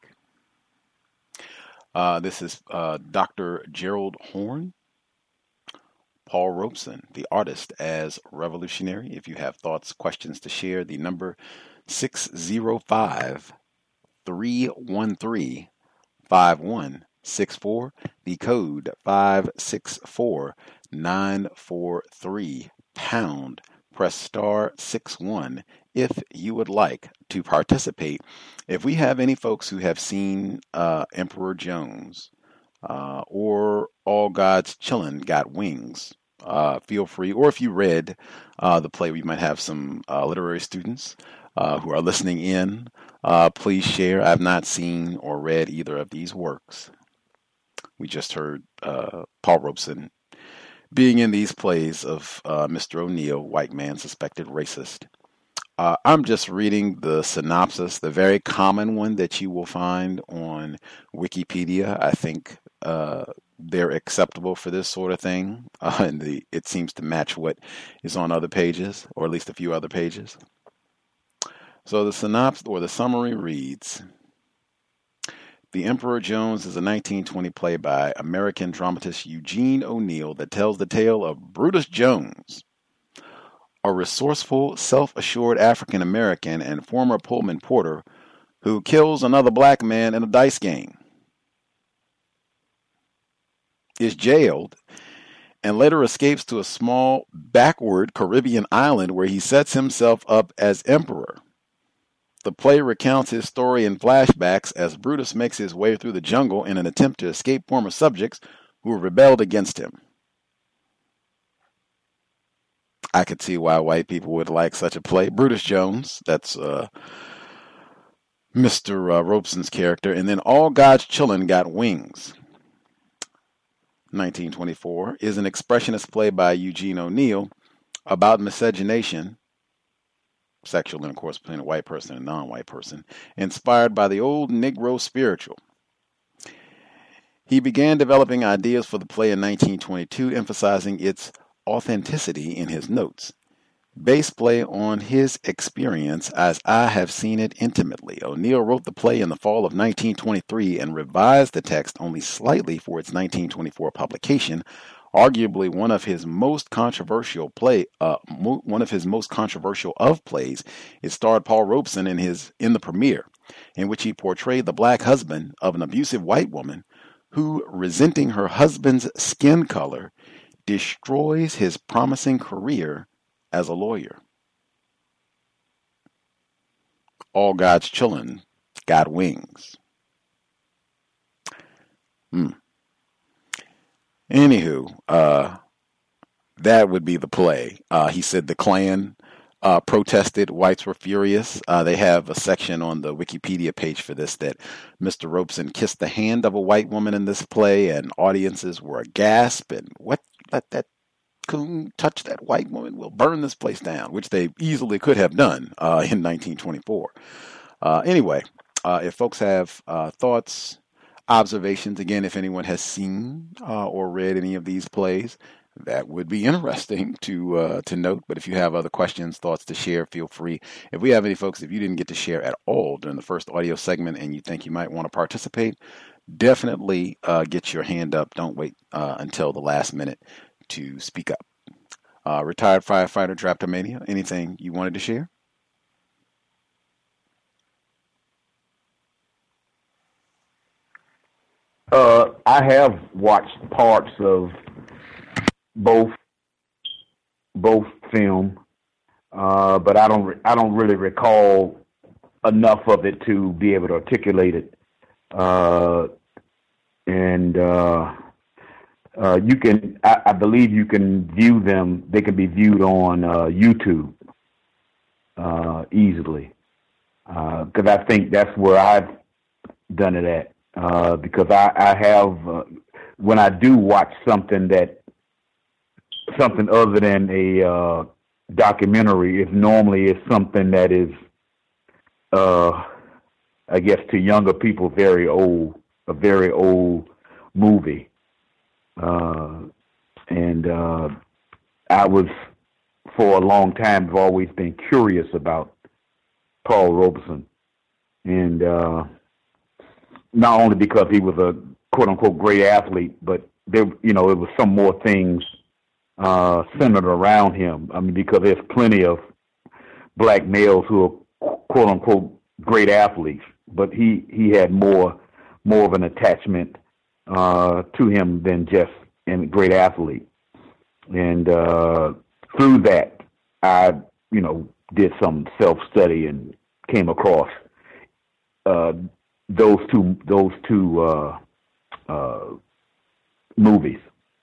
Uh, this is uh, Doctor Gerald Horne. Paul Robeson, the artist, as revolutionary. If you have thoughts, questions to share, the number six zero five, three one three, five one six four, the code five six four nine four three, pound. Press star six one if you would like to participate. If we have any folks who have seen uh, Emperor Jones uh, or All God's Chillin' Got Wings, uh, feel free. Or if you read uh, the play, we might have some uh, literary students uh, who are listening in. Uh, please share. I've not seen or read either of these works. We just heard uh, Paul Robeson being in these plays of uh, Mister O'Neill, white man suspected racist. Uh, I'm just reading the synopsis, the very common one that you will find on Wikipedia. I think uh, they're acceptable for this sort of thing, uh, and the, it seems to match what is on other pages, or at least a few other pages. So the synopsis, or the summary reads, The Emperor Jones is a nineteen twenty play by American dramatist Eugene O'Neill that tells the tale of Brutus Jones, a resourceful, self-assured African-American and former Pullman porter who kills another black man in a dice game, is jailed, and later escapes to a small, backward Caribbean island where he sets himself up as emperor. The play recounts his story in flashbacks as Brutus makes his way through the jungle in an attempt to escape former subjects who rebelled against him. I could see why white people would like such a play. Brutus Jones, that's uh, Mister Uh, Robeson's character. And then All God's Chillin' Got Wings, nineteen twenty-four, is an expressionist play by Eugene O'Neill about miscegenation, sexual intercourse between a white person and a non-white person, inspired by the old Negro spiritual. He began developing ideas for the play in nineteen twenty-two, emphasizing its authenticity in his notes. Based play on his experience as I have seen it intimately. O'Neill wrote the play in the fall of nineteen twenty-three and revised the text only slightly for its nineteen twenty-four publication, arguably one of his most controversial play, uh, mo- one of his most controversial of plays. It starred Paul Robeson in his in the premiere, in which he portrayed the black husband of an abusive white woman who, resenting her husband's skin color, destroys his promising career as a lawyer. All God's Chillin' Got Wings. Hmm. Anywho, uh, that would be the play. Uh, he said the Klan uh, protested. Whites were furious. Uh, they have a section on the Wikipedia page for this that Mister Robeson kissed the hand of a white woman in this play, and audiences were aghast. And what? Let that coon touch that white woman? We'll burn this place down, which they easily could have done uh, in nineteen twenty-four. Uh, anyway, uh, if folks have uh, thoughts, observations, again, if anyone has seen uh, or read any of these plays, that would be interesting to uh, to note. But if you have other questions, thoughts to share, feel free. If we have any folks, if you didn't get to share at all during the first audio segment and you think you might want to participate, definitely uh, get your hand up. Don't wait uh, until the last minute to speak up. Uh, retired firefighter Draptomania, anything you wanted to share? Uh, I have watched parts of both both film, uh, but I don't I don't really recall enough of it to be able to articulate it. Uh, and uh, uh, you can, I, I believe, you can view them. They can be viewed on uh, YouTube uh, easily, because uh, I think that's where I've done it at. Uh, because I, I have, uh, when I do watch something that, something other than a uh, documentary, it normally is something that is uh, I guess to younger people, very old, a very old movie. Uh, and uh, I was, for a long time, have always been curious about Paul Robeson. And uh, not only because he was a quote-unquote great athlete, but there, you know, it was some more things uh, centered around him. I mean, because there's plenty of black males who are quote-unquote great athletes, but he, he had more more of an attachment uh, to him than just a great athlete. And uh, through that, I, you know, did some self-study and came across uh, those two those two uh, uh, movies.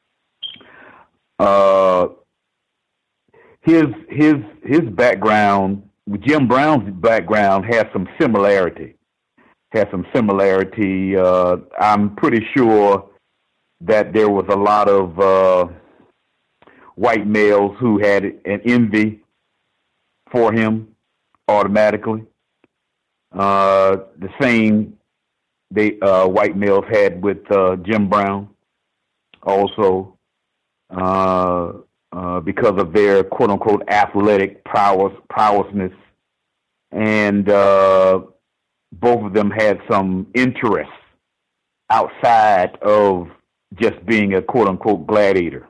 Uh, his his his background, Jim Brown's background, has some similarity. Has some similarity. Uh, I'm pretty sure that there was a lot of uh, white males who had an envy for him automatically. Uh, the same they uh, white males had with uh, Jim Brown also, uh, uh, because of their quote unquote athletic prowess, prowessness, and uh, both of them had some interests outside of just being a quote unquote gladiator.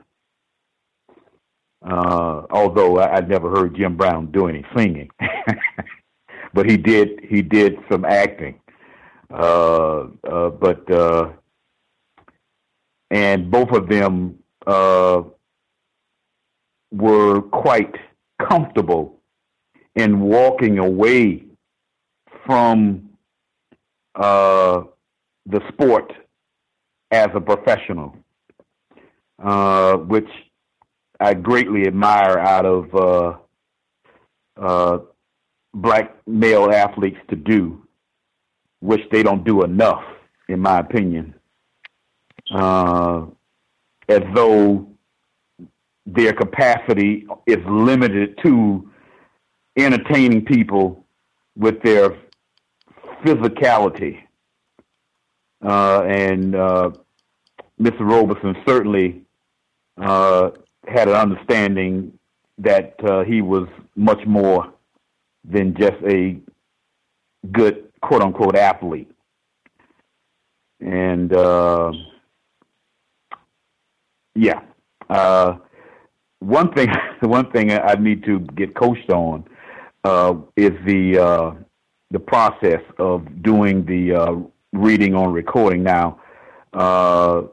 Uh, although I, I'd never heard Jim Brown do any singing, but he did, he did some acting. Uh, uh, but, uh, and both of them, uh, were quite comfortable in walking away from, uh, the sport as a professional, uh, which I greatly admire out of uh, uh, black male athletes to do, which they don't do enough, in my opinion, uh, as though their capacity is limited to entertaining people with their physicality. Uh, and uh, Mister Robeson certainly uh, had an understanding that uh, he was much more than just a good quote-unquote athlete. And uh, yeah, uh, one thing one thing I need to get coached on uh, is the uh, the process of doing the uh, reading on recording. Now, uh,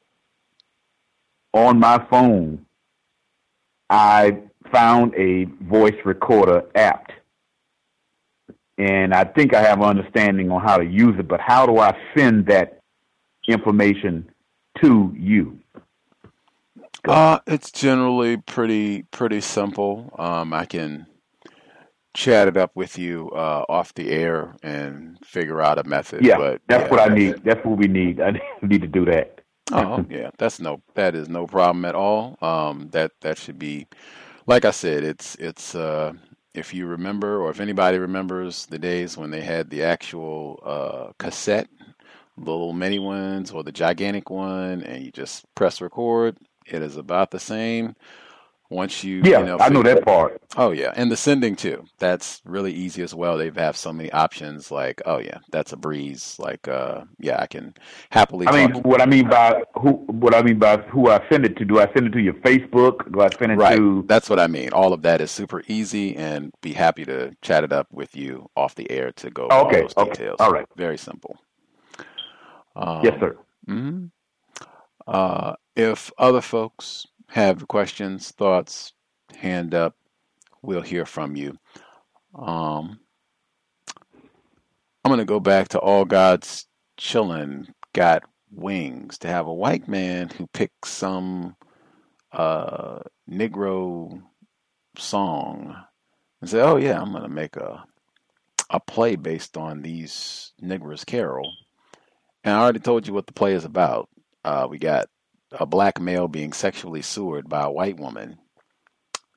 on my phone, I found a voice recorder app, and I think I have an understanding on how to use it, but how do I send that information to you? Uh, it's generally pretty pretty simple. Um, I can chat it up with you uh, off the air and figure out a method. Yeah, but that's yeah, what I that's, need. That's what we need. I need to do that. Oh yeah, that's no that is no problem at all. Um, that that should be, like I said, it's it's uh, if you remember, or if anybody remembers the days when they had the actual uh, cassette, the little mini ones or the gigantic one, and you just press record. It is about the same. Once you, yeah, you know, I know that part. Oh yeah, and the sending too. That's really easy as well. They have so many options. Like, oh yeah, that's a breeze. Like, uh, yeah, I can happily. I mean, talk. what I mean by who, what I mean by who I send it to. Do I send it to your Facebook? Do I send it right. to? That's what I mean. All of that is super easy, and be happy to chat it up with you off the air to go over Oh, okay. all those Okay. details. All right. Very simple. Um, Yes, sir. Mm-hmm. Uh, if other folks have questions, thoughts, hand up, we'll hear from you. Um, I'm going to go back to All God's Chillin' Got Wings. To have a white man who picks some uh, Negro song and say, oh yeah, I'm going to make a a play based on these Negroes' Carol. And I already told you what the play is about. Uh, we got a black male being sexually sewered by a white woman.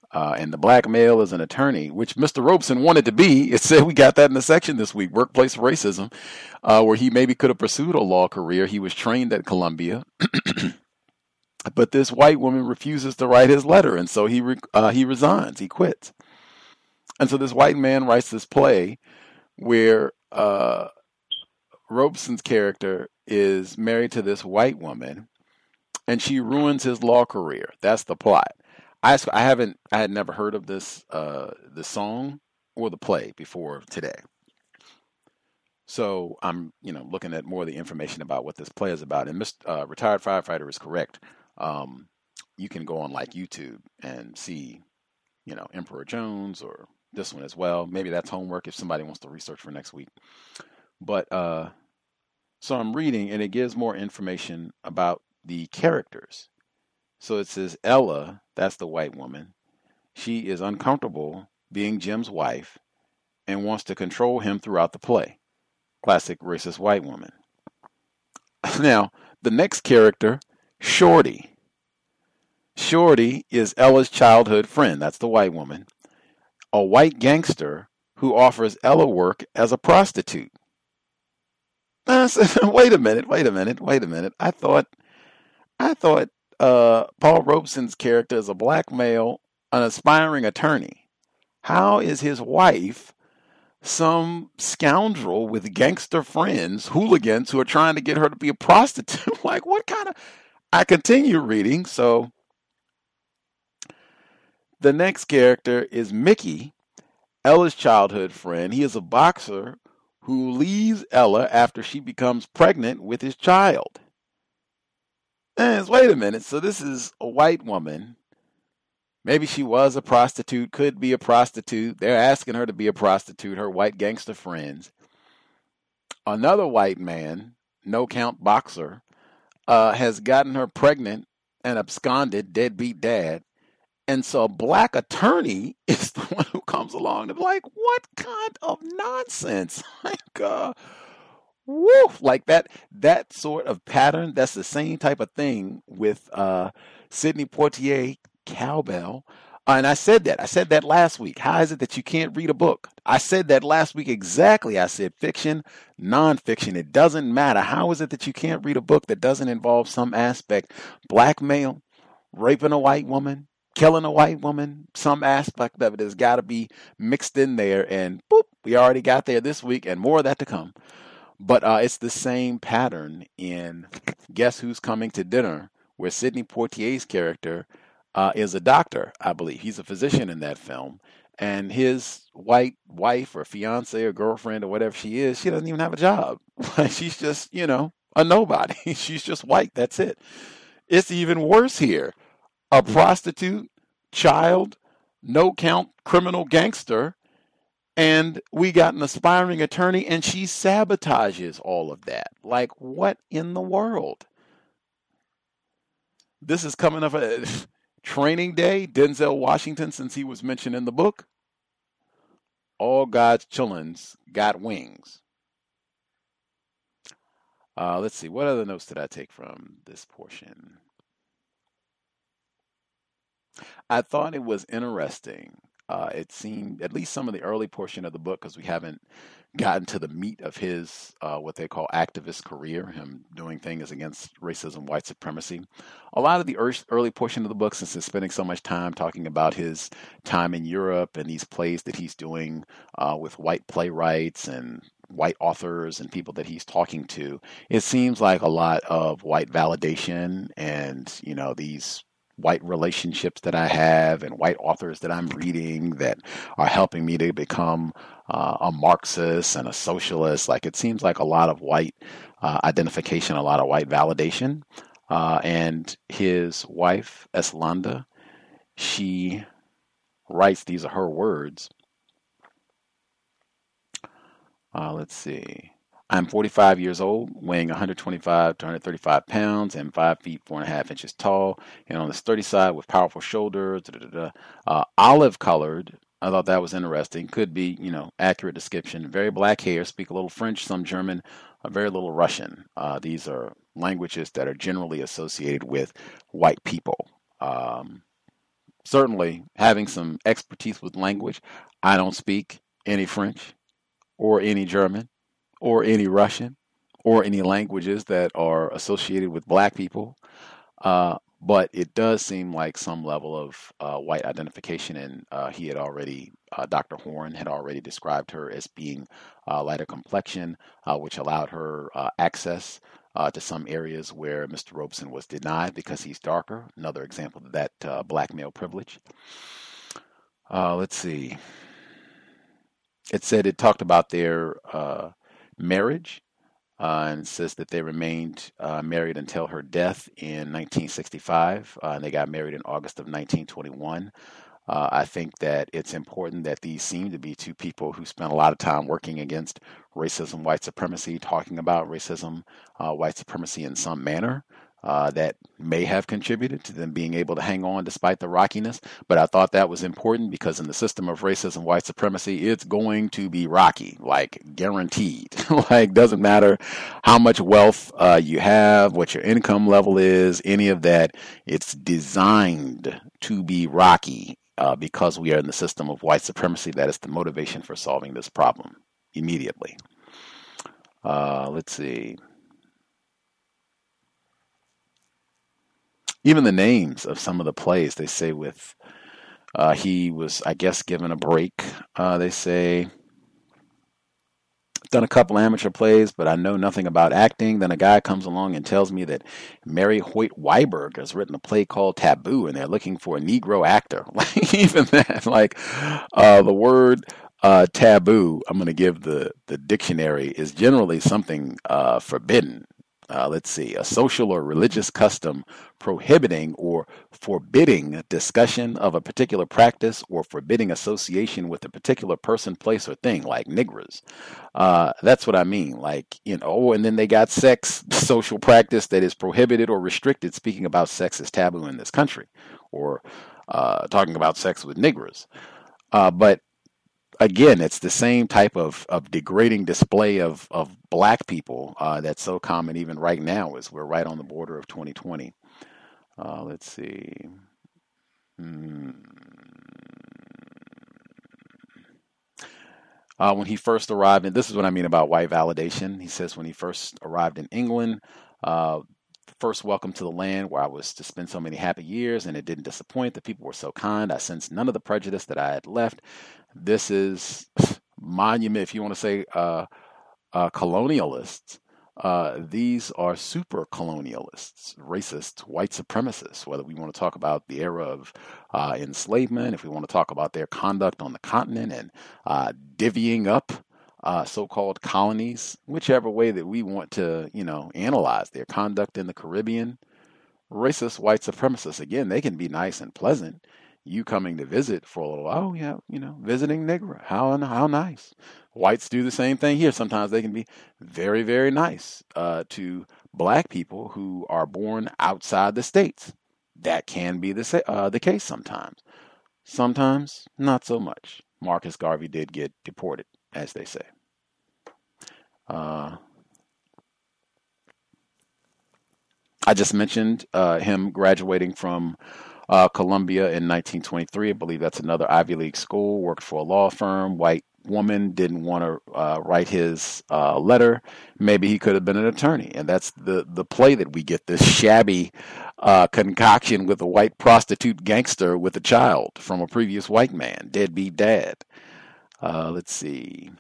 Uh, and the black male is an attorney, which Mister Robeson wanted to be. It said we got that in the section this week, workplace racism, uh, where he maybe could have pursued a law career. He was trained at Columbia. But this white woman refuses to write his letter, and so he re- uh, he resigns. He quits. And so this white man writes this play where uh, Robeson's character is married to this white woman, and she ruins his law career. That's the plot. I, I haven't I had never heard of this uh, the song or the play before today. So I'm you know looking at more of the information about what this play is about. And Mister Uh, Retired Firefighter is correct. Um, you can go on like YouTube and see you know Emperor Jones or this one as well. Maybe that's homework if somebody wants to research for next week. But uh, so I'm reading, and it gives more information about the characters. So it says Ella, that's the white woman, she is uncomfortable being Jim's wife and wants to control him throughout the play. Classic racist white woman. Now, the next character, Shorty. Shorty is Ella's childhood friend, that's the white woman, a white gangster who offers Ella work as a prostitute. Uh, so, wait a minute, wait a minute, wait a minute. I thought, I thought uh, Paul Robeson's character is a black male, an aspiring attorney. How is his wife some scoundrel with gangster friends, hooligans who are trying to get her to be a prostitute? Like, what kind of... I continue reading. So the next character is Mickey, Ella's childhood friend. He is a boxer who leaves Ella after she becomes pregnant with his child. And wait a minute. So this is a white woman. Maybe she was a prostitute, could be a prostitute. They're asking her to be a prostitute, her white gangster friends. Another white man, no count boxer, uh, has gotten her pregnant and absconded, deadbeat dad. And so a black attorney is the one who comes along and be like, what kind of nonsense? Like, uh, woo, like that, that sort of pattern. That's the same type of thing with uh, Sidney Poitier, Cowbell. Uh, and I said that. I said that last week. How is it that you can't read a book? I said that last week exactly. I said fiction, nonfiction. It doesn't matter. How is it that you can't read a book that doesn't involve some aspect? Blackmail, raping a white woman, killing a white woman, some aspect of it has got to be mixed in there. And boop, we already got there this week and more of that to come. But uh, it's the same pattern in Guess Who's Coming to Dinner, where Sidney Poitier's character uh, is a doctor, I believe. He's a physician in that film. And his white wife or fiance or girlfriend or whatever she is, she doesn't even have a job. She's just, you know, a nobody. She's just white. That's it. It's even worse here. A prostitute, child, no count criminal gangster, and we got an aspiring attorney, and she sabotages all of that. Like, what in the world? This is coming up a Training Day, Denzel Washington, since he was mentioned in the book. All God's chillins got wings. Uh, let's see, what other notes did I take from this portion? I thought it was interesting. Uh, it seemed, at least some of the early portion of the book, because we haven't gotten to the meat of his, uh, what they call activist career, him doing things against racism, white supremacy. A lot of the early portion of the book, since he's spending so much time talking about his time in Europe and these plays that he's doing uh, with white playwrights and white authors and people that he's talking to, it seems like a lot of white validation and, you know, these white relationships that I have and white authors that I'm reading that are helping me to become uh, a Marxist and a socialist. Like, it seems like a lot of white uh, identification, a lot of white validation. Uh, and his wife, Eslanda, she writes, these are her words. Uh, let's see. I'm forty-five years old, weighing one hundred twenty-five to one hundred thirty-five pounds, and five feet four and a half inches tall, and on the sturdy side with powerful shoulders. Da, da, da, uh, olive colored. I thought that was interesting. Could be, you know, accurate description. Very black hair. Speak a little French, some German, a very little Russian. Uh, these are languages that are generally associated with white people. Um, certainly having some expertise with language. I don't speak any French or any German or any Russian or any languages that are associated with black people. Uh, but it does seem like some level of uh, white identification, and uh, he had already, uh, Doctor Horn had already described her as being uh, lighter complexion, uh, which allowed her uh, access uh, to some areas where Mister Robeson was denied because he's darker. Another example of that uh, black male privilege. Uh, let's see. It said it talked about their uh, marriage. Uh, and says that they remained uh, married until her death in nineteen sixty-five, uh, and they got married in August of nineteen twenty-one. Uh, I think that it's important that these seem to be two people who spent a lot of time working against racism, white supremacy, talking about racism, uh, white supremacy in some manner. Uh, that may have contributed to them being able to hang on despite the rockiness. But I thought that was important because in the system of racism, white supremacy, it's going to be rocky, like guaranteed. Like, doesn't matter how much wealth uh, you have, what your income level is, any of that. It's designed to be rocky uh, because we are in the system of white supremacy. That is the motivation for solving this problem immediately. Uh, let's see. Even the names of some of the plays, they say with, uh, he was, I guess, given a break. Uh, they say, done a couple amateur plays, but I know nothing about acting. Then a guy comes along and tells me that Mary Hoyt Weiberg has written a play called Taboo, and they're looking for a Negro actor. Like, even that, like, uh, the word uh, taboo, I'm going to give the, the dictionary, is generally something uh, forbidden. Uh, let's see, a social or religious custom prohibiting or forbidding discussion of a particular practice or forbidding association with a particular person, place, or thing, like niggers. Uh, that's what I mean. Like, you know, oh, and then they got sex, social practice that is prohibited or restricted. Speaking about sex is taboo in this country, or uh, talking about sex with niggers. Uh, but Again, it's the same type of, of degrading display of, of black people uh, that's so common even right now as we're right on the border of twenty twenty. Uh, let's see. Hmm. Uh, when he first arrived, and this is what I mean about white validation. He says when he first arrived in England, uh, first welcome to the land where I was to spend so many happy years, and it didn't disappoint. The people were so kind. I sensed none of the prejudice that I had left. This is monument, if you want to say uh, uh, colonialists. Uh, these are super colonialists, racist, white supremacists, whether we want to talk about the era of uh, enslavement, if we want to talk about their conduct on the continent and uh, divvying up uh, so-called colonies, whichever way that we want to, you know, analyze their conduct in the Caribbean. Racist, white supremacists, again, they can be nice and pleasant. You coming to visit for a little, oh yeah, you know, visiting Negro, how how nice. Whites do the same thing here. Sometimes they can be very, very nice uh, to black people who are born outside the states. That can be the sa- uh, the case sometimes. Sometimes not so much. Marcus Garvey did get deported, as they say. Uh, I just mentioned uh, him graduating from Uh, Columbia in nineteen twenty-three. I believe that's another Ivy League school. Worked for a law firm. White woman, didn't want to uh, write his uh, letter. Maybe he could have been an attorney. And that's the, the play that we get, this shabby uh, concoction with a white prostitute gangster with a child from a previous white man, deadbeat dad. Uh, let's see.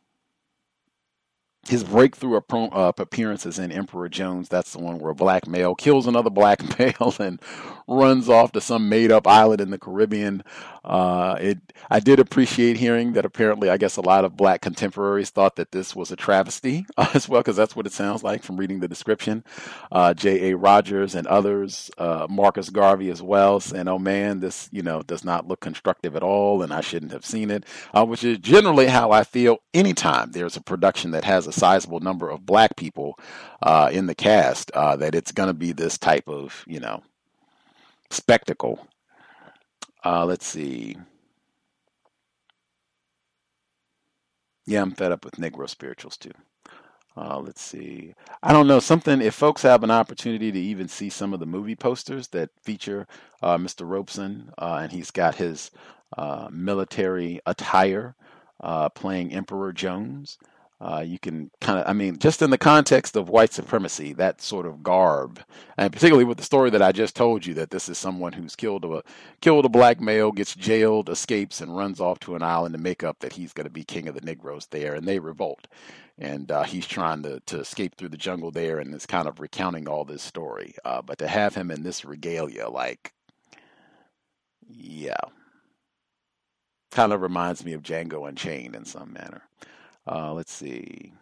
His breakthrough uh, appearances in Emperor Jones, that's the one where a black male kills another black male and runs off to some made-up island in the Caribbean. Uh, it, I did appreciate hearing that apparently, I guess a lot of black contemporaries thought that this was a travesty uh, as well, because that's what it sounds like from reading the description. Uh, J A. Rogers and others, uh, Marcus Garvey as well, saying, oh man, this, you know, does not look constructive at all, and I shouldn't have seen it, uh, which is generally how I feel anytime there's a production that has a sizable number of black people uh, in the cast, uh, that it's going to be this type of, you know, spectacle. Uh, let's see. Yeah, I'm fed up with Negro spirituals too. Uh, let's see. I don't know, something, if folks have an opportunity to even see some of the movie posters that feature uh, Mister Robeson, uh, and he's got his uh, military attire uh, playing Emperor Jones. Uh, you can kind of, I mean, just in the context of white supremacy, that sort of garb, and particularly with the story that I just told you, that this is someone who's killed a killed a black male, gets jailed, escapes, and runs off to an island to make up that he's going to be king of the Negroes there, and they revolt, and uh, he's trying to to escape through the jungle there, and is kind of recounting all this story. Uh, but to have him in this regalia, like, yeah, kind of reminds me of Django Unchained in some manner. Uh, let's see.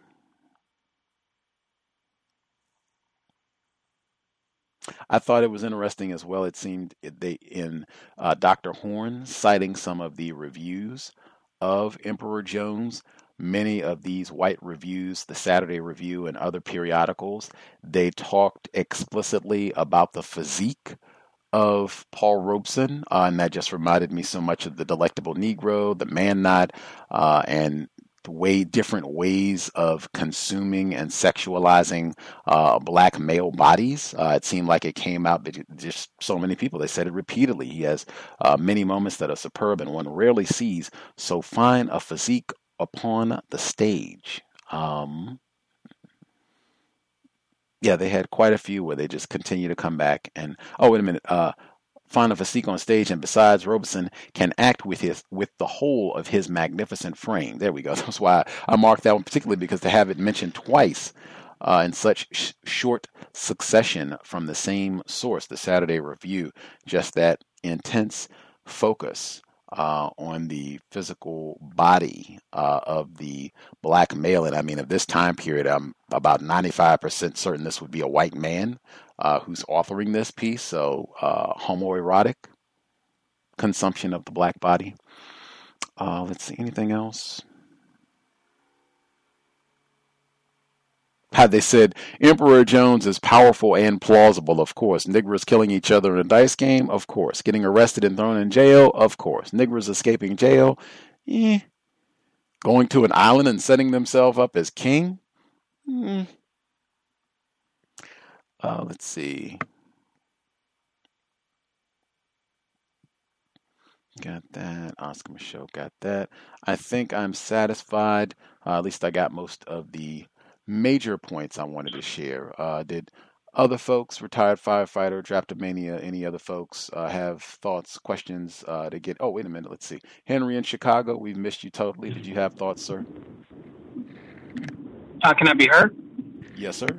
I thought it was interesting as well. It seemed they in uh, Doctor Horn citing some of the reviews of Emperor Jones. Many of these white reviews, the Saturday Review and other periodicals, they talked explicitly about the physique of Paul Robeson, uh, and that just reminded me so much of The Delectable Negro, The Man Knot, uh, and the way different ways of consuming and sexualizing uh, black male bodies. Uh, it seemed like it came out, but just so many people, they said it repeatedly. He has uh, many moments that are superb, and one rarely sees so fine a physique upon the stage. Um, yeah, they had quite a few where they just continue to come back and, oh, wait a minute, uh, find a physique on stage, and besides, Robeson can act with his with the whole of his magnificent frame. There we go. That's why I marked that one particularly, because to have it mentioned twice uh, in such sh- short succession from the same source, the Saturday Review, just that intense focus uh, on the physical body uh, of the black male. And I mean, of this time period, I'm about ninety-five percent certain this would be a white man Uh, who's authoring this piece, so uh, homoerotic consumption of the black body. Uh, let's see, anything else? Had they said, Emperor Jones is powerful and plausible, of course. Negroes killing each other in a dice game, of course. Getting arrested and thrown in jail, of course. Negroes escaping jail, eh. Going to an island and setting themselves up as king, hmm. Uh, let's see. Got that. Oscar Michaud got that. I think I'm satisfied. Uh, at least I got most of the major points I wanted to share. Uh, did other folks, retired firefighter, Drapetomania, any other folks uh, have thoughts, questions uh, to get? Oh, wait a minute. Let's see. Henry in Chicago, we've missed you totally. Did you have thoughts, sir? Uh, can I be heard? Yes, sir.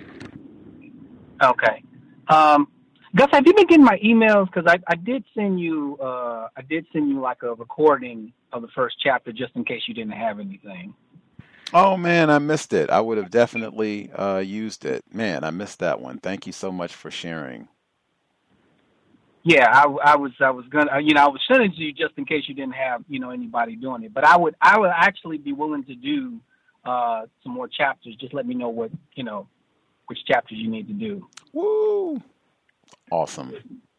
Okay. Um, Gus, have you been getting my emails? Because I, I did send you, uh, I did send you like a recording of the first chapter, just in case you didn't have anything. Oh man, I missed it. I would have definitely uh, used it. Man, I missed that one. Thank you so much for sharing. Yeah, I, I was, I was gonna, you know, I was sending it to you just in case you didn't have, you know, anybody doing it. But I would, I would actually be willing to do uh, some more chapters. Just let me know what, you know, which chapters you need to do. Woo! Awesome.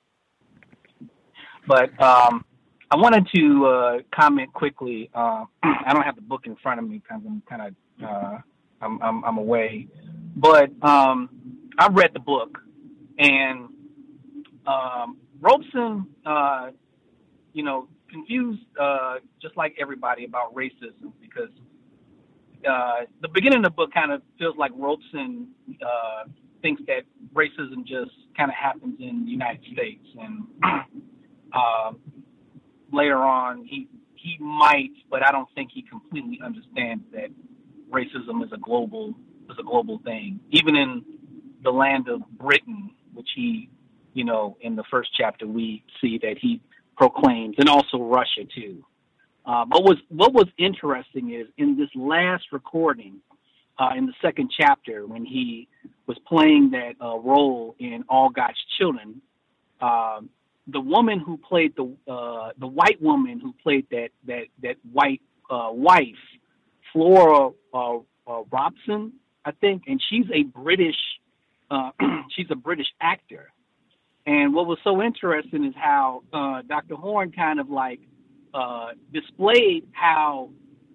But um, I wanted to uh, comment quickly. Uh, I don't have the book in front of me because I'm kind of uh, I'm, I'm I'm away. But um, I read the book, and um, Robeson, uh, you know, confused uh, just like everybody about racism, because Uh, the beginning of the book kind of feels like Robeson uh, thinks that racism just kind of happens in the United States, and uh, later on he he might, but I don't think he completely understands that racism is a global is a global thing. Even in the land of Britain, which he, you know, in the first chapter we see that he proclaims, and also Russia too. Uh, but was, what was interesting is in this last recording, uh, in the second chapter, when he was playing that uh, role in All God's Children, uh, the woman who played the uh, the white woman who played that that that white uh, wife, Flora uh, uh, Robson, I think, and she's a British uh, she's a British actor. And what was so interesting is how uh, Doctor Horn kind of like Uh, displayed how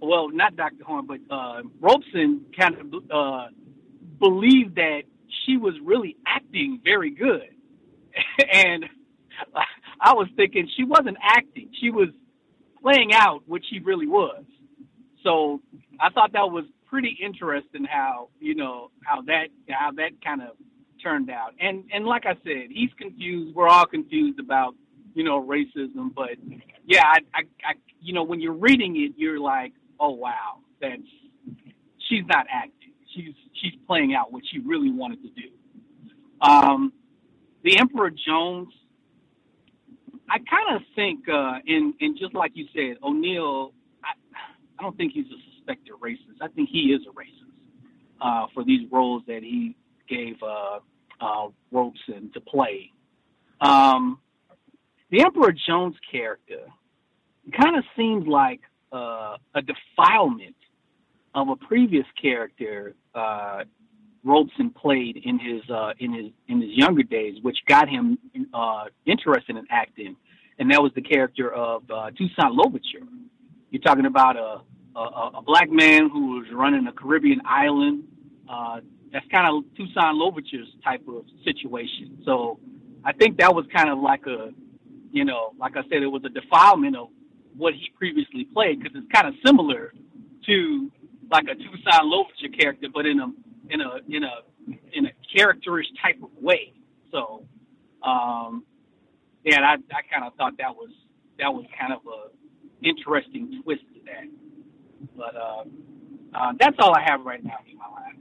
well, not Doctor Horn, but uh, Robeson kind of uh, believed that she was really acting very good. And I was thinking she wasn't acting. She was playing out what she really was. So I thought that was pretty interesting how, you know, how that how that kind of turned out. And and like I said, he's confused. We're all confused about, you know, racism. But, yeah, I, I, I you know, when you're reading it, you're like, oh, wow, that's she's not acting. She's she's playing out what she really wanted to do. Um, the Emperor Jones, I kind of think, uh, and, and just like you said, O'Neill, I, I don't think he's a suspected racist. I think he is a racist uh, for these roles that he gave uh, uh, Robeson to play. Um, the Emperor Jones character kind of seems like uh, a defilement of a previous character uh, Robeson played in his uh, in his in his younger days, which got him uh, interested in acting, and that was the character of uh, Toussaint Louverture. You're talking about a, a a black man who was running a Caribbean island. Uh, that's kind of Toussaint Louverture's type of situation. So I think that was kind of like a, you know, like I said, it was a defilement of what he previously played, because it's kind of similar to like a Toussaint Louverture character, but in a in a in a in a characterish type of way. So, um, yeah, I I kind of thought that was that was kind of a interesting twist to that. But uh, uh, that's all I have right now in my life.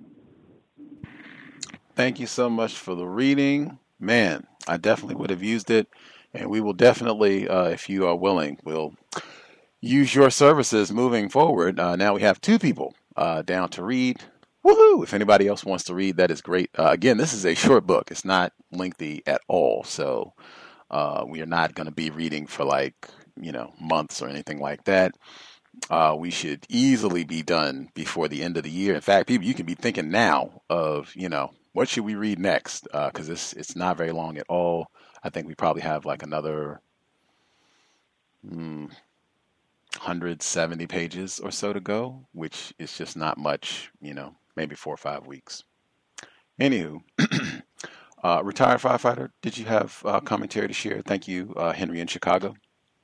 Thank you so much for the reading, man. I definitely would have used it, and we will definitely, uh, if you are willing, we'll use your services moving forward. Uh, now we have two people uh, down to read. Woohoo! If anybody else wants to read, that is great. Uh, again, this is a short book. It's not lengthy at all. So uh, we are not going to be reading for like, you know, months or anything like that. Uh, we should easily be done before the end of the year. In fact, people, you can be thinking now of, you know, what should we read next? Because uh, it's, it's not very long at all. I think we probably have like another hmm, one hundred seventy pages or so to go, which is just not much, you know, maybe four or five weeks. Anywho, uh, retired firefighter, did you have uh, commentary to share? Thank you, uh, Henry in Chicago.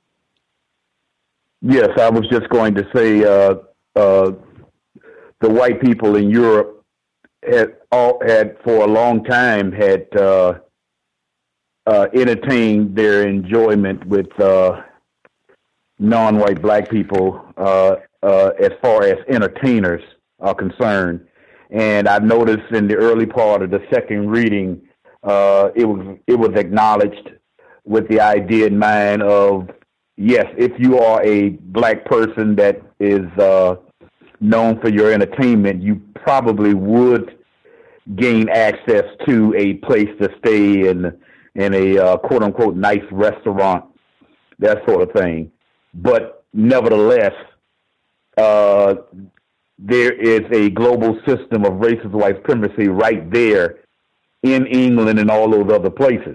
Yes, I was just going to say uh, uh, the white people in Europe had all had for a long time had uh, uh, entertained their enjoyment with uh, non-white black people uh, uh, as far as entertainers are concerned. And I noticed in the early part of the second reading, uh, it was it was acknowledged with the idea in mind of, yes, if you are a black person that is uh, known for your entertainment, you probably would gain access to a place to stay in in a uh, quote unquote nice restaurant, that sort of thing. But nevertheless, uh, there is a global system of racist white supremacy right there in England and all those other places.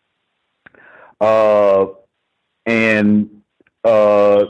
Uh, and uh,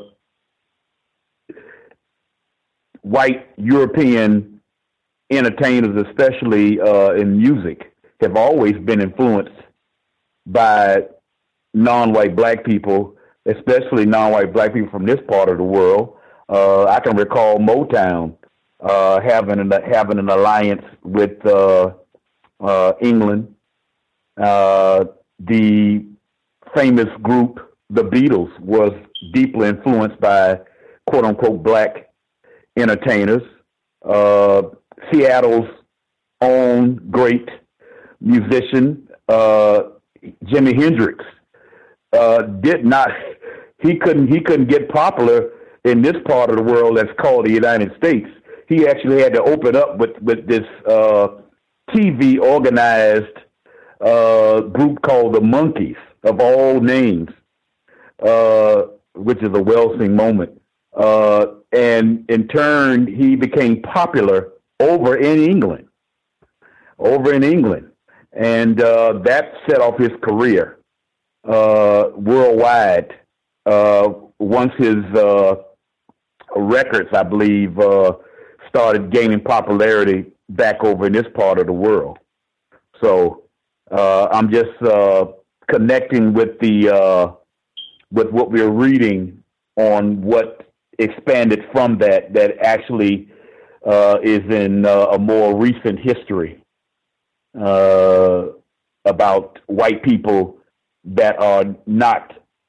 white European entertainers, especially uh, in music, have always been influenced by non-white black people, especially non-white black people from this part of the world. Uh, I can recall Motown uh, having an, having an alliance with uh, uh, England. Uh, the famous group, the Beatles, was deeply influenced by quote-unquote black entertainers. Uh, Seattle's own great musician, uh, Jimi Hendrix, uh, did not. He couldn't. He couldn't get popular in this part of the world that's called the United States. He actually had to open up with with this uh, T V organized uh, group called the Monkees, of all names, uh, which is a Welsing moment. Uh, and in turn, he became popular over in England, over in England. And uh, that set off his career uh, worldwide uh, once his uh, records, I believe, uh, started gaining popularity back over in this part of the world. So uh, I'm just uh, connecting with the uh, with what we're reading on what expanded from that that actually uh, is in uh, a more recent history uh, about white people that are not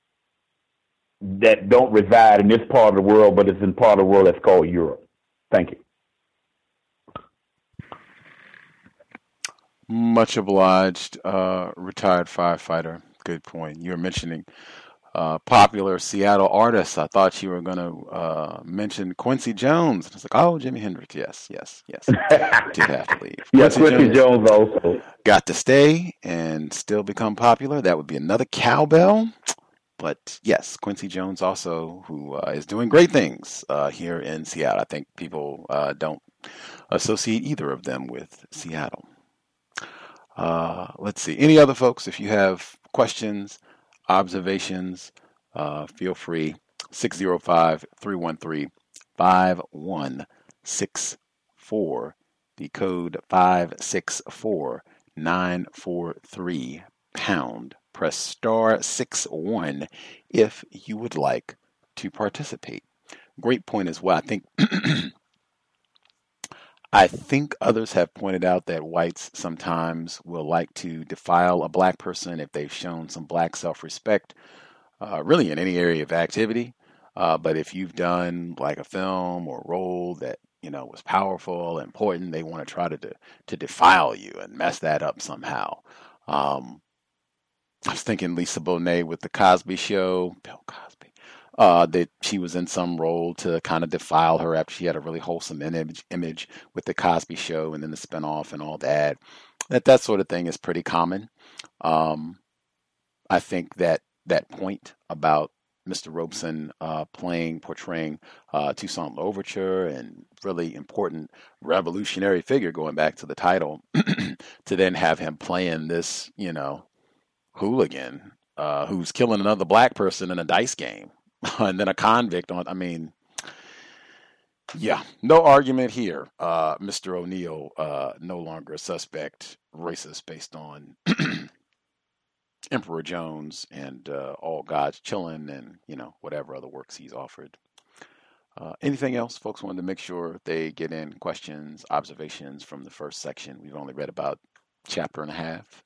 that don't reside in this part of the world, but it's in part of the world that's called Europe. Thank you. Much obliged, uh, retired firefighter. Good point. You were mentioning uh, popular Seattle artists. I thought you were going to uh, mention Quincy Jones. I was like, oh, Jimi Hendrix. Yes, yes, yes. Did have to leave. Yes, Quincy Quincy Jones, Jones also got to stay and still become popular. That would be another cowbell. But yes, Quincy Jones also, who uh, is doing great things uh, here in Seattle. I think people uh, don't associate either of them with Seattle. Uh, let's see. Any other folks, if you have questions, observations, uh, feel free. six oh five, three one three, five one six four. The code five six four nine four three pound. Press star six one if you would like to participate. Great point as well. I think I think others have pointed out that whites sometimes will like to defile a black person if they've shown some black self-respect, uh, really in any area of activity. Uh, but if you've done like a film or role that, you know, was powerful, important, they want to try to de- to defile you and mess that up somehow. Um, I was thinking Lisa Bonet with the Cosby Show, Bill Cosby, uh, that she was in some role to kind of defile her after she had a really wholesome image, image with the Cosby Show and then the spinoff and all that. That that sort of thing is pretty common. Um, I think that that point about Mister Robeson uh, playing, portraying uh, Toussaint Louverture and really important revolutionary figure going back to the title, to then have him playing this, you know, hooligan uh, who's killing another black person in a dice game and then a convict on, I mean, yeah, no argument here. Uh, Mister O'Neill, uh, no longer a suspect, racist based on Emperor Jones and uh, All God's Chillin' and, you know, whatever other works he's offered. Uh, anything else? Folks wanted to make sure they get in questions, observations from the first section. We've only read about a chapter and a half.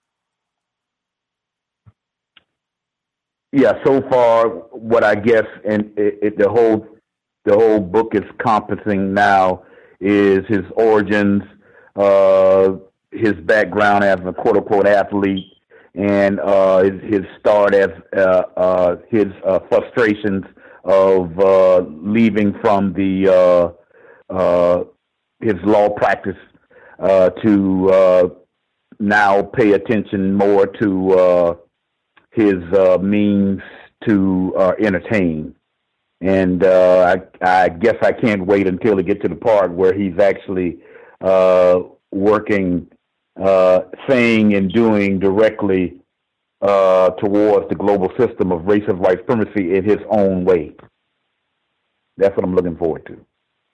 Yeah, so far, what I guess, and it, it, the whole the whole book is encompassing now is his origins, uh, his background as a quote unquote athlete, and uh, his, his start as uh, uh, his uh, frustrations of uh, leaving from the uh, uh, his law practice uh, to uh, now pay attention more to uh, his uh, means to uh, entertain. And uh, I, I guess I can't wait until to get to the part where he's actually uh, working, uh, saying and doing directly uh, towards the global system of racial white supremacy in his own way. That's what I'm looking forward to.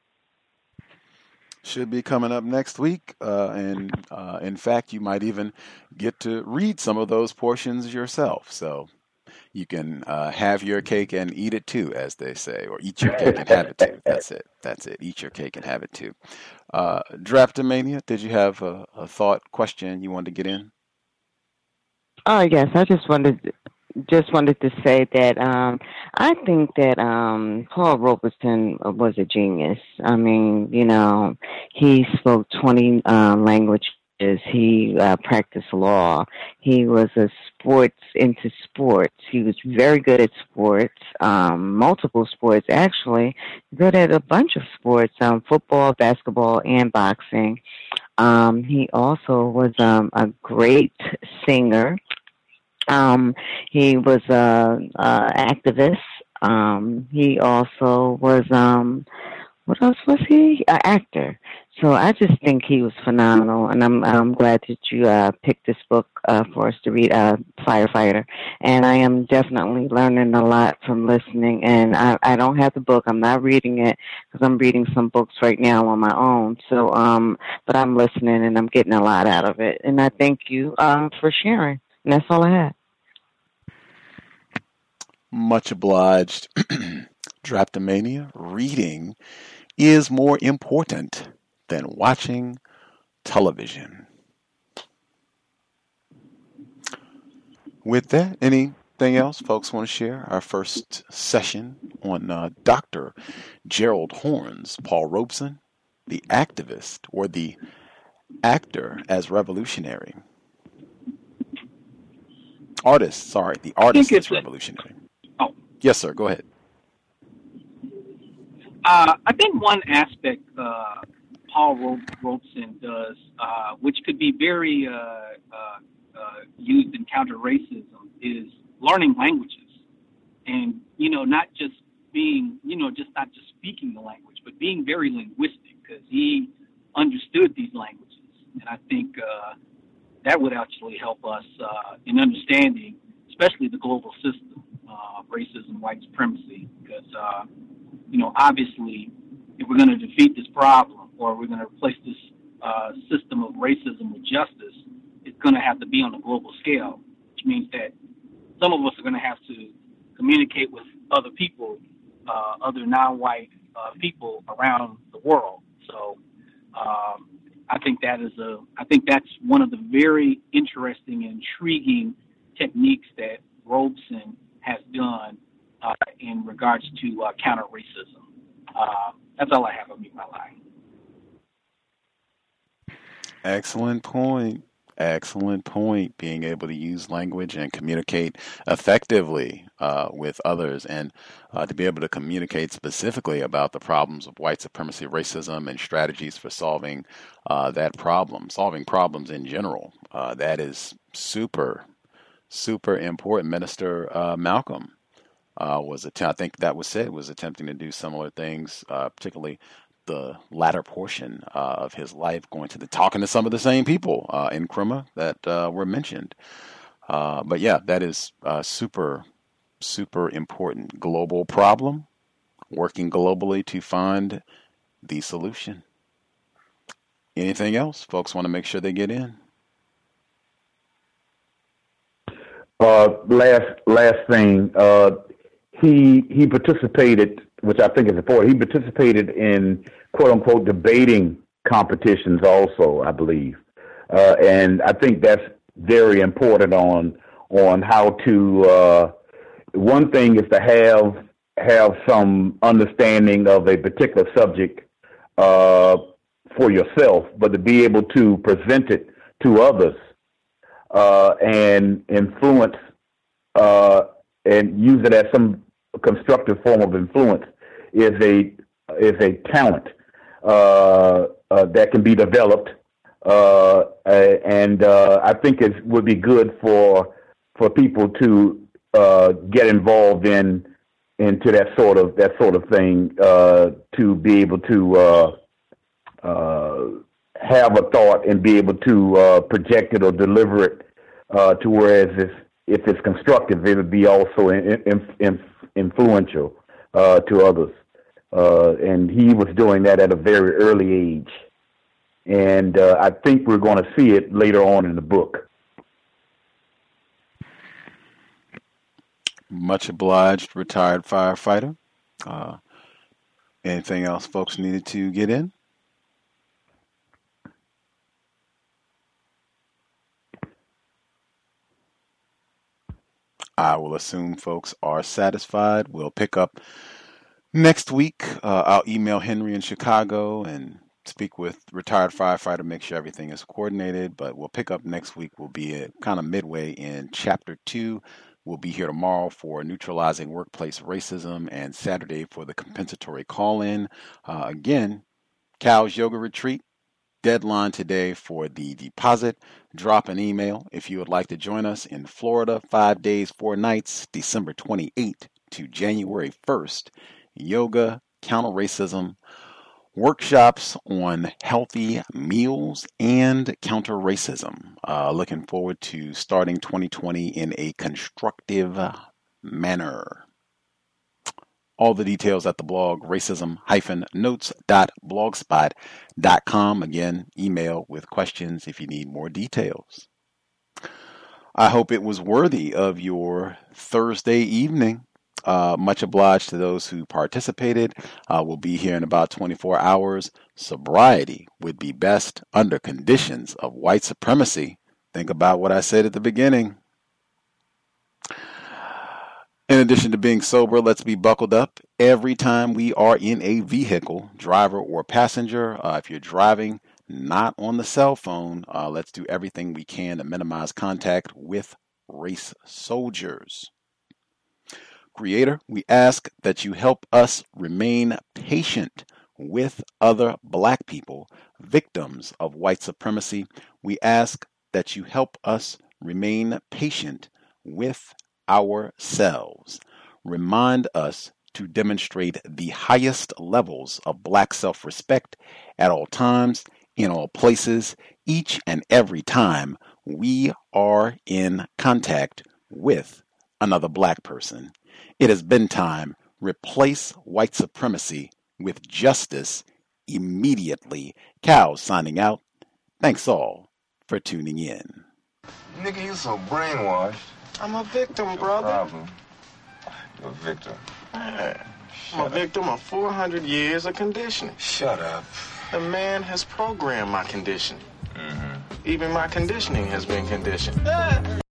Should be coming up next week. Uh, and uh, in fact, you might even get to read some of those portions yourself. So you can uh, have your cake and eat it too, as they say, or eat your cake and have it too. That's it. That's it. Eat your cake and have it too. Uh, Draftomania, did you have a, a thought, question you wanted to get in? Oh, yes. I just wanted just wanted to say that um, I think that um, Paul Robeson was a genius. I mean, you know, he spoke twenty uh, languages. He uh, practiced law. He was a sports into sports. He was very good at sports, um, multiple sports actually, good at a bunch of sports, um, football, basketball, and boxing. Um, he also was um, a great singer. Um, he was a, a activist. Um, he also was um, what else was he? An actor. So I just think he was phenomenal, and I'm I'm glad that you uh, picked this book uh, for us to read, uh, Firefighter. And I am definitely learning a lot from listening. And I, I don't have the book; I'm not reading it because I'm reading some books right now on my own. So, um, but I'm listening and I'm getting a lot out of it. And I thank you um, for sharing. And that's all I had. Much obliged. Drapetomania, reading is more important than watching television. With that, anything else folks want to share? Our first session on uh, Doctor Gerald Horne's Paul Robeson, the activist or the actor as revolutionary. Artist, sorry, the artist as revolutionary. Oh. Yes, sir, go ahead. Uh, I think one aspect uh, Paul Ro- Robeson does, uh, which could be very uh, uh, uh, used in counter racism, is learning languages, and you know, not just being, you know, just not just speaking the language, but being very linguistic, because he understood these languages, and I think uh, that would actually help us uh, in understanding, especially the global system of uh, racism, white supremacy, because. Uh, You know, obviously, if we're going to defeat this problem, or we're going to replace this uh, system of racism with justice, it's going to have to be on a global scale, which means that some of us are going to have to communicate with other people, uh, other non-white uh, people around the world. So, um, I think that is a, I think that's one of the very interesting and intriguing techniques that Robeson has done. Uh, in regards to uh, counter racism. Uh, that's all I have on me, my line. Excellent point. Excellent point. Being able to use language and communicate effectively uh, with others, and uh, to be able to communicate specifically about the problems of white supremacy, racism, and strategies for solving uh, that problem, solving problems in general. Uh, that is super, super important. Minister uh, Malcolm Uh, was att- I think that was said was attempting to do similar things, uh, particularly the latter portion uh, of his life, going to the talking to some of the same people uh, in Nkrumah that uh, were mentioned. Uh, but yeah, that is uh, super, super important global problem. Working globally to find the solution. Anything else, folks want to make sure they get in? Uh, last last thing. Uh, He he participated, which I think is important. He participated in quote unquote debating competitions also, I believe, uh, and I think that's very important on on how to. Uh, one thing is to have have some understanding of a particular subject uh, for yourself, but to be able to present it to others uh, and influence uh, and use it as some constructive form of influence is a is a talent uh, uh, that can be developed, uh, and uh, I think it would be good for for people to uh, get involved in into that sort of that sort of thing uh, to be able to uh, uh, have a thought and be able to uh, project it or deliver it uh, to whereas if if it's constructive, it would be also in, in, in, influential uh, to others. Uh, and he was doing that at a very early age. And uh, I think we're going to see it later on in the book. Much obliged, retired firefighter. Uh, anything else folks needed to get in? I will assume folks are satisfied. We'll pick up next week. Uh, I'll email Henry in Chicago and speak with retired firefighter, make sure everything is coordinated. But we'll pick up next week. We'll be at kind of midway in chapter two. We'll be here tomorrow for neutralizing workplace racism and Saturday for the compensatory call-in. Uh, again, Cal's Yoga Retreat. Deadline today for the deposit. Drop an email if you would like to join us in Florida. Five days, four nights, December twenty-eighth to January first. Yoga, counter racism, workshops on healthy meals and counter racism. Uh, looking forward to starting twenty twenty in a constructive manner. All the details at the blog, racism dash notes dot blogspot dot com. Again, email with questions if you need more details. I hope it was worthy of your Thursday evening. Uh, much obliged to those who participated. Uh, we'll be here in about twenty-four hours. Sobriety would be best under conditions of white supremacy. Think about what I said at the beginning. In addition to being sober, let's be buckled up every time we are in a vehicle, driver or passenger. Uh, if you're driving, not on the cell phone, uh, let's do everything we can to minimize contact with race soldiers. Creator, we ask that you help us remain patient with other black people, victims of white supremacy. We ask that you help us remain patient with ourselves. Remind us to demonstrate the highest levels of black self-respect at all times, in all places, each and every time we are in contact with another black person. It has been time. Replace white supremacy with justice immediately. Cal signing out. Thanks all for tuning in. Nigga, you so brainwashed. I'm a victim, brother. Problem. You're a victim. Man, I'm a victim of four hundred years of conditioning. Shut up. The man has programmed my conditioning. Mm-hmm. Even my conditioning has been conditioned.